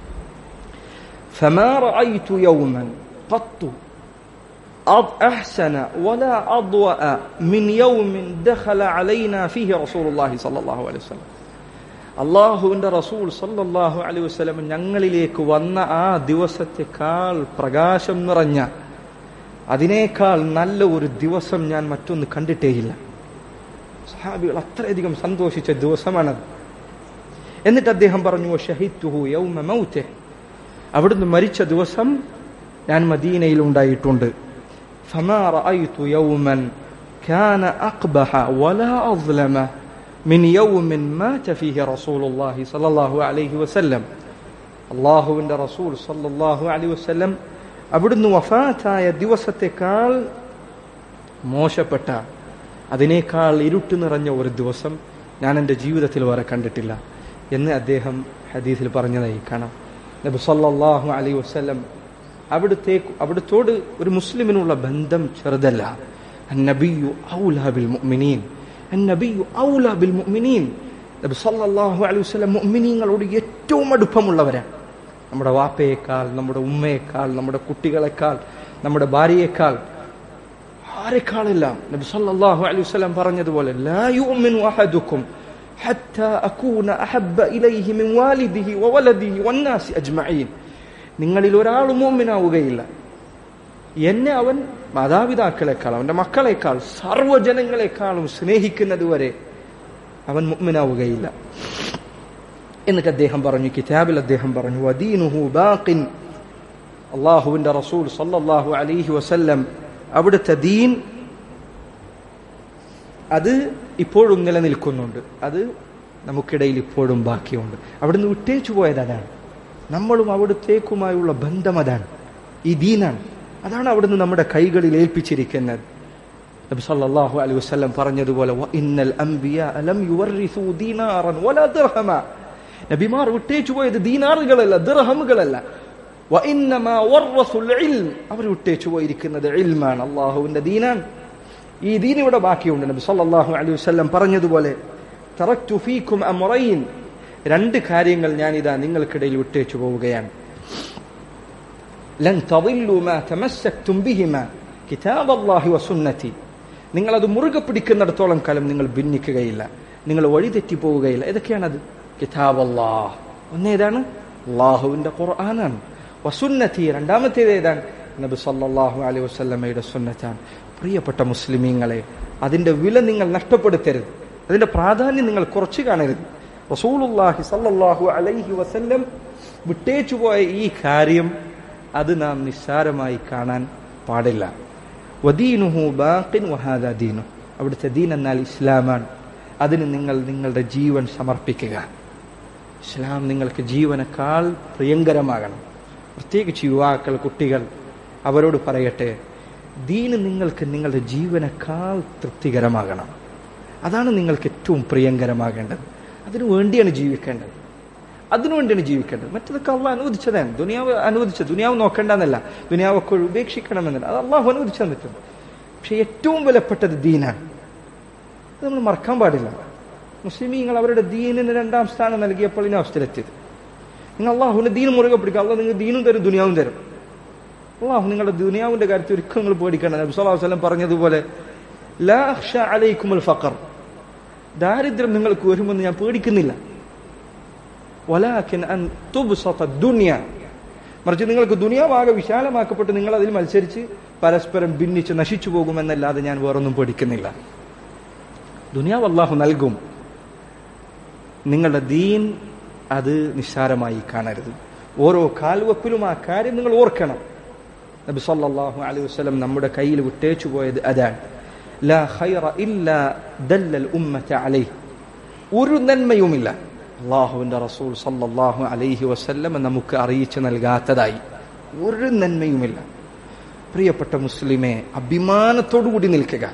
ഫമാ റഅയ്തു യൗമൻ ഖത്തു അഹ്സന വലാ അദ്വഅ മിൻ യൗമിൻ ദഖല അലൈനാ ഫീഹി റസൂലുള്ളാഹി സല്ലല്ലാഹു അലൈഹി വസല്ലം. അള്ളാഹുവിന്റെ റസൂൽ സല്ലല്ലാഹു അലൈഹി വസല്ലം ഞങ്ങളിലേക്ക് വന്ന ആ ദിവസത്തെക്കാൾ പ്രകാശം നിറഞ്ഞ, അതിനേക്കാൾ നല്ല ഒരു ദിവസം ഞാൻ മറ്റൊന്ന് കണ്ടിട്ടേയില്ല. സഹാബികൾ അത്രയധികം സന്തോഷിച്ച ദിവസമാണത്. എന്നിട്ട് അദ്ദേഹം പറഞ്ഞു, ഷഹിദ്തുഹു യൗമ മൗതിഹി. അവിടുന്ന് മരിച്ച ദിവസം ഞാൻ മദീനയിൽ ഉണ്ടായിട്ടുണ്ട്. ഫമാ റഅയ്തു യൗമൻ കാന അഖ്ബഹ വലാ അസ്ലമ മിൻ യൗമിൻ മാത ഫീഹി റസൂലുള്ളാഹി സ്വല്ലല്ലാഹു അലൈഹി വസല്ലം. അല്ലാഹുവിന്റെ റസൂൽ സ്വല്ലല്ലാഹു അലൈഹി വസല്ലം അവിടുന്ന് വഫാത്തായ ദിവസത്തെക്കാൾ മോശപ്പെട്ട, അതിനേക്കാൾ ഇരുട്ട് നിറഞ്ഞ ഒരു ദിവസം ഞാൻ എൻ്റെ ജീവിതത്തിൽ വേറെ കണ്ടിട്ടില്ല എന്ന് അദ്ദേഹം ഹദീസിൽ പറഞ്ഞതായി കാണാം. നബി സല്ലല്ലാഹു അലൈഹി വസല്ലം അവിടുത്തെ അവിടുത്തോട് ഒരു മുസ്ലിമിനുള്ള ബന്ധം ചെറുതല്ല. അന്നബിയു ഔലാ ബിൽ മുഅ്മിനീൻ, അന്നബിയു ഔലാ ബിൽ മുഅ്മിനീൻ. നബി സല്ലല്ലാഹു അലൈഹി വസല്ലം മുഅ്മിനീങ്ങളോട് ഏറ്റവും അടുപ്പമുള്ളവരാണ്. നമ്മുടെ വാപ്പയേക്കാൾ, നമ്മുടെ ഉമ്മയേക്കാൾ, നമ്മുടെ കുട്ടികളെക്കാൾ, നമ്മുടെ ഭാര്യയേക്കാൾ, ആരെക്കാളെല്ലാം നബി സല്ലല്ലാഹു അലൈഹി വസല്ലം പറഞ്ഞതുപോലെ ലാ യുഅ്മിനു അഹദുക്കും ഹത്താ അകൂന അഹബ്ബ ഇലൈഹി മിൻ വാലിദിഹി വവലദിഹി വന്നാസി അജ്മഈൻ. നിങ്ങളിൽ ഒരാൾ മുഅ്മിനാവുകയില്ല എന്നെ അവൻ മാതാപിതാക്കളെക്കാൾ, അവന്റെ മക്കളെക്കാൾ, സർവ്വജനങ്ങളെക്കാളും സ്നേഹിക്കുന്നത് വരെ അവൻ മുഅ്മിനാവുകയില്ല. എന്നിട്ട് അദ്ദേഹം പറഞ്ഞു, കിതാബിൽ അദ്ദേഹം പറഞ്ഞു, വദീനുഹു ബാഖിൻ. അല്ലാഹുവിന്റെ റസൂൽ സല്ലല്ലാഹു അലൈഹി വസല്ലം അവിടുത്തെ ദീൻ അത് ഇപ്പോഴും നിലനിൽക്കുന്നുണ്ട്, അത് നമുക്കിടയിൽ ഇപ്പോഴും ബാക്കിയുണ്ട്. അവിടുന്ന് വിട്ടേച്ചു പോയതാണ്. നമ്മളും അവിടുത്തേക്കുമായുള്ള ബന്ധം അതാണ്, ഈ ദീനാണ്. അതാണ് അവിടുന്ന് നമ്മുടെ കൈകളിൽ ഏൽപ്പിച്ചിരിക്കുന്നത്. നബി സല്ലല്ലാഹു അലൈഹി വസല്ലം പറഞ്ഞതുപോലെ വഇന്നൽ അംബിയാ ലം യുവറിസു ദീനാറൻ വലാ ദിർഹമ. നബിമാർ വിട്ടേച്ചു പോയത് ദീനാറുകളല്ല, ദിർഹമുകളല്ല. വഇന്നമാ വറസുൽ ഇൽം, അവർ വിട്ടേച്ചു പോയിരിക്കുന്നത് ഇൽമാണ്, അല്ലാഹുവിന്റെ ദീനാണ്. ഈ ദീൻ ഇവിടെ ബാക്കിയുണ്ട്. നബി സല്ലല്ലാഹു അലൈഹി വസല്ലം പറഞ്ഞതുപോലെ തറക്തു ഫീകും അംറൈൻ, രണ്ട് കാര്യങ്ങൾ ഞാനിതാ നിങ്ങൾക്കിടയിൽ വിട്ടേച്ചു പോവുകയാണ്. ലൻ തദില്ലു മാ തമസ്സക്തും ബിഹിമാ കിതാബല്ലാഹി വസുന്നതി. നിങ്ങൾ അത് മുറുകെ പിടിക്കുന്നിടത്തോളം കാലം നിങ്ങൾ ഭിന്നിക്കുകയില്ല, നിങ്ങൾ വഴിതെറ്റി പോവുകയില്ല. ഏതൊക്കെയാണത്? കിതാബല്ലാഹ്, ഒന്നേതാണ്? അല്ലാഹുവിന്റെ ഖുർആനാണ്. വസുന്നതി, രണ്ടാമത്തേത് ഏതാണ്? നബി സല്ലല്ലാഹു അലൈഹി വസല്ലമയുടെ സുന്നത്താണ്. പ്രിയപ്പെട്ട മുസ്ലിമീങ്ങളെ, അതിന്റെ വില നിങ്ങൾ നഷ്ടപ്പെടുത്തരുത്, അതിന്റെ പ്രാധാന്യം നിങ്ങൾ കുറച്ചു കാണരുത്. റസൂലുള്ളാഹി സല്ലല്ലാഹു അലൈഹി വസല്ലം വിട്ടേച്ചു പോയ ഈ കാര്യം അത് നാം നിസ്സാരമായി കാണാൻ പാടില്ല. വദീനുഹു ബാഖിൻ വഹാദാ ദീനു, അവിടുത്തെ ദീൻ എന്നാൽ ഇസ്ലാമാണ്. അതിന് നിങ്ങൾ നിങ്ങളുടെ ജീവൻ സമർപ്പിക്കുക. ഇസ്ലാം നിങ്ങൾക്ക് ജീവനേക്കാൾ പ്രിയങ്കരമാകണം. പ്രത്യേകിച്ച് യുവാക്കൾ, കുട്ടികൾ, അവരോട് പറയട്ടെ, ദീന് നിങ്ങൾക്ക് നിങ്ങളുടെ ജീവനേക്കാൾ തൃപ്തികരമാകണം. അതാണ് നിങ്ങൾക്ക് ഏറ്റവും പ്രിയങ്കരമാകേണ്ടത്. അതിനു വേണ്ടിയാണ് ജീവിക്കേണ്ടത്, അതിനുവേണ്ടിയാണ് ജീവിക്കേണ്ടത്. മറ്റതൊക്കെ അള്ളാഹ് അനുവദിച്ചതാണ്. ദുനിയാവ് അനുവദിച്ച ദുനിയാവ് നോക്കേണ്ടെന്നല്ല, ദുനിയാവൊക്കെ ഉപേക്ഷിക്കണമെന്നല്ല, അത് അള്ളാഹു അനുവദിച്ചു തന്നിട്ടുണ്ട്. പക്ഷെ ഏറ്റവും വിലപ്പെട്ടത് ദീനാണ്. അത് നമ്മൾ മറക്കാൻ പാടില്ല. മുസ്ലിമീങ്ങൾ അവരുടെ ദീനിന് രണ്ടാം സ്ഥാനം നൽകിയപ്പോൾ ഈ അവസ്ഥയിലെത്തിയത്. നിങ്ങൾ അള്ളാഹുവിന്റെ ദീൻ മുറുകെ പിടിക്കുക, അള്ളാഹ് നിങ്ങൾ ദീനും തരും ദുനിയാവും തരും. അള്ളാഹു നിങ്ങളുടെ ദുനിയാവിന്റെ കാര്യത്തിൽ ഒരിക്കലും നിങ്ങൾ പേടിക്കണം. നബി സല്ലല്ലാഹു അലൈഹി വസല്ലം പറഞ്ഞതുപോലെ ലാ അഖ്ശ അലൈക്കുമുൽ ഫഖർ, ദാരിദ്ര്യം നിങ്ങൾക്ക് വരുമെന്ന് ഞാൻ പേടിക്കുന്നില്ല. വലാകിൻ അൻ തുബ്സത ദുനിയ, മറിച്ച് നിങ്ങൾക്ക് ദുനിയാവാകെ വിശാലമാക്കപ്പെട്ട് നിങ്ങൾ അതിൽ മത്സരിച്ച് പരസ്പരം ഭിന്നിച്ച് നശിച്ചു പോകുമെന്നല്ലാതെ ഞാൻ വേറൊന്നും പേടിക്കുന്നില്ല. ദുനിയാവ് അള്ളാഹു നൽകും. നിങ്ങളുടെ ദീൻ അത് നിസ്സാരമായി കാണരുത്. ഓരോ കാൽവെപ്പിലും ആ കാര്യം നിങ്ങൾ ഓർക്കണം. നബി സല്ലല്ലാഹു അലൈഹി വസല്ലം നമ്മുടെ കയ്യിൽ വിട്ടേച്ചു പോയത് അതാണ്. ലാ ഖൈറ ഇല്ലാ ദല്ലൽ ഉമ്മത അലൈഹി, ഒരു നന്മയുമില്ല അള്ളാഹുവിന്റെ റസൂൽ സല്ലല്ലാഹു അലൈഹി വസല്ലം നമുക്ക് അറിയിച്ചു നൽകാത്തതായി ഒരു നന്മയുമില്ല. പ്രിയപ്പെട്ട മുസ്ലിമെ, അഭിമാനത്തോടുകൂടി നിൽക്കുക.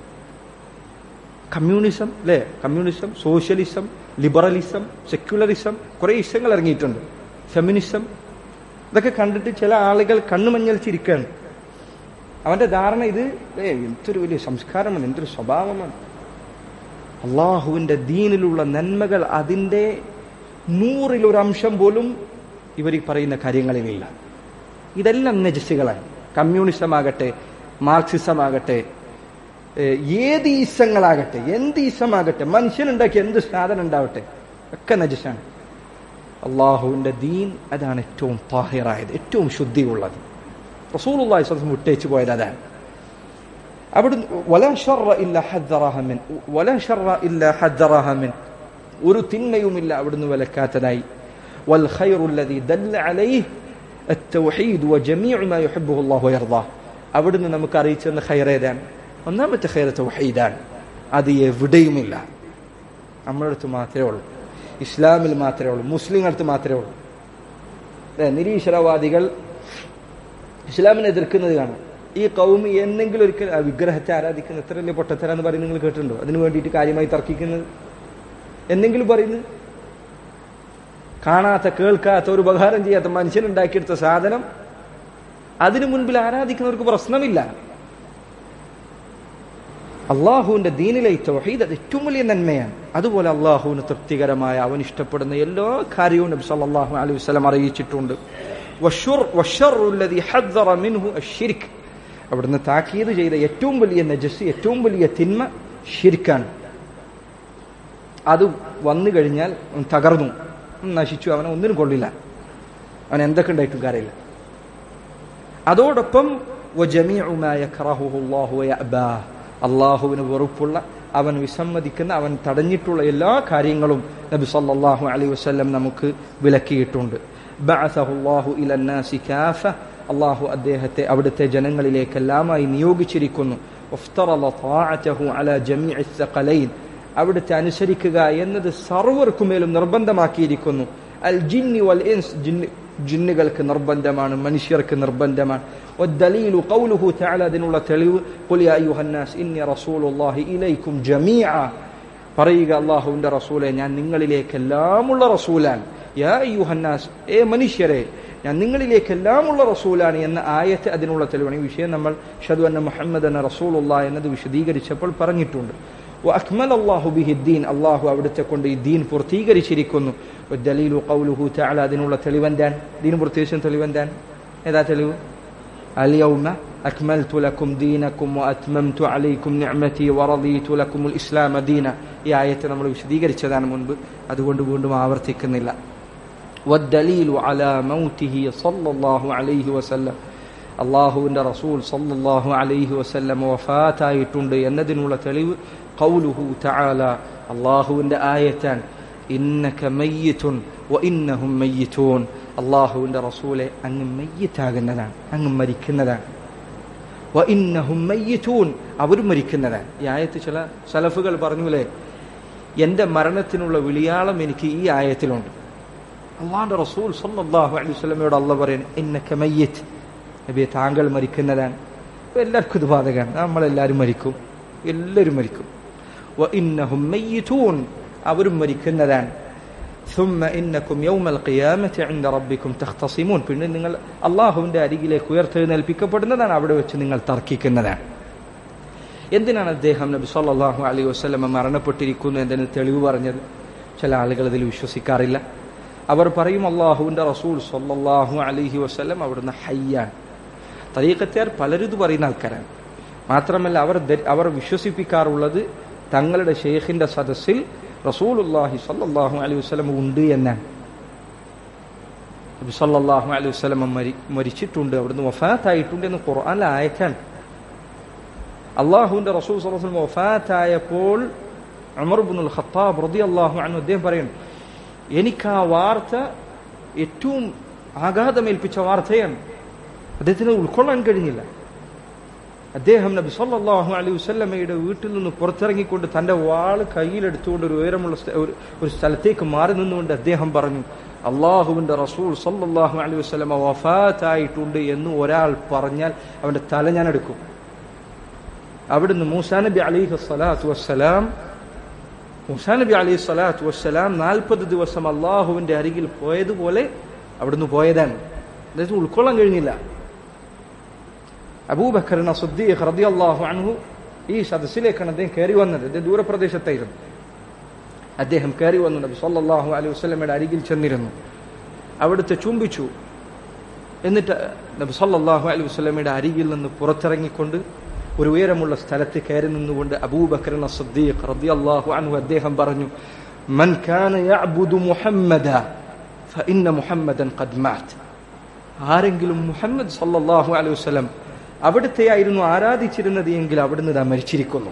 കമ്മ്യൂണിസം അല്ലേ, കമ്മ്യൂണിസം, സോഷ്യലിസം, ലിബറലിസം, സെക്യുലറിസം, കുറെ ഇഷ്ടങ്ങൾ ഇറങ്ങിയിട്ടുണ്ട്. ഫെമിനിസം, ഇതൊക്കെ കണ്ടിട്ട് ചില ആളുകൾ കണ്ണുമഞ്ഞളിച്ചിരിക്കുകയാണ്. അവന്റെ ധാരണ ഇത് ഏ എന്തൊരു വലിയ സംസ്കാരമാണ്, എന്തൊരു സ്വഭാവമാണ്. അള്ളാഹുവിന്റെ ദീനിലുള്ള നന്മകൾ അതിന്റെ നൂറിലൊരംശം പോലും ഇവർ ഈ പറയുന്ന കാര്യങ്ങളിലില്ല. ഇതെല്ലാം നജസുകളാണ്. കമ്മ്യൂണിസം ആകട്ടെ, മാർക്സിസം ആകട്ടെ, ഏത് ഈസങ്ങളാകട്ടെ, എന്ത് ഈസമാകട്ടെ, മനുഷ്യനുണ്ടാക്കിയ എന്ത് സാധനം ഉണ്ടാവട്ടെ, ഒക്കെ നജസാണ്. അള്ളാഹുവിന്റെ ദീൻ അതാണ് ഏറ്റവും താഹിറായത്, ഏറ്റവും ശുദ്ധിയുള്ളത്. റസൂലുള്ളാഹി സ്വല്ലല്ലാഹു അലൈഹി വസല്ലം വിട്ടേച്ചു പോയത് അതാണ്. അവിടുന്ന് വലാ ശർറ ഇല്ലാ ഹദ്ദറഹ മിൻ വലാ ശർറ ഇല്ലാ ഹദ്ദറഹ മിൻ, ഒരു തിന്മയുമില്ല അവിടുന്ന് വിലക്കാത്തതായി. വൽ ഖൈറു അല്ലദീ ദല്ല അലൈഹി അത്തൗഹീദ് വജമീഉ മാ യുഹിബ്ബുഹു അല്ലാഹു വയർദാഹ്. അവിടുന്ന് നമുക്ക് അറിയിച്ചെന്ന ഖൈറേതാണ്. ഒന്നാമത്തെ ഖൈർ തൗഹീദാണ്. അത് എവിടെയുമില്ല, നമ്മുടെ അടുത്ത് മാത്രമേ ഉള്ളൂ, ഇസ്ലാമിൽ മാത്രമേ ഉള്ളൂ, മുസ്ലിങ്ങളടുത്ത് മാത്രമേ ഉള്ളൂ. നിരീശ്വരവാദികൾ ഇസ്ലാമിനെ എതിർക്കുന്നത് കാണാം. ഈ കൗമി എന്നെങ്കിലും ഒരിക്കൽ വിഗ്രഹത്തെ ആരാധിക്കുന്ന എത്ര വലിയ പൊട്ടത്തരാന്ന് പറയുന്നത് നിങ്ങൾ കേട്ടിട്ടുണ്ടോ? അതിനു വേണ്ടിയിട്ട് കാര്യമായി തർക്കിക്കുന്നത് എന്തെങ്കിലും പറയുന്നത്? കാണാത്ത കേൾക്കാത്ത ഒരു ഉപകാരം ചെയ്യാത്ത മനുഷ്യനുണ്ടാക്കിയെടുത്ത സാധനം അതിനു മുൻപിൽ ആരാധിക്കുന്നവർക്ക് പ്രശ്നമില്ല. അള്ളാഹുവിന്റെ ദീനിലെ തൗഹീദ് അത് ഏറ്റവും വലിയ നന്മയാണ്. അതുപോലെ അള്ളാഹുവിന് തൃപ്തികരമായ അവൻ ഇഷ്ടപ്പെടുന്ന എല്ലാ കാര്യവും നബി സല്ലല്ലാഹു അലൈഹി വസല്ലം അറിയിച്ചിട്ടുണ്ട്. അവിടുന്ന് താക്കീത് ചെയ്ത ഏറ്റവും വലിയ നജസ്, ഏറ്റവും വലിയ തിന്മ ഷിർക്കാണ്. അത് വന്നു കഴിഞ്ഞാൽ തകർന്നു, നശിച്ചു, അവനെ ഒന്നിനും കൊള്ളില്ല, അവൻ എന്തൊക്കെ ഉണ്ടായിട്ടും കാര്യമില്ല. അതോടൊപ്പം അള്ളാഹുവിന് വെറുപ്പുള്ള, അവൻ വിസമ്മതിക്കുന്ന, അവൻ തടഞ്ഞിട്ടുള്ള എല്ലാ കാര്യങ്ങളും നബി സല്ലല്ലാഹു അലൈഹി വസല്ലം നമുക്ക് വിലക്കിയിട്ടുണ്ട്. ബഅസഹുല്ലാഹു ഇലന്നാസി കാഫ, അള്ളാഹു അദ്ദേഹത്തെ അവിടുത്തെ ജനങ്ങളിലേക്കെല്ലാമായി നിയോഗിച്ചിരിക്കുന്നു. വഫ്തറള ത്വാഅതഹു അലാ ജമീഇ ത്സഖലൈൻ, അവിടുത്തെ അനുസരിക്കുക എന്നത് സർവർക്കുമേലും നിർബന്ധമാക്കിയിരിക്കുന്നു. അൽ ജിന്നി വൽ ഇൻസ്, ജിന്നുകൾക്ക് നിർബന്ധമാണ്, മനുഷ്യർക്ക് നിർബന്ധമാണ്. വദ്ദലീലു ഖൗലുഹു തആല, അതിനുള്ള തെളിവ് ഖുൽ യാ അയ്യുഹന്നാസ് ഇന്നി റസൂലുള്ളാഹി ഇലൈക്കും ജമീഅ, പറയുക അല്ലാഹുവിന്റെ റസൂലേ, ഞാൻ നിങ്ങളിലേക്കെല്ലാമുള്ള റസൂലാണ്. യാ അയ്യുഹന്നാസ്, ഏ മനുഷ്യരെ, ഞാൻ നിങ്ങളിലേക്കെല്ലാമുള്ള റസൂലാണ് എന്ന ആയത്ത് അതിനുള്ള തെളിവാണ്. ഈ വിഷയം നമ്മൾ അഷ്ഹദു അന്ന മുഹമ്മദൻ റസൂലുള്ളാഹി എന്നത് വിശദീകരിച്ചപ്പോൾ പറഞ്ഞിട്ടുണ്ട്. وأكمل الله به الدين, അല്ലാഹു അവിടുത്തെ കൊണ്ട് ഈ ദീൻ പൂർത്തീകരിച്ചിരിക്കുന്നു. والدليل قوله تعالى, അതിനുള്ള തെളിവെന്താൻ? ദീൻ പൂർത്തീകരിച്ച തെളിവെന്താൻ? ഏതാ തെളിവ്? اليوم أكملت لكم دينكم وأتممت عليكم نعمتي ورضيت لكم الإسلام دينا. ഈ ആയത്ത് നമ്മൾ വിശദീകരിച്ചതാണ് മുൻപ്, അതുകൊണ്ട് വീണ്ടും ആവർത്തിക്കുന്നില്ല. والدليل على موته صلى الله عليه وسلم, അള്ളാഹുവിന്റെ റസൂൽ സല്ലല്ലാഹു അലൈഹി വസല്ലം വഫാത്തായിട്ടുണ്ട് എന്നതിനുള്ള തെളിവ് ഖൗലുഹു തആല, അള്ളാഹുവിന്റെ ആയത്താൻ, ഇന്നക മയ്യിതുൻ വഇന്നഹും മയ്യിതൂൻ, അള്ളാഹുവിന്റെ റസൂലെ അങ്ങ് മയ്യിത്താകുന്നതാണ്, അങ്ങ് മരിക്കുന്നതാണ്. വഇന്നഹും മയ്യിതൂൻ, അവരും മരിക്കുന്നതാണ്. ഈ ആയത്ത് ചില സലഫുകൾ പറഞ്ഞുല്ലേ, എന്റെ മരണത്തിനുള്ള വിളിയാളം എനിക്ക് ഈ ആയത്തിലുണ്ട്. അള്ളാഹുവിന്റെ റസൂൽ സല്ലല്ലാഹു അലൈഹി വസല്ലമയോട് അള്ളാഹ് പറയുന്നു, ഇന്നക മയ്യിത്, നബിയെ താങ്കൾ മരിക്കുന്നതാണ്. എല്ലാവർക്കും ഇത് ബാധകമാണ്, നമ്മളെല്ലാവരും മരിക്കും, എല്ലാവരും മരിക്കും. വഇന്നഹും മയ്യിതൂൻ, അവരും മരിക്കുന്നതാണ്. ثم إنكم يوم القيامة عند ربكم تختصمون, പിന്നെ നിങ്ങൾ അള്ളാഹുവിന്റെ അരികിലേക്ക് ഉയർത്തെഴുന്നേൽപ്പിക്കപ്പെടുന്നതാണ്, അവിടെ വെച്ച് നിങ്ങൾ തർക്കിക്കുന്നതാണ്. എന്തിനാണ് അദ്ദേഹം നബി സല്ലല്ലാഹു അലൈഹി വസല്ലം മരണപ്പെട്ടിരിക്കുന്നു എന്നതിന് തെളിവ് പറഞ്ഞത്? ചില ആളുകൾ ഇതിൽ വിശ്വസിക്കാറില്ല. അവർ പറയും അള്ളാഹുവിന്റെ റസൂൽ സല്ലല്ലാഹു അലൈഹി വസല്ലം അവിടുന്ന് ഹയ്യാണ്. തരീഖത്തുകാർ പലരും ഇത് പറയുന്ന ആൾക്കാരാണ്. മാത്രമല്ല അവർ അവർ വിശ്വസിപ്പിക്കാറുള്ളത് തങ്ങളുടെ ഷെയ്ഖിന്റെ സദസ്സിൽ റസൂലുള്ളാഹി സല്ലല്ലാഹു അലൈഹി വസല്ലം ഉണ്ട് എന്നാണ്. നബി സല്ലല്ലാഹു അലൈഹി വസല്ലം മരിച്ചിട്ടുണ്ട്, അവിടുന്ന് വഫാത്തായിട്ടുണ്ട് എന്ന് ഖുർആനിൽ ആയത്താണ്. അള്ളാഹുവിന്റെ റസൂൽ സല്ലല്ലാഹു അലൈഹി വസല്ലം വഫാത്തായപ്പോൾ ഉമർ ഇബ്നുൽ ഖത്താബ് റളിയല്ലാഹു അൻഹു അദ്ദേഹം പറയുന്നു, എനിക്ക് ആ വാർത്ത ഏറ്റവും ആഘാതമേൽപ്പിച്ച വാർത്തയാണ്, അദ്ദേഹത്തിന് ഉൾക്കൊള്ളാൻ കഴിഞ്ഞില്ല. അദ്ദേഹം നബി സല്ലല്ലാഹു അലൈഹി വസല്ലമയുടെ വീട്ടിൽ നിന്ന് പുറത്തിറങ്ങിക്കൊണ്ട് തന്റെ വാള് കയ്യിലെടുത്തുകൊണ്ട് ഒരു ഉയരമുള്ള ഒരു സ്ഥലത്തേക്ക് മാറി നിന്നുകൊണ്ട് അദ്ദേഹം പറഞ്ഞു, അള്ളാഹുവിന്റെ റസൂൽ സല്ലല്ലാഹു അലൈഹി വസല്ലമ വഫാത്തായിട്ടുണ്ട് എന്ന് ഒരാൾ പറഞ്ഞാൽ അവന്റെ തല ഞാൻ എടുക്കും. അവിടുന്ന് മൂസാ നബി അലൈഹി സ്വലാത്തു വസ്സലാം മൂസാ നബി അലൈഹി സ്വലാത്തു വസ്സലാം നാൽപ്പത് ദിവസം അള്ളാഹുവിന്റെ അരികിൽ പോയതുപോലെ അവിടുന്ന് പോയതാണ്. അദ്ദേഹത്തിന് ഉൾക്കൊള്ളാൻ കഴിഞ്ഞില്ല. അബൂബക്കർ സിദ്ദീഖ് റളിയല്ലാഹു അൻഹു ഈ സദസ്സിലേക്കാണ് അദ്ദേഹം കയറി വന്നത്. അദ്ദേഹം ദൂരപ്രദേശത്തായിരുന്നു. അദ്ദേഹം കയറി വന്നു, നബി സല്ലല്ലാഹു അലൈഹി വസല്ലമയുടെ അരികിൽ ചെന്നിരുന്നു, അവിടുത്തെ ചുംബിച്ചു. എന്നിട്ട് നബി സല്ലല്ലാഹു അലൈഹി വസല്ലമയുടെ അരികിൽ നിന്ന് പുറത്തിറങ്ങിക്കൊണ്ട് ഒരു ഉയരമുള്ള സ്ഥലത്ത് കയറി നിന്നുകൊണ്ട് അബൂബക്കർ സിദ്ദീഖ് റളിയല്ലാഹു അൻഹു അദ്ദേഹം പറഞ്ഞു, മൻ കാന യഅ്ബുദു മുഹമ്മദ ഫഇന്ന മുഹമ്മദൻ ഖദ് മാത്. ആരെങ്കിലും മുഹമ്മദ് സല്ലല്ലാഹു അലൈഹി വസല്ലം അവിടുത്തെയായിരുന്നു ആരാധിച്ചിരുന്നത് എങ്കിൽ അവിടുന്ന് ഇതാ മരിച്ചിരിക്കുന്നു.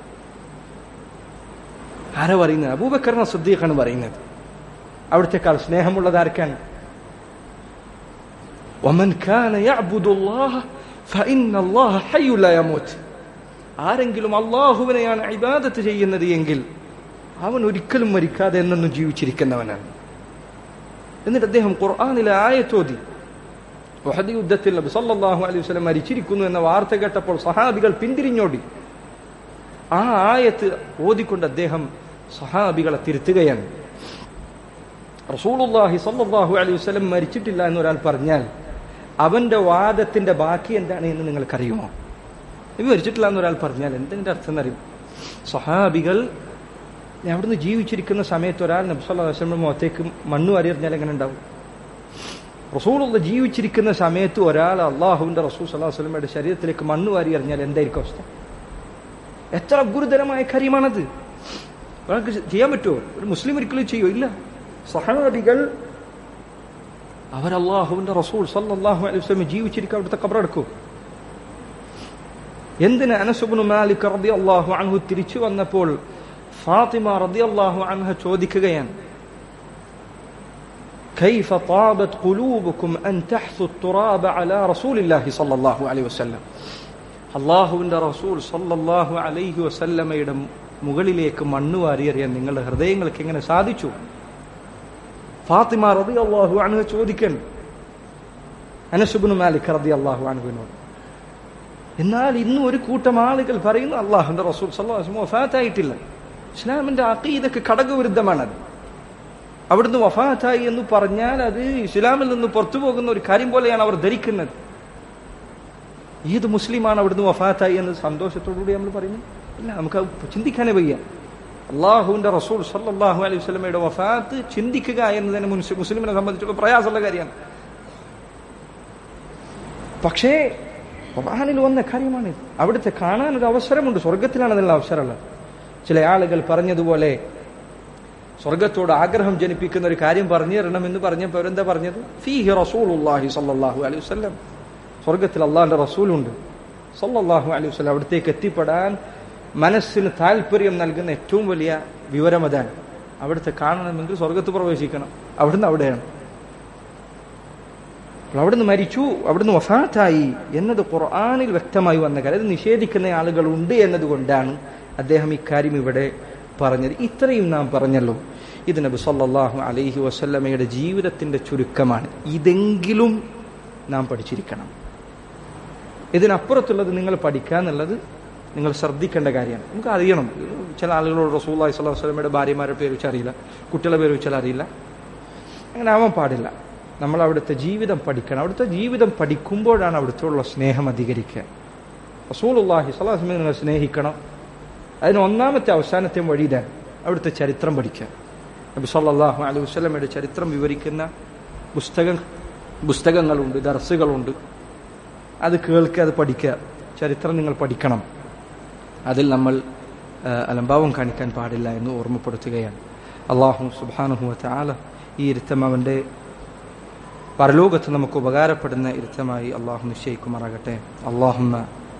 ആരാ പറയുന്നത്? അബൂബക്കർ സിദ്ദീഖാണ് പറയുന്നത്. അവിടുത്തെക്കാൾ സ്നേഹമുള്ളത് ആർക്കാണ്? വമൻ കാന യഅ്ബുദുല്ലാഹ ഫഇന്നല്ലാഹ ഹയ്യുൻ ലാ യമൂത്ത്. ആരെങ്കിലും അല്ലാഹുവിനെയാണ് ഇബാദത്ത് ചെയ്യുന്നത് എങ്കിൽ അവൻ ഒരിക്കലും മരിക്കാതെ എന്നെന്നും ജീവിച്ചിരിക്കുന്നവനാണ്. എന്നിട്ട് അദ്ദേഹം ഖുർആനിലെ ആയത്തോതി. ഉഹദ് യുദ്ധത്തിൽ നബി സല്ലല്ലാഹു അലൈഹി വസല്ലം മരിച്ചിരിക്കുന്നു എന്ന വാർത്ത കേട്ടപ്പോൾ സഹാബികൾ പിന്തിരിഞ്ഞോടി. ആ ആയത്ത് ഓതിക്കൊണ്ട് അദ്ദേഹം സഹാബികളെ തിരുത്തുകയാണ്. റസൂലുള്ളാഹി സല്ലല്ലാഹു അലൈഹി വസല്ലം മരിച്ചിട്ടില്ല എന്നൊരാൾ പറഞ്ഞാൽ അവന്റെ വാദത്തിന്റെ ബാക്കി എന്താണ് എന്ന് നിങ്ങൾക്കറിയുമോ? ഇവ മരിച്ചിട്ടില്ല എന്നൊരാൾ പറഞ്ഞാൽ എന്തിന്റെ അർത്ഥം എന്നറിയും? സഹാബികൾ അവിടുന്ന് ജീവിച്ചിരിക്കുന്ന സമയത്ത് ഒരാൾ നബി സല്ലല്ലാഹു അലൈഹി വസല്ലം മുഖത്തേക്ക് മണ്ണ് വാരിയെറിഞ്ഞാൽ എങ്ങനെ ഉണ്ടാവും? റസൂലുള്ള ജീവിച്ചിരിക്കുന്ന സമയത്ത് ഒരാൾ അള്ളാഹുവിന്റെ റസൂൽ സല്ലല്ലാഹു അലൈഹി വസല്ലമയുടെ ശരീരത്തിലേക്ക് മണ്ണ് വാരി എറിഞ്ഞാൽ എന്തായിരിക്കും അവസ്ഥ? എത്ര ഗുരുതരമായ കാര്യമാണത്. ഒരാൾക്ക് ചെയ്യാൻ പറ്റുമോ? ഒരു മുസ്ലിം ഒരിക്കലും ചെയ്യോ? ഇല്ല. സഹാബികൾ അവർ അള്ളാഹുവിന്റെ റസൂൽ സല്ലല്ലാഹു അലൈഹി വസല്ലം ജീവിച്ചിരിക്കുക അവിടുത്തെ ഖബറടക്കും. എന്തിന്? അനസ് ഇബ്നു മാലിക് റളിയല്ലാഹു അൻഹു തിരിച്ചു വന്നപ്പോൾ ഫാത്തിമ റളിയല്ലാഹു അൻഹ ചോദിക്കുകയാണ്, كيف طابت قلوبكم أن تحثوا التراب على رسول الله صلى الله عليه وسلم. അള്ളാഹുവിന്റെ റസൂൽ സല്ലല്ലാഹു അലൈഹി വസല്ലമയുടെ മുകളിലേക്ക് മണ്ണ് വാരിയെറിയാൻ നിങ്ങളുടെ ഹൃദയങ്ങൾക്ക് എങ്ങനെ സാധിച്ചു? ഫാത്തിമ റളിയല്ലാഹു അൻഹ ചോദിക്കാൻ അനസ് ഇബ്നു മാലിക് റളിയല്ലാഹു അൻഹുവിനോട്. എന്നാൽ ഇന്ന് ഒരു കൂട്ടം ആളുകൾ പറയുന്നു അള്ളാഹുവിന്റെ റസൂൽ സല്ലല്ലാഹു അലൈഹി വസല്ലം വഫാത്തായിട്ടില്ല. ഇസ്ലാമിന്റെ അഖീദക്ക് ഘടകവിരുദ്ധമാണത്. അവിടുന്ന് വഫാത്തായി എന്ന് പറഞ്ഞാൽ അത് ഇസ്ലാമിൽ നിന്ന് പുറത്തു പോകുന്ന ഒരു കാര്യം പോലെയാണ് അവർ ധരിക്കുന്നത്. ഏത് മുസ്ലിമാണ് അവിടുന്ന് വഫാത്തായി എന്ന് സന്തോഷത്തോടുകൂടി നമ്മൾ പറയുന്നത്? ഇല്ല, നമുക്ക് ചിന്തിക്കാനേ വയ്യ. അള്ളാഹുവിന്റെ റസൂൽ സല്ലല്ലാഹു അലൈഹി വസല്ലമയുടെ വഫാത്ത് ചിന്തിക്കുക എന്ന് തന്നെ മുസ്ലിമിനെ സംബന്ധിച്ചുള്ള പ്രയാസമുള്ള കാര്യമാണ്. പക്ഷേ ഖുർആനിൽ വന്ന കാര്യമാണ്. അവിടുത്തെ കാണാൻ ഒരു അവസരമുണ്ട്. സ്വർഗത്തിലാണ് അതിനുള്ള അവസരമുള്ളത്. ചില ആളുകൾ പറഞ്ഞതുപോലെ സ്വർഗത്തോട് ആഗ്രഹം ജനിപ്പിക്കുന്ന ഒരു കാര്യം പറഞ്ഞു തരണം എന്ന് പറഞ്ഞപ്പോൾ അവരെന്താ പറഞ്ഞത്? ഫീഹി റസൂലുള്ളാഹി സല്ലല്ലാഹു അലൈഹി വസല്ലം. സ്വർഗത്തിൽ അള്ളാഹിന്റെ റസൂലുണ്ട് സല്ലല്ലാഹു അലൈഹി വസല്ലം. അവിടത്തേക്ക് എത്തിപ്പെടാൻ മനസ്സിന് താല്പര്യം നൽകുന്ന ഏറ്റവും വലിയ വിവരം അതാണ്. അവിടുത്തെ കാണണമെങ്കിൽ സ്വർഗത്ത് പ്രവേശിക്കണം. അവിടുന്ന് അവിടെയാണ്. അവിടുന്ന് മരിച്ചു, അവിടുന്ന് വഫാത്തായി എന്നത് ഖുർആനിൽ വ്യക്തമായി വന്ന കാര്യം. അത് നിഷേധിക്കുന്ന ആളുകളുണ്ട് എന്നതുകൊണ്ടാണ് അദ്ദേഹം ഇക്കാര്യം ഇവിടെ പറഞ്ഞത്. ഇത്രയും നാം പറഞ്ഞല്ലോ. ഇത് നബി സല്ലല്ലാഹു അലൈഹി വസല്ലമയുടെ ജീവിതത്തിന്റെ ചുരുക്കമാണ്. ഇതെങ്കിലും നാം പഠിച്ചിരിക്കണം. ഇതിനപ്പുറത്തുള്ളത് നിങ്ങൾ പഠിക്കാന്നുള്ളത് നിങ്ങൾ ശ്രദ്ധിക്കേണ്ട കാര്യമാണ്. നമുക്ക് അറിയണം. ചില ആളുകളോട് റസൂലുള്ളാഹി സ്വല്ലല്ലാഹു അലൈഹി വസല്ലമയുടെ ഭാര്യമാരുടെ പേര് വെച്ചാൽ അറിയില്ല, കുട്ടികളുടെ പേര് വെച്ചാൽ അറിയില്ല. അങ്ങനെ ആവാൻ പാടില്ല. നമ്മൾ അവിടുത്തെ ജീവിതം പഠിക്കണം. അവിടുത്തെ ജീവിതം പഠിക്കുമ്പോഴാണ് അവിടുത്തെ ഉള്ള സ്നേഹം അധികരിക്കുക. റസൂലുള്ളാഹി സ്വല്ലല്ലാഹു അലൈഹി വസല്ലം നിങ്ങൾ സ്നേഹിക്കണം. അതിന് ഒന്നാമത്തെ അവസാനത്തെ വഴി ഇതാണ്. അവിടുത്തെ ചരിത്രം പഠിക്കുക. നബി സല്ലല്ലാഹു അലൈഹി വസല്ലമയുടെ ചരിത്രം വിവരിക്കുന്ന പുസ്തകം പുസ്തകങ്ങളുണ്ട്, ദർസുകളുണ്ട്. അത് കേൾക്കുക, അത് പഠിക്കുക. ചരിത്രം നിങ്ങൾ പഠിക്കണം. അതിൽ നമ്മൾ അലംഭാവം കാണിക്കാൻ പാടില്ല എന്ന് ഓർമ്മപ്പെടുത്തുകയാണ്. അല്ലാഹു സുബ്ഹാനഹു വ തആല ഈ ഇരുത്തം അവന്റെ പരലോകത്ത് നമുക്ക് ഉപകാരപ്പെടുന്ന ഇരുത്തമായി അല്ലാഹു നിശ്ചയിക്കുമാറാകട്ടെ. അല്ലാഹുമ്മ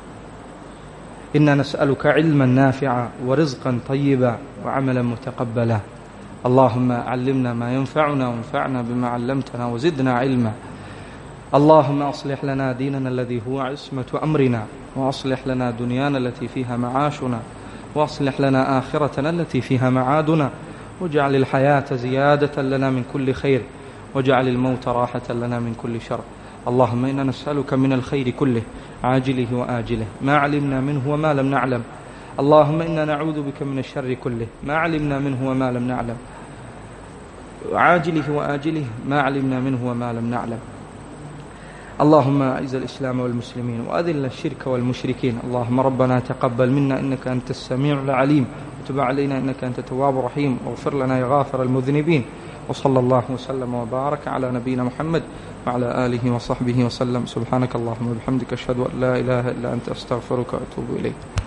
إنا نسألك علما نافعا ورزقا طيبا وعملا متقبلا. اللهم علمنا ما ينفعنا وانفعنا بما علمتنا وزدنا علما. اللهم أصلح لنا ديننا الذي هو عصمة أمرنا، وأصلح لنا دنيانا التي فيها معاشنا، وأصلح لنا آخرتنا التي فيها معادنا، واجعل الحياة زيادة لنا من كل خير، واجعل الموت راحة لنا من كل شر. اللهم إنا نسألك من الخير كله عاجله وآجله ما علمنا منه وما لم نعلم. اللهم إنا نعوذ بك من الشر كله ما علمنا منه وما لم نعلم، عاجله وآجله ما علمنا منه وما لم نعلم. اللهم أعز الإسلام والمسلمين وأذل الشرك والمشركين. اللهم ربنا تقبل منا إنك أنت السميع العليم، وتب علينا إنك أنت التواب الرحيم، واغفر لنا يا غافر المذنبين. وصلى الله وسلم وبارك على نبينا محمد وعلى آله وصحبه وسلم. سبحانك اللهم وبحمدك أشهد أن لا إله إلا أنت أستغفرك وأتوب إليك.